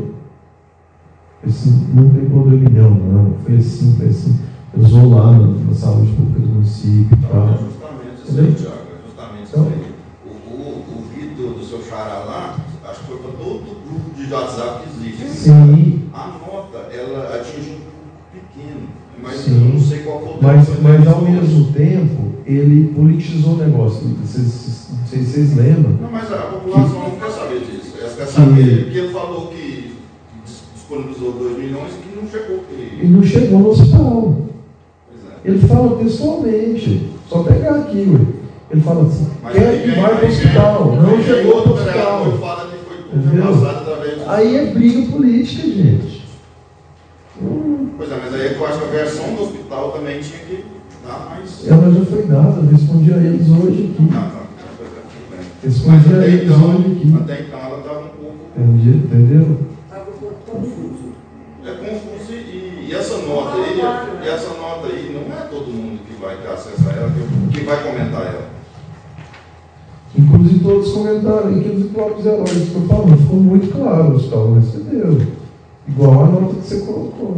Assim, não pegou dois milhões, não. Foi assim, foi assim. Eu usou lá na, na saúde pública do município e tal. Justamente isso aí, Thiago. Justamente isso aí. O, o, o vídeo do seu xará lá, acho que foi para todo o grupo de WhatsApp que existe. Sim. A nota, ela atinge um público pequeno. Mas Sim. eu não sei qual foi o mas, mas ao mesmo tempo, ele politizou o negócio. Vocês, não sei se vocês lembram. Não, mas a população que, não quer saber disso. Ela quer saber que ele falou que disponibilizou dois milhões e que não chegou. Que... E não chegou no hospital. É. Ele fala textualmente. Só pegar aqui, ué. Ele fala assim: mas quer que vai para o hospital. Não aí chegou para o hospital. Fala que foi tudo repassado através do... Aí é briga política, gente. Hum. Pois é, mas aí eu acho que a versão do hospital também tinha que dar mais. Ela já foi dada, eu respondi a eles hoje aqui. Ah, tá. Respondi a eles então, hoje aqui. Até então ela estava um pouco. Entendi, entendeu? Estava um pouco confuso. É confuso e, e essa nota aí, e essa nota aí não é todo mundo que vai ter acesso a ela, que, que vai comentar ela. Inclusive todos comentaram, inclusive os próprios heróis que eu falando, ficou muito claro, o hospital recebeu. Igual a nota que você colocou.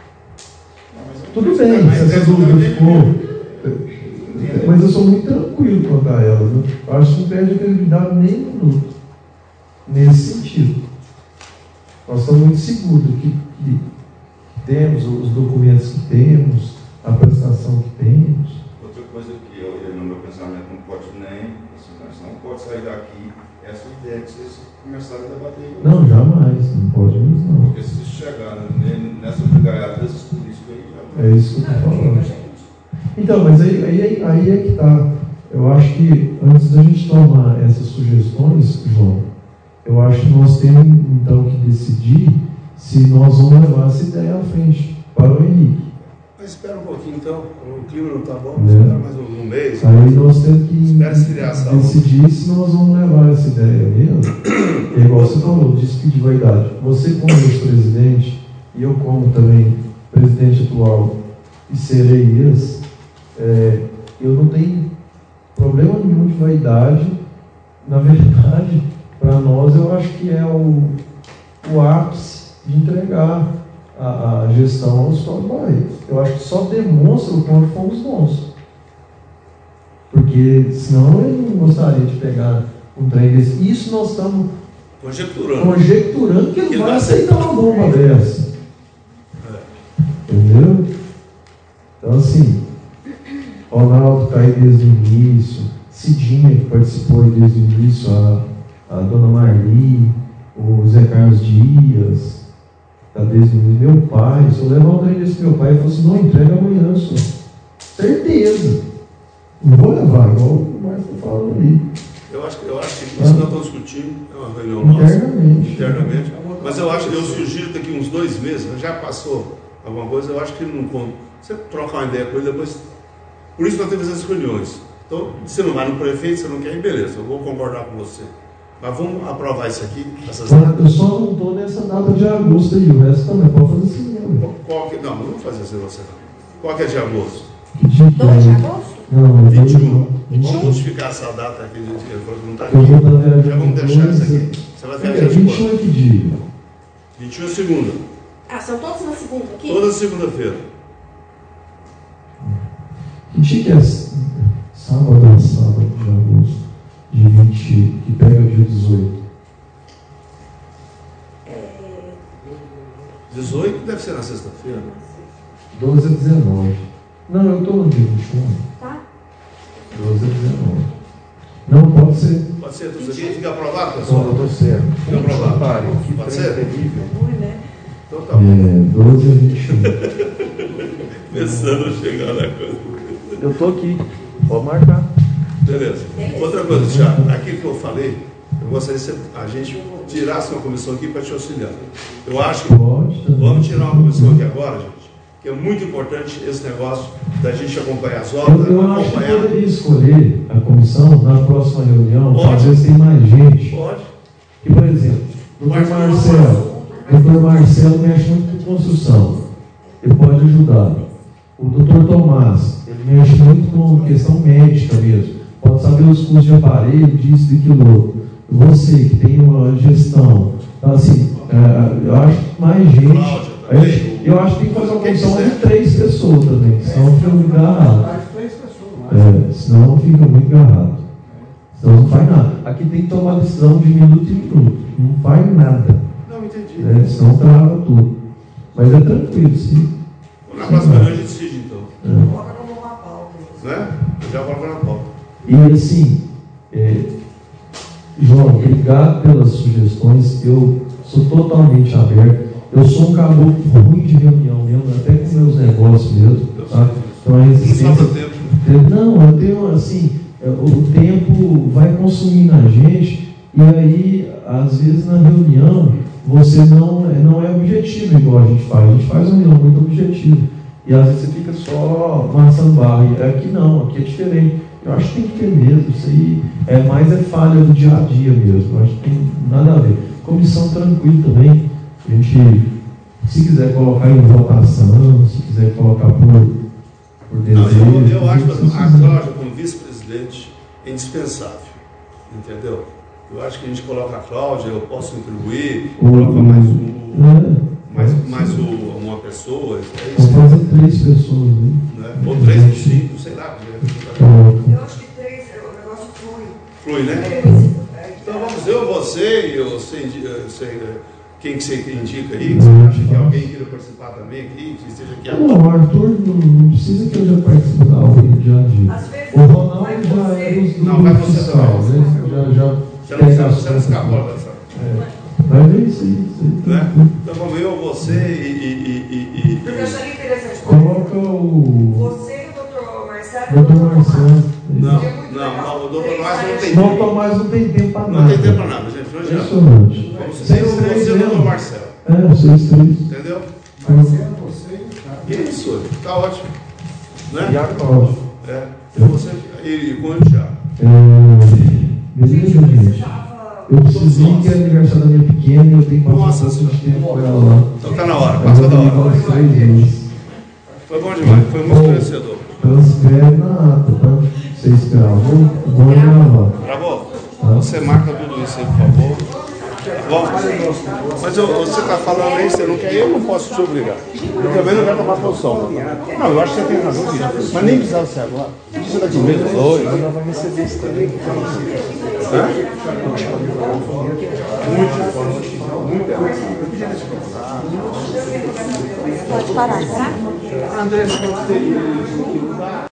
Não, tudo bem, se essa dúvida ficou. Mas eu sou muito tranquilo quanto a ela. Né? Eu acho que não perde a credibilidade nem um minuto. Nesse sentido. Nós estamos muito seguros que, que temos os documentos que temos, a prestação que temos. Outra coisa que eu, no meu pensamento, não pode nem, assim, não pode sair daqui essa ideia que vocês começaram a debater. Não, jamais, não pode mesmo não. Porque se chegar nessa brigaiada desses políticos aí, já é isso que eu estou falando. Então, mas aí, aí, aí é que está. Eu acho que antes da gente tomar essas sugestões, João, eu acho que nós temos então que decidir se nós vamos levar essa ideia à frente para o Henrique. Mas espera um pouquinho então, o clima não está bom, é. espera mais um, um mês. Aí nós temos que esfriar, decidir se nós vamos levar essa ideia mesmo. É igual você falou, disse de vaidade. Você como ex-presidente, e eu como também presidente atual, e serei ex, é, eu não tenho problema nenhum de vaidade. Na verdade, para nós, eu acho que é o, o ápice de entregar a, a gestão ao Hospital do Barreto. Eu acho que só demonstra o quanto fomos bons. Porque senão eu não gostaria de pegar um trem desse. Isso nós estamos conjecturando, conjecturando que ele que vai aceitar uma bomba dessa. É. Entendeu? Então, assim, Ronaldo está aí desde o início, Cidinha, que participou aí desde o início, a, a dona Marli, o Zé Carlos Dias, está desde o início. Meu pai, se eu levar o trem desse meu pai, ele falou assim: não, entrega amanhã, senhor. Certeza. Não vou levar, igual o Marcos está falando ali. Eu acho, eu acho que isso ah. nós estamos discutindo, é uma reunião nossa. Internamente. Internamente. Mas eu acho, eu sugiro daqui uns dois meses, já passou alguma coisa, eu acho que não conta. Você trocar uma ideia com ele depois. Por isso nós temos essas reuniões. Então, você não vai no prefeito, você não quer ir, beleza, eu vou concordar com você. Mas vamos aprovar isso aqui, essas datas. Eu só não estou nessa data de agosto aí, o resto também pode fazer assim mesmo. Qual que, não, não vou fazer assim você não. Qual que é de agosto? Que dia? dois de agosto? Não, vinte e um. Vamos modificar essa data aqui, ele falou que não está aqui. Eu vou estar viajando. Já vamos deixar isso aqui. Você vai viajar É, de vinte e um é que dia? vinte e um é segunda. Ah, são todos na segunda aqui? Toda segunda-feira. Que dia que é sábado é sábado de agosto, de vinte, que pega dia dezoito? dezoito deve ser na sexta-feira. doze a dezenove. Não, eu estou no dia vinte e um. Tá. doze a dezenove. Não, pode ser. Pode ser, tudo aqui? Fica aprovado, pessoal? Não, eu estou certo. Fica aprovado. Pare, que Pode trem ser? terrível. Então tá bom. É, doze a vinte e um. Começando a chegar na coisa. Eu estou aqui. Pode marcar. Beleza. Outra coisa, Thiago, aquilo que eu falei, eu gostaria que a gente tirasse uma comissão aqui para te auxiliar. Eu acho que vamos tirar uma comissão aqui agora, gente, que é muito importante esse negócio da gente acompanhar as obras, Eu, eu acho que acompanhar. poderia escolher a comissão na próxima reunião, Pode. às vezes tem mais gente. Pode. Que, por exemplo, o doutor Marcelo, o doutor Marcelo mexe muito com construção. Ele pode ajudar. O doutor Tomás, ele mexe muito com questão médica mesmo. Pode saber os custos de aparelho, disso, daquilo outro. Você que tem uma gestão. Então, assim, é, eu acho que mais gente. A gente eu acho que tem que fazer uma comissão de três pessoas também, senão fica muito garrado. É, senão fica muito garrado. Senão não faz nada. Aqui tem que tomar decisão de minuto em minuto. Não faz nada. Não, entendi. É, senão trava tudo. Mas é tranquilo, sim. Na próxima reunião a gente decide, então. É. Coloca como uma pauta. Né? Eu já coloco na pauta. E assim, é, João, obrigado pelas sugestões. Eu sou totalmente aberto. Eu sou um caboclo ruim de reunião mesmo, até com meus negócios mesmo, tá? Então a resistência. Não, eu tenho assim, o tempo vai consumindo a gente, e aí, às vezes na reunião, você não, não é objetivo igual a gente faz. A gente faz uma reunião muito objetiva. E às vezes você fica só amassando barra. E aqui não, aqui é diferente. Eu acho que tem que ter mesmo. Isso aí é mais é falha do dia a dia mesmo. Eu acho que tem nada a ver. Comissão tranquila também. A gente, se quiser colocar em votação, se quiser colocar por, por desejo. Não, eu, eu acho que a Cláudia, como vice-presidente, é indispensável. Entendeu? Eu acho que a gente coloca a Cláudia, eu posso contribuir, O- coloca mais, um, É, mais, mais o, uma pessoa, é vamos isso. fazer três pessoas, né? Né? Ou três, ou cinco, sei lá. Eu acho que três, o negócio flui. Flui, né? É, Então vamos eu, você e você, indi- você, quem que você indica aí, que você acha que alguém queira participar também aqui, que esteja aqui Não, o Arthur não, não precisa que eu já participe da aula do dia a dia. Às vezes O Ronaldo vai já você. é do, do Não, vai você fiscal, também. né? Já, já Você não, pega você não as escapou contas. dessa. É. Mas é isso aí. Isso aí Né? tranquilo. Então vamos eu, você e. e, e, e, Porque eu acharia interessante. Coloca o Você e o doutor Marcelo. doutor Marcelo. Não, não, não, o doutor Márcio não tem Não, tempo. Tomás não tem tempo para nada. Não tem tempo para nada, gente. Não adianta. Impressionante. Vamos Vocês ser três você e o doutor mesmo. Marcelo. É, vocês três. Entendeu? Marcelo, você e o cara. Isso, tá ótimo. Né? E a Cláudia. É. E você e, e com o Thiago. É, beleza, gente? Eu preciso ir, que é aniversário da minha pequena e eu tenho que Nossa passar bastante Senhora. tempo com ela lá. Então tá na hora, Eu passa vou da ligar hora. uns três meses. Foi bom demais, foi muito esclarecedor. Transcreve na ata, tá? Vocês gravam, vão gravar. Gravou? Você marca tudo isso aí, por favor. Tá bom? Mas eu, você está falando aí, você não quer ir, eu não posso te obrigar. Eu também não quero tomar posição. Não, eu acho que você tem razão disso. Mas nem precisava ser agora. Você está com medo? Oi. Ela vai receber isso também. Hã? Muito forte. Pode parar, tá? André, você pode ter